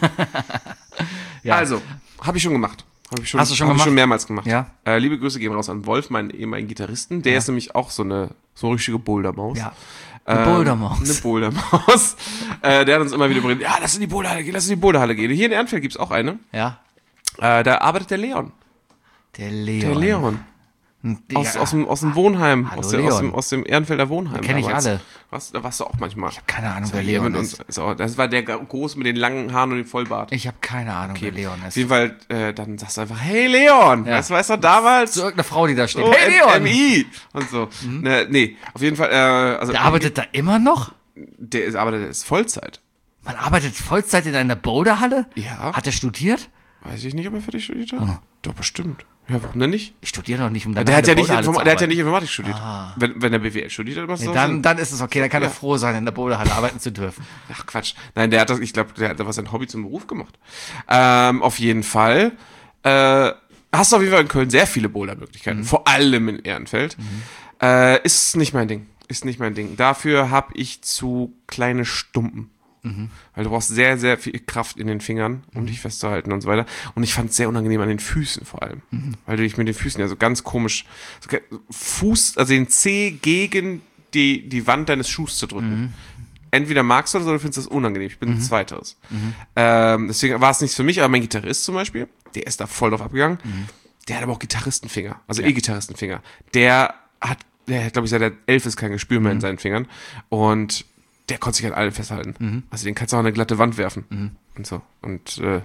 Ja. Also, habe ich schon gemacht. Hab ich schon, Hast du schon hab gemacht? Ich schon mehrmals gemacht. Ja. Äh, liebe Grüße gehen raus an Wolf, meinen ehemaligen Gitarristen. Der Ja. ist nämlich auch so eine, so eine richtige Bouldermaus. Ja. Eine Bouldermaus. Ähm, eine Bouldermaus. äh, der hat uns immer wieder berichtet, ja, lass in die Boulderhalle gehen, lass in die Boulderhalle gehen. Hier in Ehrenfeld gibt's auch eine. Ja. Äh, da arbeitet der Leon. Der Leon. Der Leon. Aus, Ja. aus, dem, aus dem Wohnheim, Hallo, aus, der, aus, Leon. dem, aus dem Ehrenfelder Wohnheim. Kenn ich damals. alle. Was, da warst du auch manchmal. Ich hab keine Ahnung, das wer war Leon jemand ist. und- ist auch- Das war der Große mit den langen Haaren und dem Vollbart. Ich habe keine Ahnung, wer Leon Auf ist. jeden Fall, äh, dann sagst du einfach, hey Leon, Ja. weißt du, weißt du, damals? So irgendeine Frau, die da steht. Oh, Hey Leon! Mhm. M I und so. Ne, nee, auf jeden Fall, äh, also Der arbeitet da immer noch? der ist, aber der ist Vollzeit. Man arbeitet Vollzeit in einer Boulderhalle? Ja. Hat er studiert? Weiß ich nicht, ob er fertig studiert hat. Doch, bestimmt. Ja, warum denn nicht? Ich studiere noch nicht, um dann Der hat, ja nicht, Boulderhalle Inform- zu der hat ja arbeiten. nicht Informatik studiert. Wenn, wenn er B W L studiert hat, macht das Nee, auch dann, Sinn. dann ist es okay, dann kann Ja. er froh sein, in der Boulderhalle arbeiten zu dürfen. Ach Quatsch. Nein, der hat das, ich glaube, der hat da was sein Hobby zum Beruf gemacht. Ähm, auf jeden Fall. Äh, hast du auf jeden Fall in Köln sehr viele Bouldermöglichkeiten. Mhm. Vor allem in Ehrenfeld. Äh, ist nicht mein Ding. Ist nicht mein Ding. Dafür habe ich zu kleine Stumpen. Mhm. Weil du brauchst sehr, sehr viel Kraft in den Fingern, um dich festzuhalten und so weiter. Und ich fand es sehr unangenehm an den Füßen vor allem. Mhm. Weil du dich mit den Füßen ja so ganz komisch, so ge- Fuß, also den Zeh gegen die, die Wand deines Schuhs zu drücken. Mhm. Entweder magst du das oder findest du das unangenehm. Ich bin ein Zweiteres. Ähm, deswegen war es nichts für mich, aber mein Gitarrist zum Beispiel, der ist da voll drauf abgegangen. Der hat aber auch Gitarristenfinger, also E-Gitarristenfinger. Der hat, der hat, glaube ich, seit er elf ist kein Gespür mehr in seinen Fingern. Und der konnte sich an allem festhalten. Also den kannst du auch an eine glatte Wand werfen. Und so. Und äh,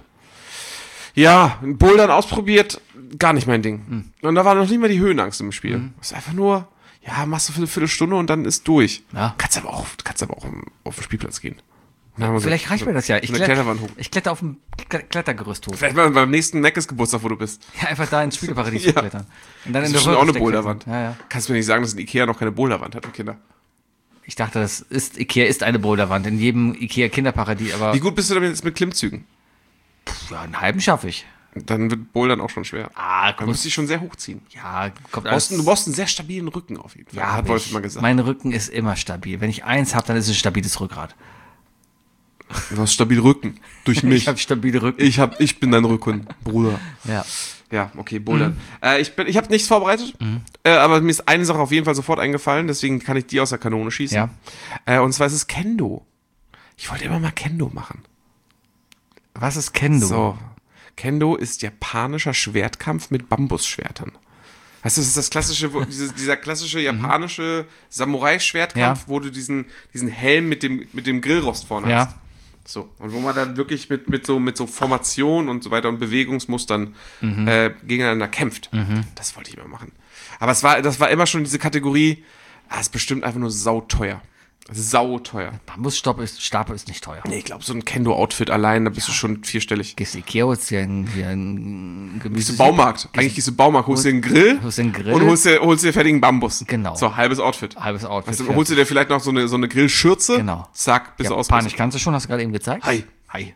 ja, Bouldern ausprobiert, gar nicht mein Ding. Und da war noch nicht mal die Höhenangst im Spiel. Es ist einfach nur, ja, machst du für eine Viertelstunde und dann ist durch. Ja. Kannst aber auch, kannst aber auch auf den Spielplatz gehen. Dann haben wir so- Vielleicht reicht so- mir das ja. Ich, so eine klett, Kletterwand hoch. ich kletter auf dem Kle- Klettergerüst hoch. Vielleicht mal beim nächsten Meckes Geburtstag, wo du bist. Ja, einfach da ins Spieleparadies Ja. klettern. Und dann Das in ist der schon auch eine Röhre stecken. Boulderwand. Ja, ja. Kannst du mir nicht sagen, dass ein Ikea noch keine Boulderwand hat für Kinder? Ich dachte, das ist, Ikea ist eine Boulderwand. In jedem Ikea Kinderparadies, aber Wie gut bist du damit jetzt mit Klimmzügen? ja, einen halben schaffe ich. Dann wird Bouldern auch schon schwer. Ah, Dann komm. musst du dich schon sehr hochziehen. Ja, kommt Du brauchst, alles. du brauchst einen sehr stabilen Rücken auf jeden Fall. Ja, hat hab Wolf ich. mal gesagt. Mein Rücken ist immer stabil. Wenn ich eins habe, dann ist es ein stabiles Rückgrat. Du hast stabil Rücken. Durch mich. Ich habe stabile Rücken. Ich hab, ich bin dein Rücken, Bruder. Ja. Ja, okay, Bouldern. Äh, ich bin, ich habe nichts vorbereitet, äh, aber mir ist eine Sache auf jeden Fall sofort eingefallen, deswegen kann ich die aus der Kanone schießen. Ja. Äh, und zwar ist es Kendo. Ich wollte immer mal Kendo machen. Was ist Kendo? So. Kendo ist japanischer Schwertkampf mit Bambusschwertern. Weißt du, das ist das klassische, wo, dieses, dieser klassische japanische Samurai-Schwertkampf, Ja. wo du diesen, diesen Helm mit dem, mit dem Grillrost vorne Ja. hast. So. Und wo man dann wirklich mit, mit so, mit so Formation und so weiter und Bewegungsmustern äh, gegeneinander kämpft. Das wollte ich immer machen. Aber es war, das war immer schon diese Kategorie, ah, ist bestimmt einfach nur sauteuer. Sauteuer. Bambusstab ist, Stab ist nicht teuer. Nee, ich glaube, so ein Kendo-Outfit allein, da bist du schon vierstellig. Gehst du Ikea, holst dir ein, hier ein Gemüse. Gehst du Baumarkt. Eigentlich gehst du Baumarkt, holst dir einen Grill, Holst dir einen Grill. und holst dir, holst dir fertigen Bambus. Genau. So, halbes Outfit. Halbes Outfit. Weißt du, holst du dir vielleicht noch so eine, so eine Grillschürze. Genau. Zack, bist du Japanisch ausgerüstet. kannst du schon, hast du gerade eben gezeigt. Hi. Hi.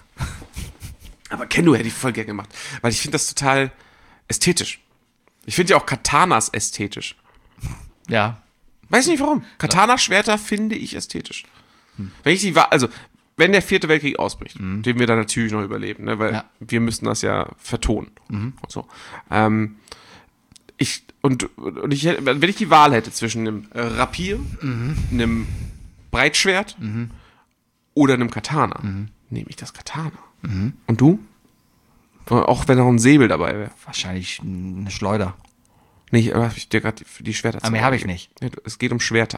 Aber Kendo hätte ich voll gerne gemacht. Weil ich finde das total ästhetisch. Ich finde ja auch Katanas ästhetisch. Ja. Weiß nicht warum. Katana-Schwerter finde ich ästhetisch. Wenn ich die, wa- also, wenn der vierte Weltkrieg ausbricht, den wir dann natürlich noch überleben, ne, weil Ja. wir müssten das ja vertonen. Und so. Ähm, ich, und, und ich, hätte- wenn ich die Wahl hätte zwischen einem Rapier, einem Breitschwert oder einem Katana, nehme ich das Katana. Und du? Auch wenn noch ein Säbel dabei wäre. Wahrscheinlich eine Schleuder. Nee, aber hab ich dir gerade die, die Schwerter Aber mehr habe ich nicht. Nee, du- es geht um Schwerter.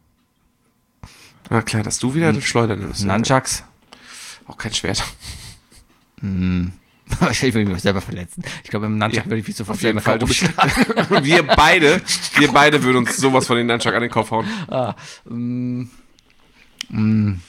Na klar, dass du wieder eine Schleuder nimmst. Nunchucks. Auch kein Schwert. Ich will mich selber verletzen. Ich glaube, im Nunchuck Ja, würde ich viel zu auf jeden viel Fall. Du bist, wir beide, wir beide würden uns sowas von den Nunchuck an den Kopf hauen. Ah, mm, mm.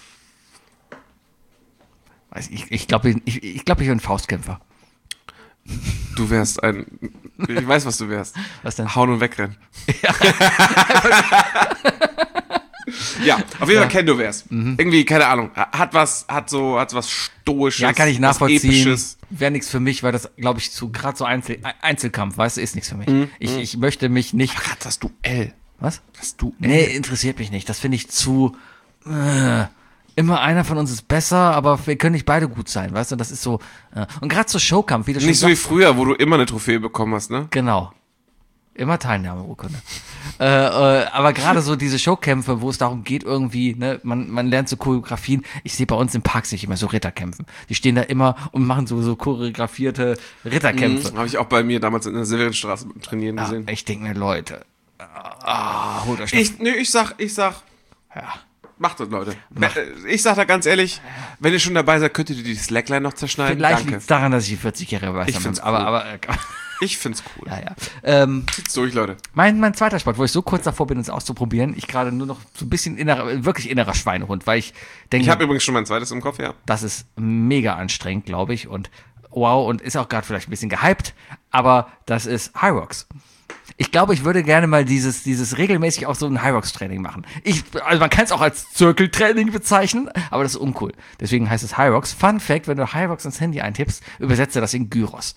Weiß Ich, ich glaube, ich, ich, glaub, ich bin ein Faustkämpfer. Du wärst ein, ich weiß, was du wärst. Was denn? Hauen und wegrennen. Ja, auf jeden Fall Kendo wär's. Mhm. Irgendwie, keine Ahnung, hat was, hat so, hat was Stoisches. Ja, kann ich nachvollziehen. Episches. Wäre nichts für mich, weil das, glaube ich, zu gerade so Einzel Einzelkampf, weißt du, ist nichts für mich. Mhm. Ich, ich möchte mich nicht. Ach, das Duell. Was? Das Duell. Nee, interessiert mich nicht. Das finde ich zu. Äh, immer einer von uns ist besser, aber wir können nicht beide gut sein, weißt du? Das ist so. Äh, und gerade so Showkampf, wie du schon Nicht so wie sagst. früher, wo du immer eine Trophäe bekommen hast, ne? Genau. Immer Teilnahmeurkunde. äh, äh, aber gerade so diese Showkämpfe, wo es darum geht, irgendwie, ne, man, man lernt so Choreografien. Ich sehe bei uns im Park nicht immer so Ritterkämpfen. Die stehen da immer und machen so, so choreografierte Ritterkämpfe. Mhm, habe ich auch bei mir damals in der Silverienstraße trainieren Ja, gesehen. ich denke mir, Leute, ah, holt euch das. Ich, nee, ich sag, ich sag, Ja. macht das, Leute. Ich sag da ganz ehrlich, wenn ihr schon dabei seid, könntet ihr die Slackline noch zerschneiden? Vielleicht Danke. liegt es daran, dass ich vierzig Jahre weiß. Ich find's aber, cool. aber, äh, Ich find's cool. ja, ja. Ähm, Zieht's durch, Leute. Mein, mein zweiter Sport, wo ich so kurz davor bin, es auszuprobieren, ich gerade nur noch so ein bisschen innerer, wirklich innerer Schweinehund, weil ich denke, Ich habe übrigens schon mein zweites im Kopf, ja. das ist mega anstrengend, glaube ich, und wow, und ist auch gerade vielleicht ein bisschen gehypt, aber das ist High Rocks. Ich glaube, ich würde gerne mal dieses, dieses regelmäßig auch so ein High Rocks Training machen. Ich, also man kann es auch als Zirkeltraining bezeichnen, aber das ist uncool. Deswegen heißt es High Rocks. Fun Fact, wenn du High Rocks ins Handy eintippst, übersetze das in Gyros.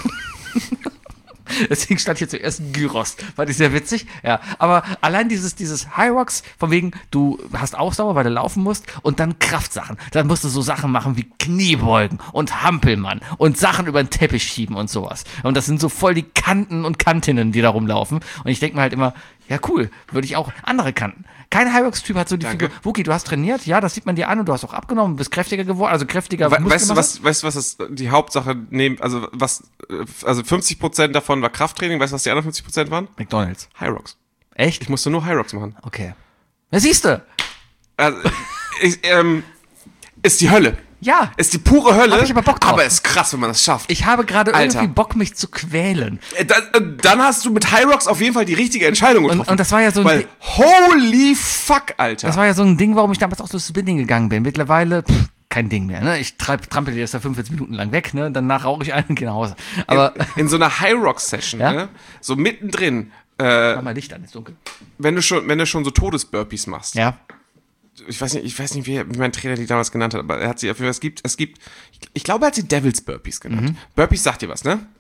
Deswegen stand hier zuerst Gyros. Fand ich sehr witzig. Ja, aber allein dieses, dieses High Rocks, von wegen, du hast Ausdauer, weil du laufen musst, und dann Kraftsachen. Dann musst du so Sachen machen wie Kniebeugen und Hampelmann und Sachen über den Teppich schieben und sowas. Und das sind so voll die Kanten und Kantinnen, die da rumlaufen. Und ich denke mir halt immer, ja cool, würde ich auch andere Kanten. Kein High Rocks-Typ hat so die Danke. Figur. Wookie, du hast trainiert, ja, das sieht man dir an, und du hast auch abgenommen, bist kräftiger geworden, also kräftiger. We weißt du, Muskelmasse. was, weißt du, was das die Hauptsache nehmen, also was, äh, also fünfzig Prozent davon war Krafttraining, weißt du, was die anderen fünfzig Prozent waren? McDonald's. High Rocks. Echt? Ich musste nur High Rocks machen. Okay. Ja, siehst du. Also, ich, ähm, ist die Hölle. Ja. Ist die pure Hölle. Hab ich aber Bock drauf. Aber ist krass, wenn man das schafft. Ich habe gerade Alter. irgendwie Bock, mich zu quälen. Äh, Dann, äh, dann hast du mit High Rocks auf jeden Fall die richtige Entscheidung getroffen. Und, und das war ja so ein Weil, Ding, holy fuck, Alter. das war ja so ein Ding, warum ich damals auch so Spinning gegangen bin. Mittlerweile pff, kein Ding mehr. Ne? Ich treib, trampel jetzt da fünfundvierzig Minuten lang weg, ne? Danach rauche ich ein und gehe nach Hause. Aber in, in so einer High Rock Session, Ja? ne? So mittendrin, äh, mach mal Licht an, ist dunkel. wenn du schon, wenn du schon so Todesburpees machst. Ja. Ich weiß nicht, ich weiß nicht, wie, wie mein Trainer die damals genannt hat, aber er hat sie, es gibt, es gibt, ich, ich glaube, er hat sie Devil's Burpees genannt. Mhm. Burpees sagt dir was, ne?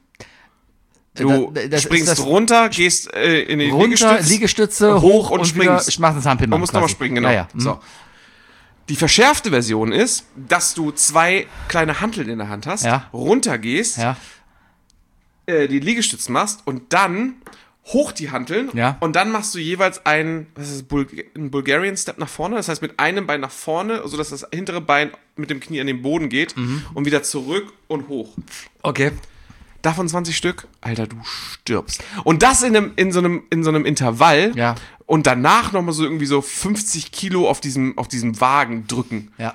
Du Da- das springst ist das- runter, gehst äh, in die Runter, Liegestütz, Liegestütze, hoch hoch und, und springst. wieder, machst einen Hampelmann Man muss nochmal quasi. springen, genau. Ja, ja. Mhm. So. Die verschärfte Version ist, dass du zwei kleine Hanteln in der Hand hast, Ja. runtergehst, Ja. äh, die Liegestütz machst und dann hoch die Hanteln Ja. und dann machst du jeweils einen, was ist das, Bul einen Bulgarian Step nach vorne, das heißt mit einem Bein nach vorne, sodass das hintere Bein mit dem Knie an den Boden geht Mhm. und wieder zurück und hoch. Okay. Davon zwanzig Stück, Alter, du stirbst. Und das in einem, in so einem, in so einem Intervall Ja. und danach nochmal so irgendwie so fünfzig Kilo auf diesem, auf diesem Wagen drücken. Ja.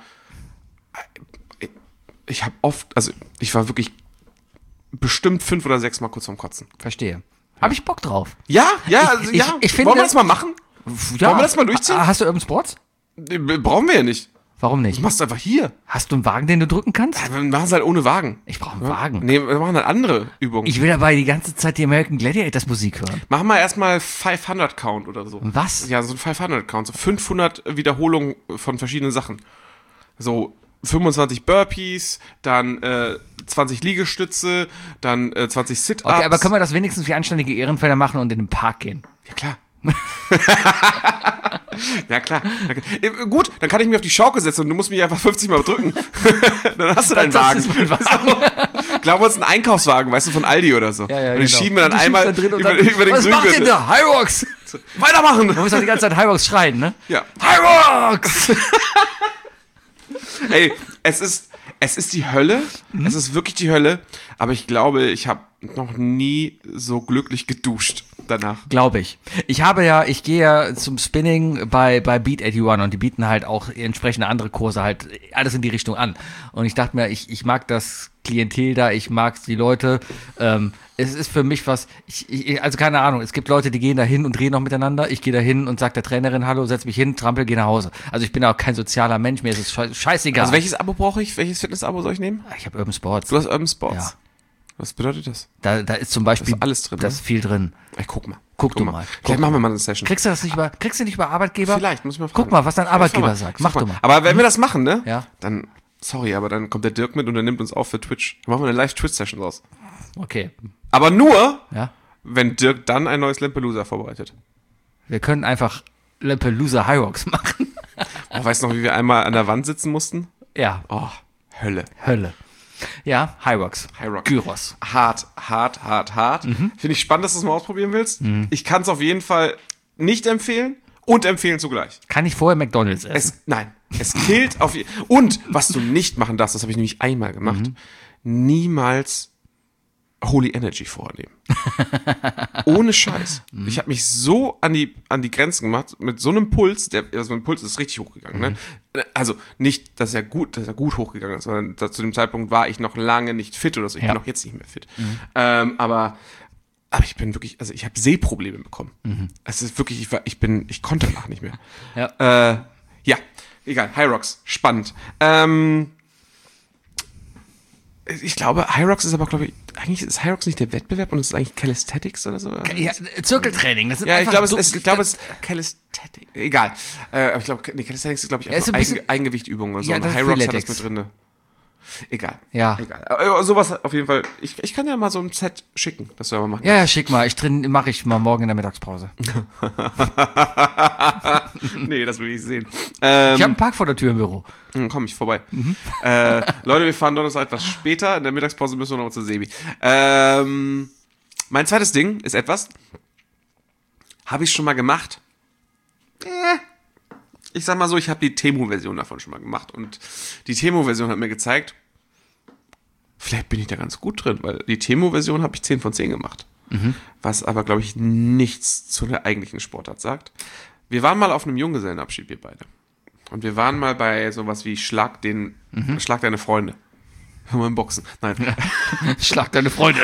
Ich habe oft, also ich war wirklich bestimmt fünf oder sechs Mal kurz vorm Kotzen. Verstehe. Habe ich Bock drauf. Ja, ja, Ich- also, ich- ja. ich finde- Wollen wir das mal machen? Ja. Wollen wir das mal durchziehen? Ah, Hast du Urban Sports? Äh, Brauchen wir ja nicht. Warum Du nicht? machst einfach hier. Hast du einen Wagen, den du drücken kannst? Wir machen es halt ohne Wagen. Ich brauche einen Wagen. Nee, wir machen halt andere Übungen. Ich will dabei die ganze Zeit die American Gladiators Musik hören. Machen wir erstmal fünfhundert Count oder so. Was? Ja, so ein fünfhundert Count, so fünfhundert Wiederholungen von verschiedenen Sachen. So fünfundzwanzig Burpees, dann äh, zwanzig Liegestütze, dann äh, zwanzig Sit-Ups. Okay, aber können wir das wenigstens wie anständige Ehrenfelder machen und in den Park gehen? Ja, klar. Ja, klar. Äh, Gut, dann kann ich mich auf die Schaukel setzen und du musst mich einfach fünfzig Mal drücken. Dann hast du deinen Das Wagen. ist mein Wagen. Glauben wir uns einen Einkaufswagen, weißt du, von Aldi oder so. Ja, ja, und die genau. schieben wir dann Und die einmal schiebst dann drin und über, dann, über den was macht ihr Grüngürtel. da? High Rocks! Weitermachen! Man muss doch die ganze Zeit High Rocks schreien, ne? Ja. High Rocks! Ey, es ist, es ist die Hölle. Mhm. Es ist wirklich die Hölle. Aber ich glaube, ich habe noch nie so glücklich geduscht danach. Glaube ich. Ich habe ja, ich gehe ja zum Spinning bei, bei Beat einundachtzig und die bieten halt auch entsprechende andere Kurse halt alles in die Richtung an. Und ich dachte mir, ich, ich mag das Klientel da, ich mag die Leute. Ähm, es ist für mich was, ich, ich, also keine Ahnung, es gibt Leute, die gehen da hin und reden noch miteinander. Ich gehe da hin und sage der Trainerin, hallo, setz mich hin, trampel, geh nach Hause. Also ich bin auch kein sozialer Mensch, mir ist es scheiß- scheißegal. Also welches Abo brauche ich? Welches Fitness-Abo soll ich nehmen? Ich habe Urban Sports. Du hast Urban Sports. Ja. Was bedeutet das? Da, da ist zum Beispiel Da ist alles drin, da ne? ist viel drin. Ey, guck mal. Guck du mal. Vielleicht machen wir mal eine Session. Kriegst du das nicht über, kriegst du nicht über Arbeitgeber? Vielleicht, muss ich mal fragen. Guck mal, was dein Arbeitgeber sagt. Mach mal. du mal. Aber wenn wir das machen, ne? Ja. Dann, sorry, aber dann kommt der Dirk mit und der nimmt uns auf für Twitch. Dann machen wir eine Live-Twitch-Session raus. Okay. Aber nur, Ja. wenn Dirk dann ein neues Lampelusa vorbereitet. Wir können einfach Lampelusa High Rocks machen. Oh, weißt du noch, wie wir einmal an der Wand sitzen mussten? Ja. Oh, Hölle. Hölle. Ja, High Rocks. High Rock. Gyros. Hart, hart, hart, hart. Mhm. Finde ich spannend, dass du es mal ausprobieren willst. Mhm. Ich kann es auf jeden Fall nicht empfehlen und empfehlen zugleich. Kann ich vorher McDonald's essen? Es, nein, es killt auf jeden Fall. Und was du nicht machen darfst, das habe ich nämlich einmal gemacht, Mhm. niemals Holy Energy vornehmen. Ohne Scheiß. Mhm. Ich habe mich so an die, an die Grenzen gemacht, mit so einem Puls, der, also mein Puls ist richtig hochgegangen, Mhm. ne? Also nicht, dass er gut, dass er gut hochgegangen ist, sondern da, zu dem Zeitpunkt war ich noch lange nicht fit oder so. Ich Ja. bin auch jetzt nicht mehr fit. Ähm, aber, aber ich bin wirklich, also ich habe Sehprobleme bekommen. Mhm. Es ist wirklich, ich war, ich bin, ich konnte danach nicht mehr. Ja. Äh, ja, egal. High Rocks, spannend. Ähm, ich glaube, High Rocks ist aber, glaube ich, eigentlich ist High Rocks nicht der Wettbewerb und es ist eigentlich Calisthenics oder so. Ja, Zirkeltraining. Das sind Ja, ich einfach glaube, es, so- es, ich glaube, es ist Calisthenics. Egal. Äh, aber ich glaube, nee, Calisthenics ist, glaube ich, Ja, ist einfach ein bisschen- Eigen, Eigengewichtübungen und so. Ja, Und das ist High Rocks hat das Freeletics. mit drin. Egal. Ja. Egal. Aber sowas auf jeden Fall. Ich, ich kann dir mal so ein Set schicken, das du aber machen. Ja, ja, schick mal. Ich drin mache ich mal morgen in der Mittagspause. Nee, das will ich sehen. Ähm, Ich habe einen Park vor der Tür im Büro. Dann komme ich vorbei. Äh, Leute, wir fahren Donnerstag etwas später. In der Mittagspause müssen wir noch mal zu Sebi. Ähm, mein zweites Ding ist etwas, habe ich schon mal gemacht. Äh, ich sag mal so, ich habe die Temu-Version davon schon mal gemacht. Und die Temu-Version hat mir gezeigt, vielleicht bin ich da ganz gut drin, weil die Temu-Version habe ich zehn von zehn gemacht. Was aber, glaube ich, nichts zu der eigentlichen Sportart sagt. Wir waren mal auf einem Junggesellenabschied, wir beide. Und wir waren mal bei sowas wie Schlag den, Schlag deine Freunde. Mal im Boxen. Nein. Schlag deine Freunde.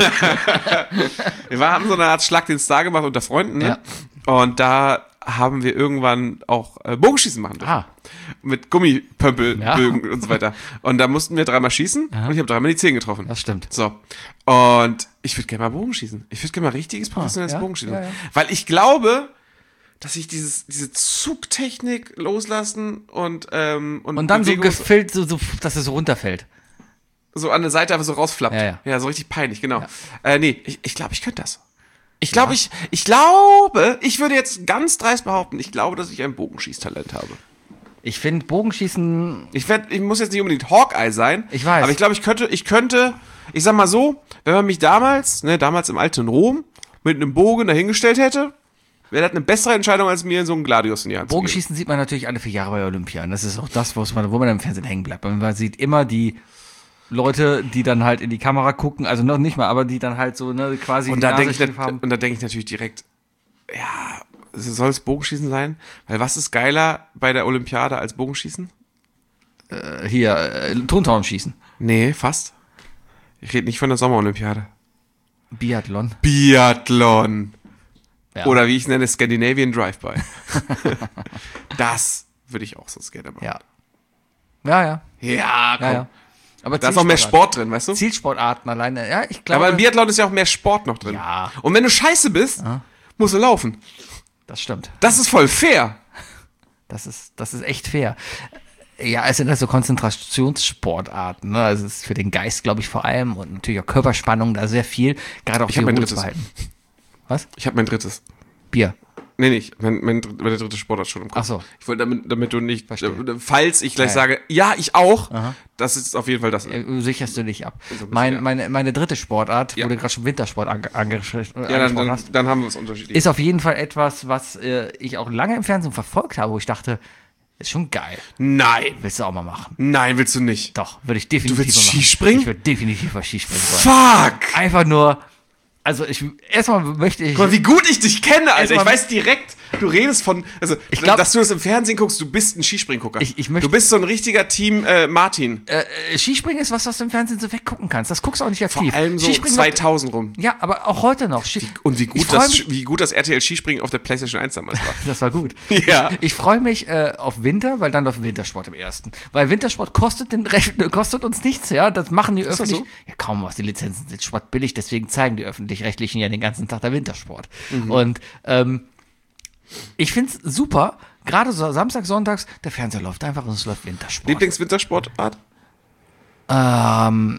Wir waren, haben so eine Art Schlag den Star gemacht unter Freunden, ne? Und da haben wir irgendwann auch äh, Bogenschießen machen dürfen. Ah. Mit Gummipömpelbögen Ja. und so weiter. Und da mussten wir dreimal schießen und ich habe dreimal die Zehen getroffen. Das stimmt. So. Und ich würde gerne mal Bogenschießen. Ich würde gerne mal richtiges professionelles ja? Bogenschießen. Ja, ja. Weil ich glaube, dass ich dieses, diese Zugtechnik loslassen und, ähm, und, Und dann so Bewegungs- gefüllt, so, so, dass es so runterfällt. so an der Seite einfach so rausflappt. Ja, ja. ja so richtig peinlich, genau. Äh, nee, ich, ich glaube, ich könnte das. Ich glaube, ich, ich glaube, ich würde jetzt ganz dreist behaupten, ich glaube, dass ich ein Bogenschießtalent habe. Ich finde Bogenschießen. Ich werd, ich muss jetzt nicht unbedingt Hawkeye sein. Ich weiß. Aber ich glaube, ich könnte, ich könnte, ich sag mal so, wenn man mich damals, ne, damals im alten Rom, mit einem Bogen dahingestellt hätte, wäre das eine bessere Entscheidung, als mir so einen Gladius in die Hand zu geben. Bogenschießen sieht man natürlich alle vier Jahre bei Olympia. Und das ist auch das, was man, wo man im Fernsehen hängen bleibt. Man sieht immer die Leute, die dann halt in die Kamera gucken, also noch nicht mal, aber die dann halt so, ne, quasi Und die da Nase denke ich, schief nat- haben. und da denke ich natürlich direkt, ja, soll es Bogenschießen sein? Weil was ist geiler bei der Olympiade als Bogenschießen? Äh, Hier, äh, Tontaum schießen. Nee, fast. Ich rede nicht von der Sommerolympiade. Biathlon. Biathlon. Ja. Oder wie ich es nenne, Scandinavian Drive-By. Das würde ich auch sonst gerne machen. Ja. Ja, ja. Ja, komm. Ja, ja. Aber Da ist noch mehr Zielsportarten. Sport drin, weißt du? Zielsportarten alleine. Ja, ich glaube. Aber im Biathlon ist ja auch mehr Sport noch drin. Ja. Und wenn du scheiße bist, musst du laufen. Das stimmt. Das ist voll fair. Das ist, das ist echt fair. Ja, es sind also Konzentrationssportarten. Ne? Also es ist für den Geist, glaube ich, vor allem und natürlich auch Körperspannung da sehr viel. Gerade auch Ich die hab mein Ruhe zu drittes. behalten. Was? Ich habe mein drittes. Bier. Nee, nicht. Mein, mein, dritt- meine dritte Sportart schon im Kopf. Ach so. Ich wollte damit, damit du nicht, Verstehe. äh, falls ich gleich Ja, ja. sage, ja, ich auch, das ist auf jeden Fall das. Äh, Sicherst du dich ab. bisschen, Mein, ja. meine, meine dritte Sportart, Ja. wo du gerade schon Wintersport ange angesch- Ja, dann, angesprochen dann, hast, dann haben wir es unterschiedlich. ist auf jeden Fall etwas, was äh, ich auch lange im Fernsehen verfolgt habe, wo ich dachte, ist schon geil. Nein. Willst du auch mal machen? Nein, willst du nicht. Doch, würde ich definitiv Du willst mal machen. Skispringen? Ich würde definitiv mal Skispringen wollen. Fuck! Einfach nur, also ich, erstmal möchte ich, Guck mal, wie gut ich dich kenne, Alter. Ich Erstmal- weiß direkt, du redest von, also, Ich glaub- dass du das im Fernsehen guckst, du bist ein Skispringgucker. Ich- ich möchte- du bist so ein richtiger Team äh, Martin. äh, äh, Skispringen ist was, was du im Fernsehen so weggucken kannst. Das guckst du auch nicht aktiv. Vor allem so Skispringen zweitausend rum. Noch, ja, aber auch heute noch. Ski Und wie Ich gut, freu das, mich- wie gut das R T L Skispringen auf der PlayStation eins damals war. Das war gut. Ja. Ich, ich freue mich äh, auf Winter, weil dann läuft Wintersport im ersten. Weil Wintersport kostet, den Rech kostet uns nichts, ja. Das machen die das öffentlich. so? Ja, kaum was. Die Lizenzen sind spottbillig, deswegen zeigen die öffentlich öffentlich-rechtlichen ja den ganzen Tag der Wintersport. Mhm. Und ähm, ich find's super, gerade so Samstag, Sonntags, der Fernseher läuft einfach und es läuft Wintersport. Lieblingswintersportart? Ähm,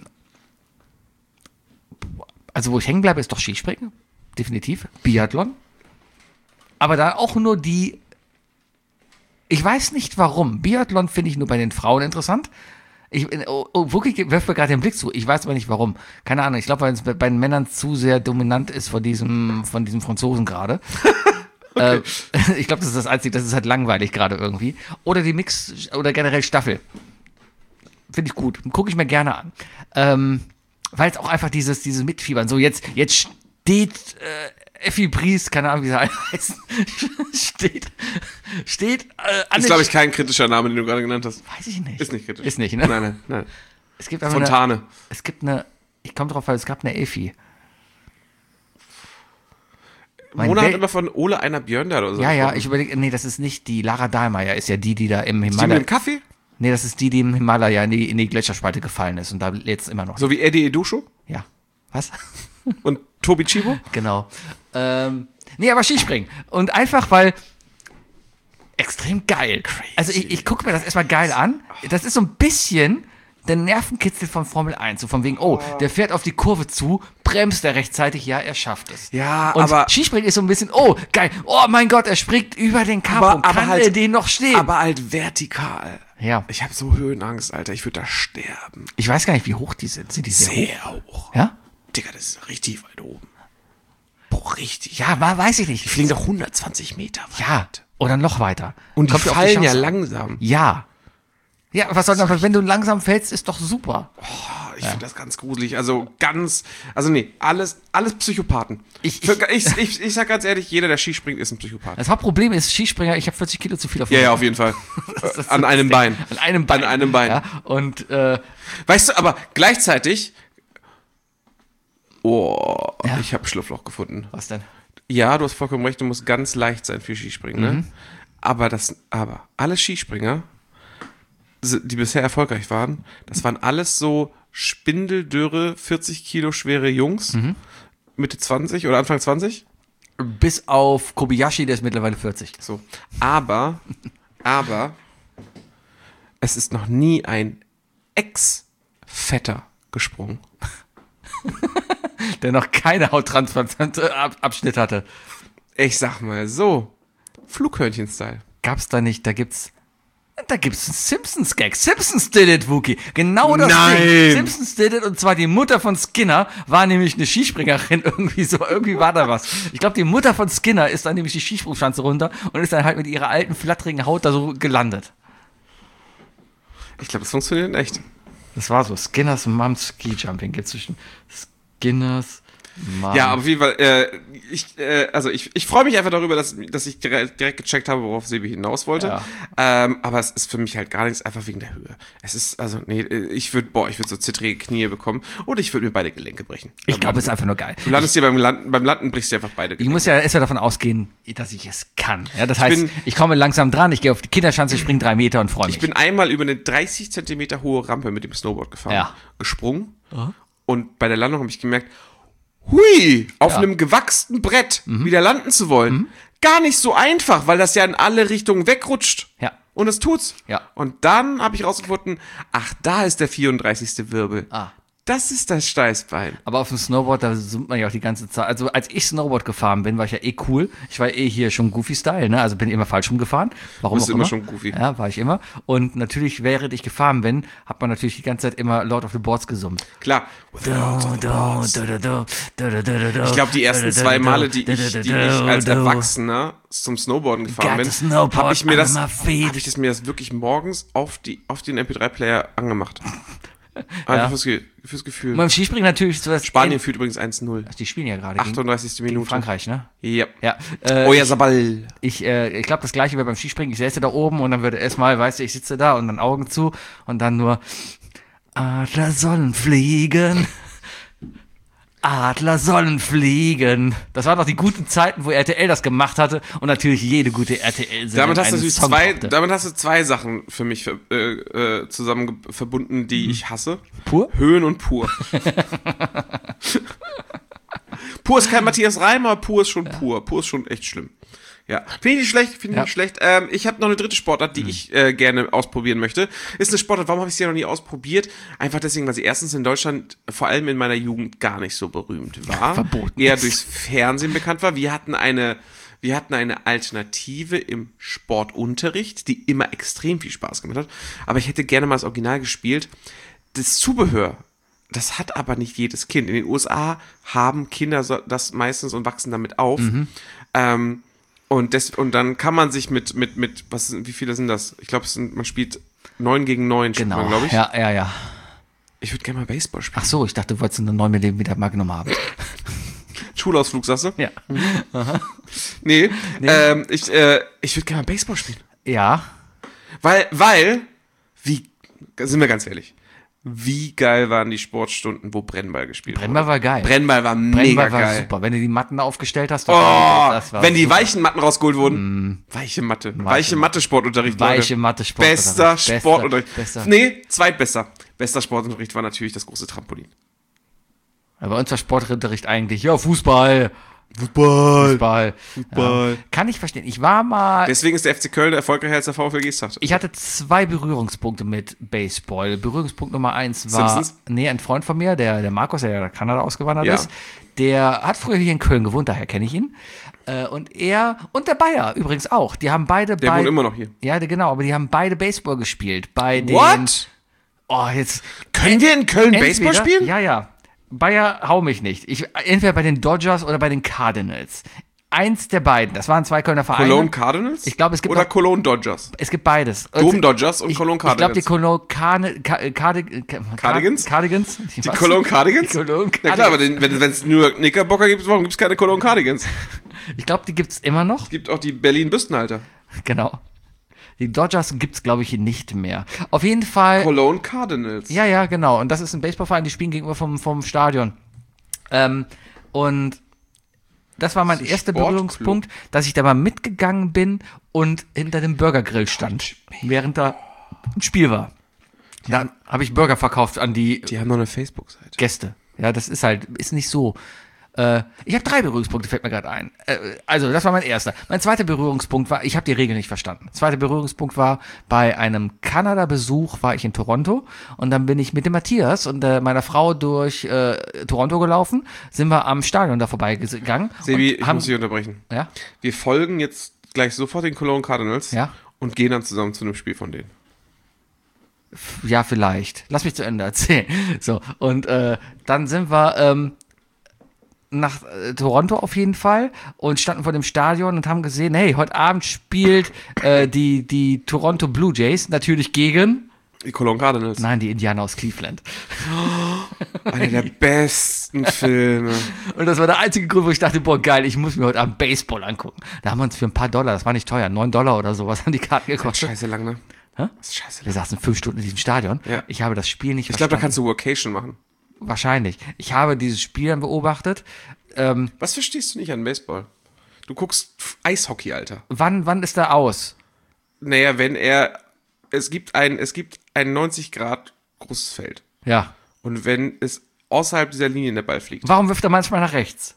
also wo ich hängen bleibe, ist doch Skispringen, definitiv. Biathlon. Aber dann auch nur die, ich weiß nicht warum, Biathlon finde ich nur bei den Frauen interessant. Ich, oh, oh, Wookie wirft mir gerade den Blick zu, ich weiß aber nicht warum. Keine Ahnung, ich glaube, weil es bei den Männern zu sehr dominant ist von diesem, von diesem Franzosen gerade. Okay. Äh, ich glaube, das ist das Einzige, das ist halt langweilig gerade irgendwie. Oder die Mix, oder generell Staffel. Finde ich gut. Gucke ich mir gerne an. Ähm, weil es auch einfach dieses, dieses Mitfiebern, so jetzt, jetzt steht äh, Effi Briest, keine Ahnung, wie sie heißt, steht, steht äh, an. Ist, glaube ich, kein kritischer Name, den du gerade genannt hast. Weiß ich nicht. Ist nicht kritisch. Ist nicht, ne? Nein, nein, nein. Es gibt aber Fontane. Eine, es gibt eine, ich komme drauf, weil es gab eine Effi. Mein Mona hat Wel- immer von Ole Einer Björndal oder so. Ja, ja, gesprochen. ich überlege, nee, das ist nicht die, Lara Dahlmeier ist ja die, die da im Die mit Himalaya, dem Kaffee? nee, das ist die, die im Himalaya in die, in die Gletscherspalte gefallen ist und da jetzt immer noch. So wie Eddie Edusho Ja. Was? und Tobi Chibo? Genau. Ähm, nee, aber Skispringen. Und einfach, weil extrem geil. Crazy. Also ich, ich gucke mir das erstmal geil an. Das ist so ein bisschen der Nervenkitzel von Formel eins. So von wegen, oh, der fährt auf die Kurve zu, bremst er rechtzeitig, ja, er schafft es. Ja, und aber- Skispringen ist so ein bisschen, oh, geil, oh mein Gott, er springt über den Capo, kann er den noch stehen? Aber halt vertikal. Ja. Ich habe so Höhenangst, Alter. Ich würde da sterben. Ich weiß gar nicht, wie hoch die sind. Sind die sehr, Sehr hoch? hoch. Ja? Digga, das ist richtig weit oben. Boah, richtig. Ja, war, weiß ich nicht. Die fliegen doch hundertzwanzig Meter weit. Ja, oder noch weiter. Und die Kommt auf fallen ja Chance an. langsam. Ja. Ja, was soll denn, wenn du langsam fällst, ist doch super. Oh, ich finde das ganz gruselig. Also ganz, also nee, alles, alles Psychopathen. Ich- Für, ich, ich, ich sag ganz ehrlich, jeder, der Ski springt, ist ein Psychopath. Das Hauptproblem ist, Skispringer, ich habe vierzig Kilo zu viel auf dem Ja, ja, Rücken. auf jeden Fall. Das ist An so einem das Bein. Ding. An einem Bein. An einem Bein. Ja, und, äh, Weißt du, aber gleichzeitig, oh, Ja. ich habe ein Schlupfloch gefunden. was denn? Ja, du hast vollkommen recht, du musst ganz leicht sein für Skispringen, ne? Mhm. Aber das, aber alle Skispringer, die bisher erfolgreich waren, das waren alles so spindeldürre, vierzig Kilo schwere Jungs, Mhm. Mitte zwanzig oder Anfang zwanzig. Bis auf Kobayashi, der ist mittlerweile vierzig. So. Aber, aber, es ist noch nie ein Ex-Fetter gesprungen. Der noch keine Hauttransplantate-Abschnitt hatte. Ich sag mal so, Flughörnchen-Style. Gab's da nicht, da gibt's, da gibt's einen Simpsons-Gag. Simpsons did it, Wookie. Genau das Nein. Ding. Simpsons did it, und zwar die Mutter von Skinner war nämlich eine Skispringerin, irgendwie so, irgendwie war da was. Ich glaube, die Mutter von Skinner ist dann nämlich die Skisprungschanze runter und ist dann halt mit ihrer alten, flatterigen Haut da so gelandet. Ich glaube, das funktioniert in echt. Das war so. Skinners Mom's Ski Jumping gibt's zwischen Skinners Mom. Ja, aber auf jeden Fall, äh, ich, äh, also ich, ich freue mich einfach darüber, dass, dass ich direkt, direkt gecheckt habe, worauf Sebi hinaus wollte. Ja. Ähm, aber es ist für mich halt gar nichts, einfach wegen der Höhe. Es ist, also, nee, ich würde, boah, ich würde so zittrige Knie bekommen oder ich würde mir beide Gelenke brechen. Ich glaube, es ist einfach nur geil. Du landest dir beim Landen, beim Landen brichst du einfach beide Ich Gelenke. muss ja erstmal davon ausgehen, dass ich es kann. Ja, das heißt, bin- ich komme langsam dran, ich gehe auf die Kinderschanze, springe drei Meter und freue mich. Ich bin einmal über eine dreißig Zentimeter hohe Rampe mit dem Snowboard gefahren, Ja. gesprungen und bei der Landung habe ich gemerkt, hui, auf Ja. einem gewachsenen Brett wieder landen zu wollen. Gar nicht so einfach, weil das ja in alle Richtungen wegrutscht. Ja. Und es tut's. Ja. Und dann habe ich rausgefunden, ach, da ist der vierunddreißigste Wirbel. Ah. Das ist das Steißbein. Aber auf dem Snowboard, da zoomt man ja auch die ganze Zeit. Also als ich Snowboard gefahren bin, war ich ja eh cool. Ich war eh hier schon Goofy-Style, ne? Also bin immer falsch rumgefahren. Warum Bist auch immer immer. schon goofy. Ja, war ich immer. Und natürlich, während ich gefahren bin, hat man natürlich die ganze Zeit immer Lord of the Boards gesummt. Klar. Ich glaube, Ich glaube, die ersten zwei Male, die ich, die ich als Erwachsener zum Snowboarden gefahren Got bin, the snowboard habe ich mir das, under my feet. habe ich das mir das wirklich morgens auf die, auf den M P drei Player angemacht. Einfach Ja. fürs, Ge- fürs Gefühl. Beim Skispringen natürlich so das Spanien führt übrigens eins null. Die spielen ja gerade gegen, achtunddreißigste gegen Minute. Frankreich, ne? Ja. Ja. Äh, Oh ja, Sabal. Ich, äh, ich glaube, das gleiche wäre beim Skispringen. Ich säße da oben und dann würde erstmal, weißt du, ich sitze da und dann Augen zu und dann nur Adler sollen fliegen. Adler sollen fliegen. Das waren doch die guten Zeiten, wo R T L das gemacht hatte und natürlich jede gute R T L-Sendung Damit hast du einen natürlich Song zwei, brauchte. damit hast du zwei Sachen für mich ver- äh, äh, zusammen ge- verbunden, die ich hasse. Pur? Höhen und pur. Pur ist kein Matthias Reim, aber pur ist schon ja. pur. Pur ist schon echt schlimm. Ja, finde ich nicht schlecht, finde ich ja. nicht schlecht. Ähm, ich habe noch eine dritte Sportart, die mhm. ich äh, gerne ausprobieren möchte. Ist eine Sportart, warum habe ich sie ja noch nie ausprobiert? Einfach deswegen, weil sie erstens in Deutschland, vor allem in meiner Jugend, gar nicht so berühmt war. Verboten. Eher durchs Fernsehen bekannt war. Wir hatten eine, wir hatten eine Alternative im Sportunterricht, die immer extrem viel Spaß gemacht hat. Aber ich hätte gerne mal das Original gespielt. Das Zubehör, das hat aber nicht jedes Kind. In den U S A haben Kinder das meistens und wachsen damit auf. Mhm. Ähm, Und, des, und dann kann man sich mit, mit, mit, was, wie viele sind das? Ich glaube, man spielt neun gegen neun, genau, glaube ich. Ja, ja, ja. Ich würde gerne mal Baseball spielen. Ach so, ich dachte, du wolltest eine neun Millimeter Magnum haben. Schulausflug, sagst du? Ja. Aha. Nee, nee. Ähm, ich, äh, ich würde gerne mal Baseball spielen. Ja. Weil, weil, wie, sind wir ganz ehrlich, wie geil waren die Sportstunden, wo Brennball gespielt Brennball wurde? war geil. Brennball war Brennball mega war geil. super. Wenn du die Matten aufgestellt hast, oh, das war wenn die super. weichen Matten rausgeholt wurden. Mm. Weiche Matte. Weiche, weiche Mathe-Sportunterricht. Weiche Mathe-Sportunterricht. Bester Sportunterricht. Bester. Nee, zweitbester. Bester Sportunterricht war natürlich das große Trampolin. Aber bei uns war Sportunterricht eigentlich, ja, Fußball. Fußball. Fußball. Fußball. Ja. Kann ich verstehen. Ich war mal... Deswegen ist der F C Köln erfolgreicher als der VfL Geesthacht. Ich hatte zwei Berührungspunkte mit Baseball. Berührungspunkt Nummer eins war... Simpsons? Nee, ein Freund von mir, der, der Markus, der nach Kanada ausgewandert Ja. ist. Der hat früher hier in Köln gewohnt, daher kenne ich ihn. Äh, und er und der Bayer übrigens auch. Die haben beide... Der bei, wohnt immer noch hier. Ja, genau, aber die haben beide Baseball gespielt. Bei den... What? Oh, jetzt... Können wir in Köln entweder, Baseball spielen? Ja, ja. Bayer, hau mich nicht. Ich, entweder bei den Dodgers oder bei den Cardinals. Eins der beiden. Das waren zwei Kölner Vereine. Cologne Cardinals? Ich glaube, es gibt Oder noch, Cologne Dodgers? Es gibt beides. Dom Dodgers und ich, Cologne Ich glaube, Cardinals. die Cologne Carne, Car, Cardi, Cardigans? Cardigans? Die Cologne Cardigans? Die Cologne Na klar, aber den, wenn es New York Knickerbocker gibt, warum gibt es keine Cologne Cardigans? Ich glaube, die gibt's immer noch. Es gibt auch die Berlin-Büstenhalter. Genau. Die Dodgers gibt's, glaube ich, nicht mehr. Auf jeden Fall. Cologne Cardinals. Ja, ja, genau. Und das ist ein Baseballverein, die spielen gegenüber vom, vom Stadion. Ähm, und das war mein Das ist erster Sportclub. Berührungspunkt, dass ich da mal mitgegangen bin und hinter dem Burgergrill stand, während da ein Spiel war. Da habe ich Burger verkauft an die Die haben noch eine Facebook-Seite. Gäste. Ja, das ist halt, ist nicht so. Äh, ich habe drei Berührungspunkte, fällt mir gerade ein. Äh, also, das war mein erster. Mein zweiter Berührungspunkt war, ich habe die Regel nicht verstanden. Zweiter Berührungspunkt war, bei einem Kanada-Besuch war ich in Toronto und dann bin ich mit dem Matthias und äh, meiner Frau durch äh, Toronto gelaufen, sind wir am Stadion da vorbeigegangen. Sebi, und ich haben, muss dich unterbrechen. Ja? Wir folgen jetzt gleich sofort den Cologne Cardinals Ja? und gehen dann zusammen zu einem Spiel von denen. Ja, vielleicht. Lass mich zu Ende erzählen. So, und äh, dann sind wir ähm, nach äh, Toronto auf jeden Fall und standen vor dem Stadion und haben gesehen, hey, heute Abend spielt äh, die, die Toronto Blue Jays natürlich gegen... Die Cologne Cardinals. Nein, die Indianer aus Cleveland. Einer der besten Filme. Und das war der einzige Grund, wo ich dachte, boah, geil, ich muss mir heute Abend Baseball angucken. Da haben wir uns für ein paar Dollar, das war nicht teuer, neun Dollar oder sowas, haben die Karten gekostet. Scheiße lang, ne? Hä? Das ist scheiße Wir lang. saßen fünf Stunden in diesem Stadion. Ja. Ich habe das Spiel nicht Ich glaube, da verstanden. kannst du Workation machen. Wahrscheinlich. Ich habe dieses Spiel dann beobachtet. Ähm, Was verstehst du nicht an Baseball? Du guckst Eishockey, Alter. wann, wann ist er aus? Naja, wenn er, es gibt ein, es gibt ein neunzig Grad großes Feld. Ja. Und wenn es außerhalb dieser Linie der Ball fliegt, Warum wirft er manchmal nach rechts?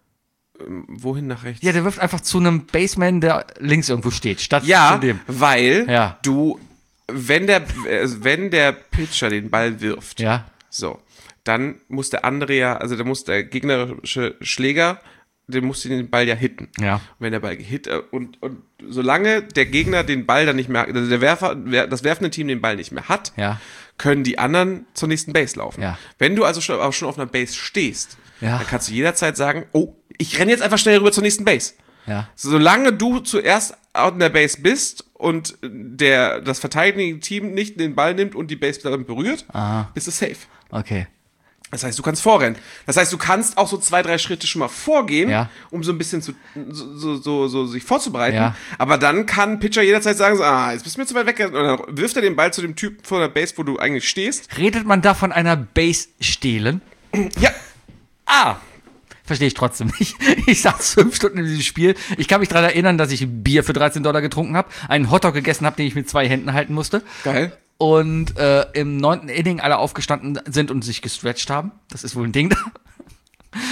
wohin nach rechts? Ja, der wirft einfach zu einem Baseman, der links irgendwo steht, statt Ja, zu dem. weil Ja. du, wenn der, äh, wenn der Pitcher den Ball wirft, Ja. so, dann muss der andere ja, also da muss der gegnerische Schläger, den muss den Ball ja hitten. Ja. Und wenn der Ball gehit äh, und, und solange der Gegner den Ball dann nicht mehr, also der Werfer, das werfende Team den Ball nicht mehr hat, Ja. können die anderen zur nächsten Base laufen. Ja. Wenn du also schon, auch schon auf einer Base stehst, Ja. dann kannst du jederzeit sagen, oh, ich renne jetzt einfach schnell rüber zur nächsten Base. Ja. Solange du zuerst an der Base bist und der, das verteidigende Team nicht den Ball nimmt und die Base darin berührt, Aha. bist du safe. Okay. Das heißt, du kannst vorrennen. Das heißt, du kannst auch so zwei, drei Schritte schon mal vorgehen, Ja. um so ein bisschen zu, so, so, so, so sich vorzubereiten. Ja. Aber dann kann ein Pitcher jederzeit sagen, so, ah, jetzt bist du mir zu weit weg. Und dann wirft er den Ball zu dem Typ vor der Base, wo du eigentlich stehst. Redet man da von einer Base stehlen? Ja. Ah! Verstehe ich trotzdem nicht. Ich saß fünf Stunden in diesem Spiel. Ich kann mich daran erinnern, dass ich ein Bier für dreizehn Dollar getrunken habe, einen Hotdog gegessen habe, den ich mit zwei Händen halten musste. Geil. Und äh, im neunten Inning alle aufgestanden sind und sich gestretcht haben. Das ist wohl ein Ding da.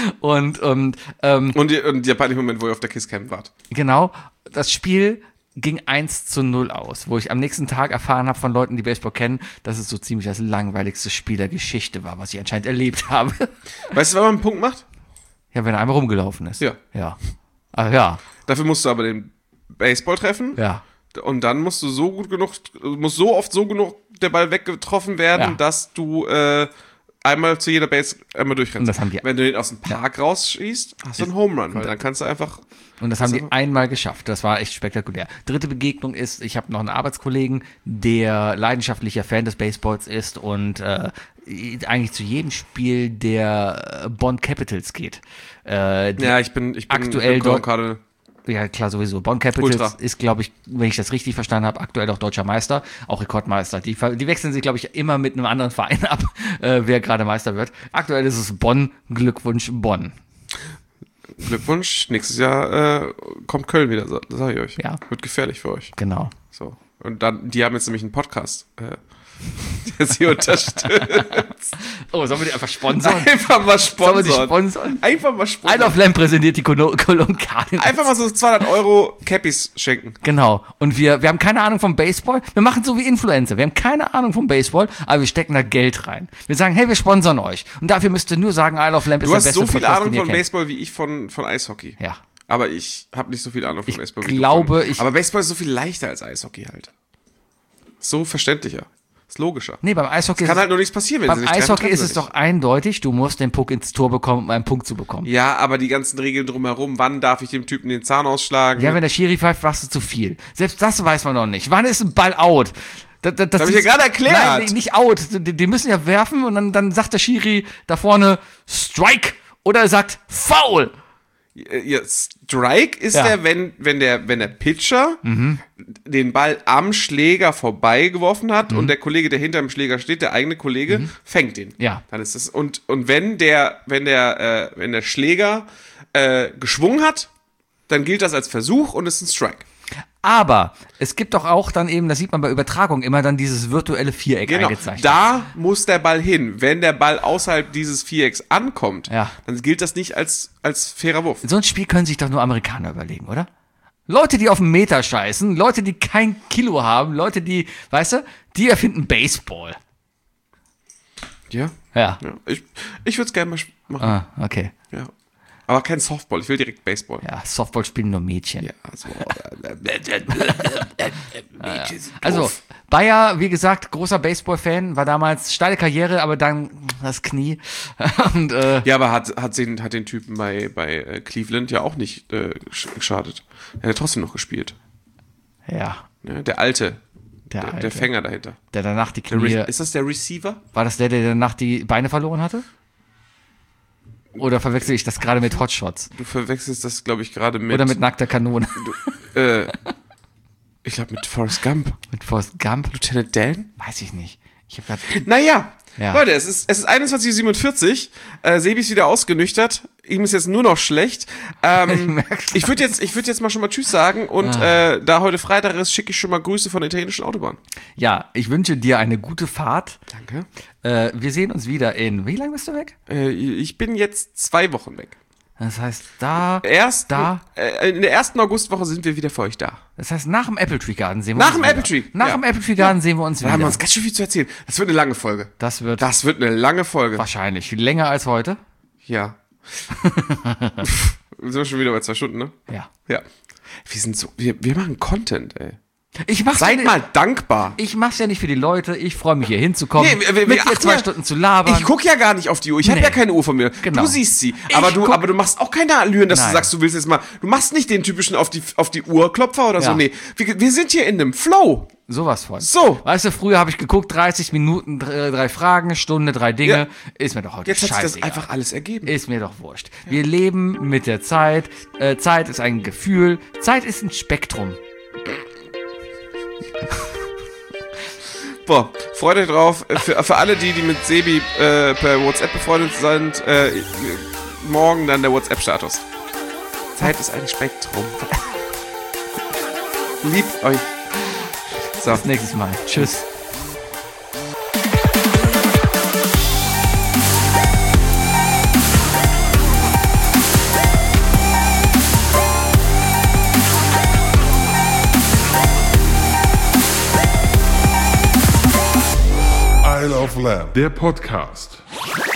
Und, und, ähm, Und, die, und der peinliche Moment, wo ihr auf der Kisscam wart. genau, das Spiel ging eins zu null aus, wo ich am nächsten Tag erfahren habe von Leuten, die Baseball kennen, dass es so ziemlich das langweiligste Spiel der Geschichte war, was ich anscheinend erlebt habe. Weißt du, wann man einen Punkt macht? Ja, wenn er einmal rumgelaufen ist. Ja. Ja. Ah, ja. Dafür musst du aber den Baseball treffen. Ja. Und dann musst du so gut genug, muss so oft so genug der Ball weggetroffen werden, Ja. dass du äh, einmal zu jeder Base einmal durchrennst. Und das haben die- Wenn du den aus dem Park rausschießt, hast du einen Home Run, weil dann kannst du einfach. Und das haben die einmal geschafft. Das war echt spektakulär. Dritte Begegnung ist, ich habe noch einen Arbeitskollegen, der leidenschaftlicher Fan des Baseballs ist und äh, eigentlich zu jedem Spiel der Bonn Capitals geht. Äh, die, Ja, ich bin, ich bin, Aktuell ich bin dort- gerade. ja, klar, sowieso. Bonn Capitals Ultra. ist, glaube ich, wenn ich das richtig verstanden habe, aktuell auch deutscher Meister, auch Rekordmeister. Die, ver- die wechseln sich, glaube ich, immer mit einem anderen Verein ab, äh, wer gerade Meister wird. Aktuell ist es Bonn. Glückwunsch, Bonn. Glückwunsch, nächstes Jahr äh, kommt Köln wieder, sa- das sage ich euch. Ja. Wird gefährlich für euch. Genau. So. Und dann, die haben jetzt nämlich einen Podcast, äh, der sie unterstützt. Oh, sollen wir die einfach sponsern? Einfach mal Sollen wir die sponsern. sponsern? Einfach mal Isle sponsern. of Lamp präsentiert die Kolo- Cologne Cardinals. Einfach mal so zweihundert Euro Cappies schenken. Genau. Und wir, wir haben keine Ahnung vom Baseball. Wir machen so wie Influencer. Wir haben keine Ahnung vom Baseball, aber wir stecken da Geld rein. Wir sagen, hey, wir sponsern euch. Und dafür müsst ihr nur sagen, Isle of Lamp ist Du der hast beste so viel Podcast, Ahnung den ihr von kennt. Baseball wie ich von, von Eishockey. Ja. Aber ich habe nicht so viel Ahnung von Ich Baseball. glaube, wie du ich- von. Aber Baseball ist so viel leichter als Eishockey halt. So verständlicher. Ist logischer. Nee, beim Eishockey Kann ist halt nur nichts passieren, wenn sie beim sich treffen, Eishockey treffen ist sie es sich. doch eindeutig, du musst den Puck ins Tor bekommen, um einen Punkt zu bekommen. Ja, aber die ganzen Regeln drumherum, wann darf ich dem Typen den Zahn ausschlagen? Ja, wenn der Schiri pfeift, machst du zu viel. Selbst das weiß man noch nicht. Wann ist ein Ball out? Das, das, das hab ich ja gerade erklärt. Nein, nee, nicht out. Die, die müssen ja werfen und dann, dann sagt der Schiri da vorne Strike oder er sagt Foul. Ja, Strike ist Ja. der, wenn, wenn der, wenn der Pitcher den Ball am Schläger vorbeigeworfen hat und der Kollege, der hinter dem Schläger steht, der eigene Kollege, fängt den. Ja. Dann ist das, und, und wenn der, wenn der, äh, wenn der Schläger äh, geschwungen hat, dann gilt das als Versuch und ist ein Strike. Aber es gibt doch auch dann eben, das sieht man bei Übertragung, immer dann dieses virtuelle Viereck Genau. eingezeichnet. Da muss der Ball hin. Wenn der Ball außerhalb dieses Vierecks ankommt, Ja. dann gilt das nicht als, als fairer Wurf. So ein Spiel können sich doch nur Amerikaner überlegen, oder? Leute, die auf den Meter scheißen, Leute, die kein Kilo haben, Leute, die, weißt du, die erfinden Baseball. Ja. Ja. ja. Ich, ich würde es gerne mal sch- machen. Ah, okay. Ja. Aber kein Softball, ich will direkt Baseball. Ja, Softball spielen nur Mädchen. Ja, also, Also, Bayer, wie gesagt, großer Baseball-Fan, war damals steile Karriere, aber dann das Knie. Und, äh, ja, aber hat, hat, den, hat den Typen bei, bei äh, Cleveland ja auch nicht äh, sch- geschadet. Er hat trotzdem noch gespielt. ja, Ja, der Alte. Der Der, Alte. der Fänger dahinter. der danach die Der Knie. Re- ist das der Receiver? War das der, der danach die Beine verloren hatte? Oder verwechsel ich das gerade mit Hotshots? Du verwechselst das, glaube ich, gerade mit. Oder mit nackter Kanone? Äh, ich glaube, mit Forrest Gump. mit Forrest Gump? Lieutenant Dan? Weiß ich nicht. Ich habe gerade. Naja, Ja. Leute, es ist, es ist einundzwanzig Uhr siebenundvierzig. Äh, Sebi ist wieder ausgenüchtert. Ihm ist jetzt nur noch schlecht. Ähm, merk's. ich würde jetzt, ich würde jetzt mal schon mal Tschüss sagen. Und äh, da heute Freitag ist, schicke ich schon mal Grüße von der italienischen Autobahn. Ja, ich wünsche dir eine gute Fahrt. Danke. Äh, wir sehen uns wieder in. Wie lange bist du weg? Äh, ich bin jetzt zwei Wochen weg. Das heißt, da. Erst Da. Äh, in der ersten Augustwoche sind wir wieder für euch da. Das heißt, nach dem Apple Tree Garden sehen wir Nach uns dem wieder. Apple Tree, Nach ja. dem Apple Tree Garden sehen wir uns Da haben wir wieder. uns ganz schön viel zu erzählen. Das wird eine lange Folge. Das wird Das wird eine lange Folge. wahrscheinlich länger als heute. Ja. Wir sind schon wieder bei zwei Stunden, ne? Ja. Ja. Wir sind so, wir, wir machen Content, ey. Ich mach's Seid ja mal nicht, dankbar. ich mach's ja nicht für die Leute. Ich freue mich hier hinzukommen, Nee, wir- wir- mit dir achten zwei ja- Stunden zu labern. Ich guck ja gar nicht auf die Uhr. Ich habe Nee. ja keine Uhr von mir. Genau. Du siehst sie. Aber Ich du, guck- aber du machst auch keine Allüren, dass Nein. du sagst, du willst jetzt mal. Du machst nicht den typischen auf die, auf die Uhrklopfer oder so. Ja. Nee. Wir, wir sind hier in einem Flow. Sowas von. So. Weißt du, früher habe ich geguckt, dreißig Minuten, drei, drei Fragen, Stunde, drei Dinge. Ja. Ist mir doch heute Jetzt hat sich das scheißegal. einfach alles ergeben. Ist mir doch wurscht. Wir leben mit der Zeit. Äh, Zeit ist ein Gefühl. Zeit ist ein Spektrum. Boah, freut euch drauf. Für, für alle die, die mit Sebi äh, per WhatsApp befreundet sind, äh, morgen dann der WhatsApp-Status. Zeit ist ein Spektrum. Liebt euch. So. Bis nächstes Mal. Tschüss. Slam, der Podcast.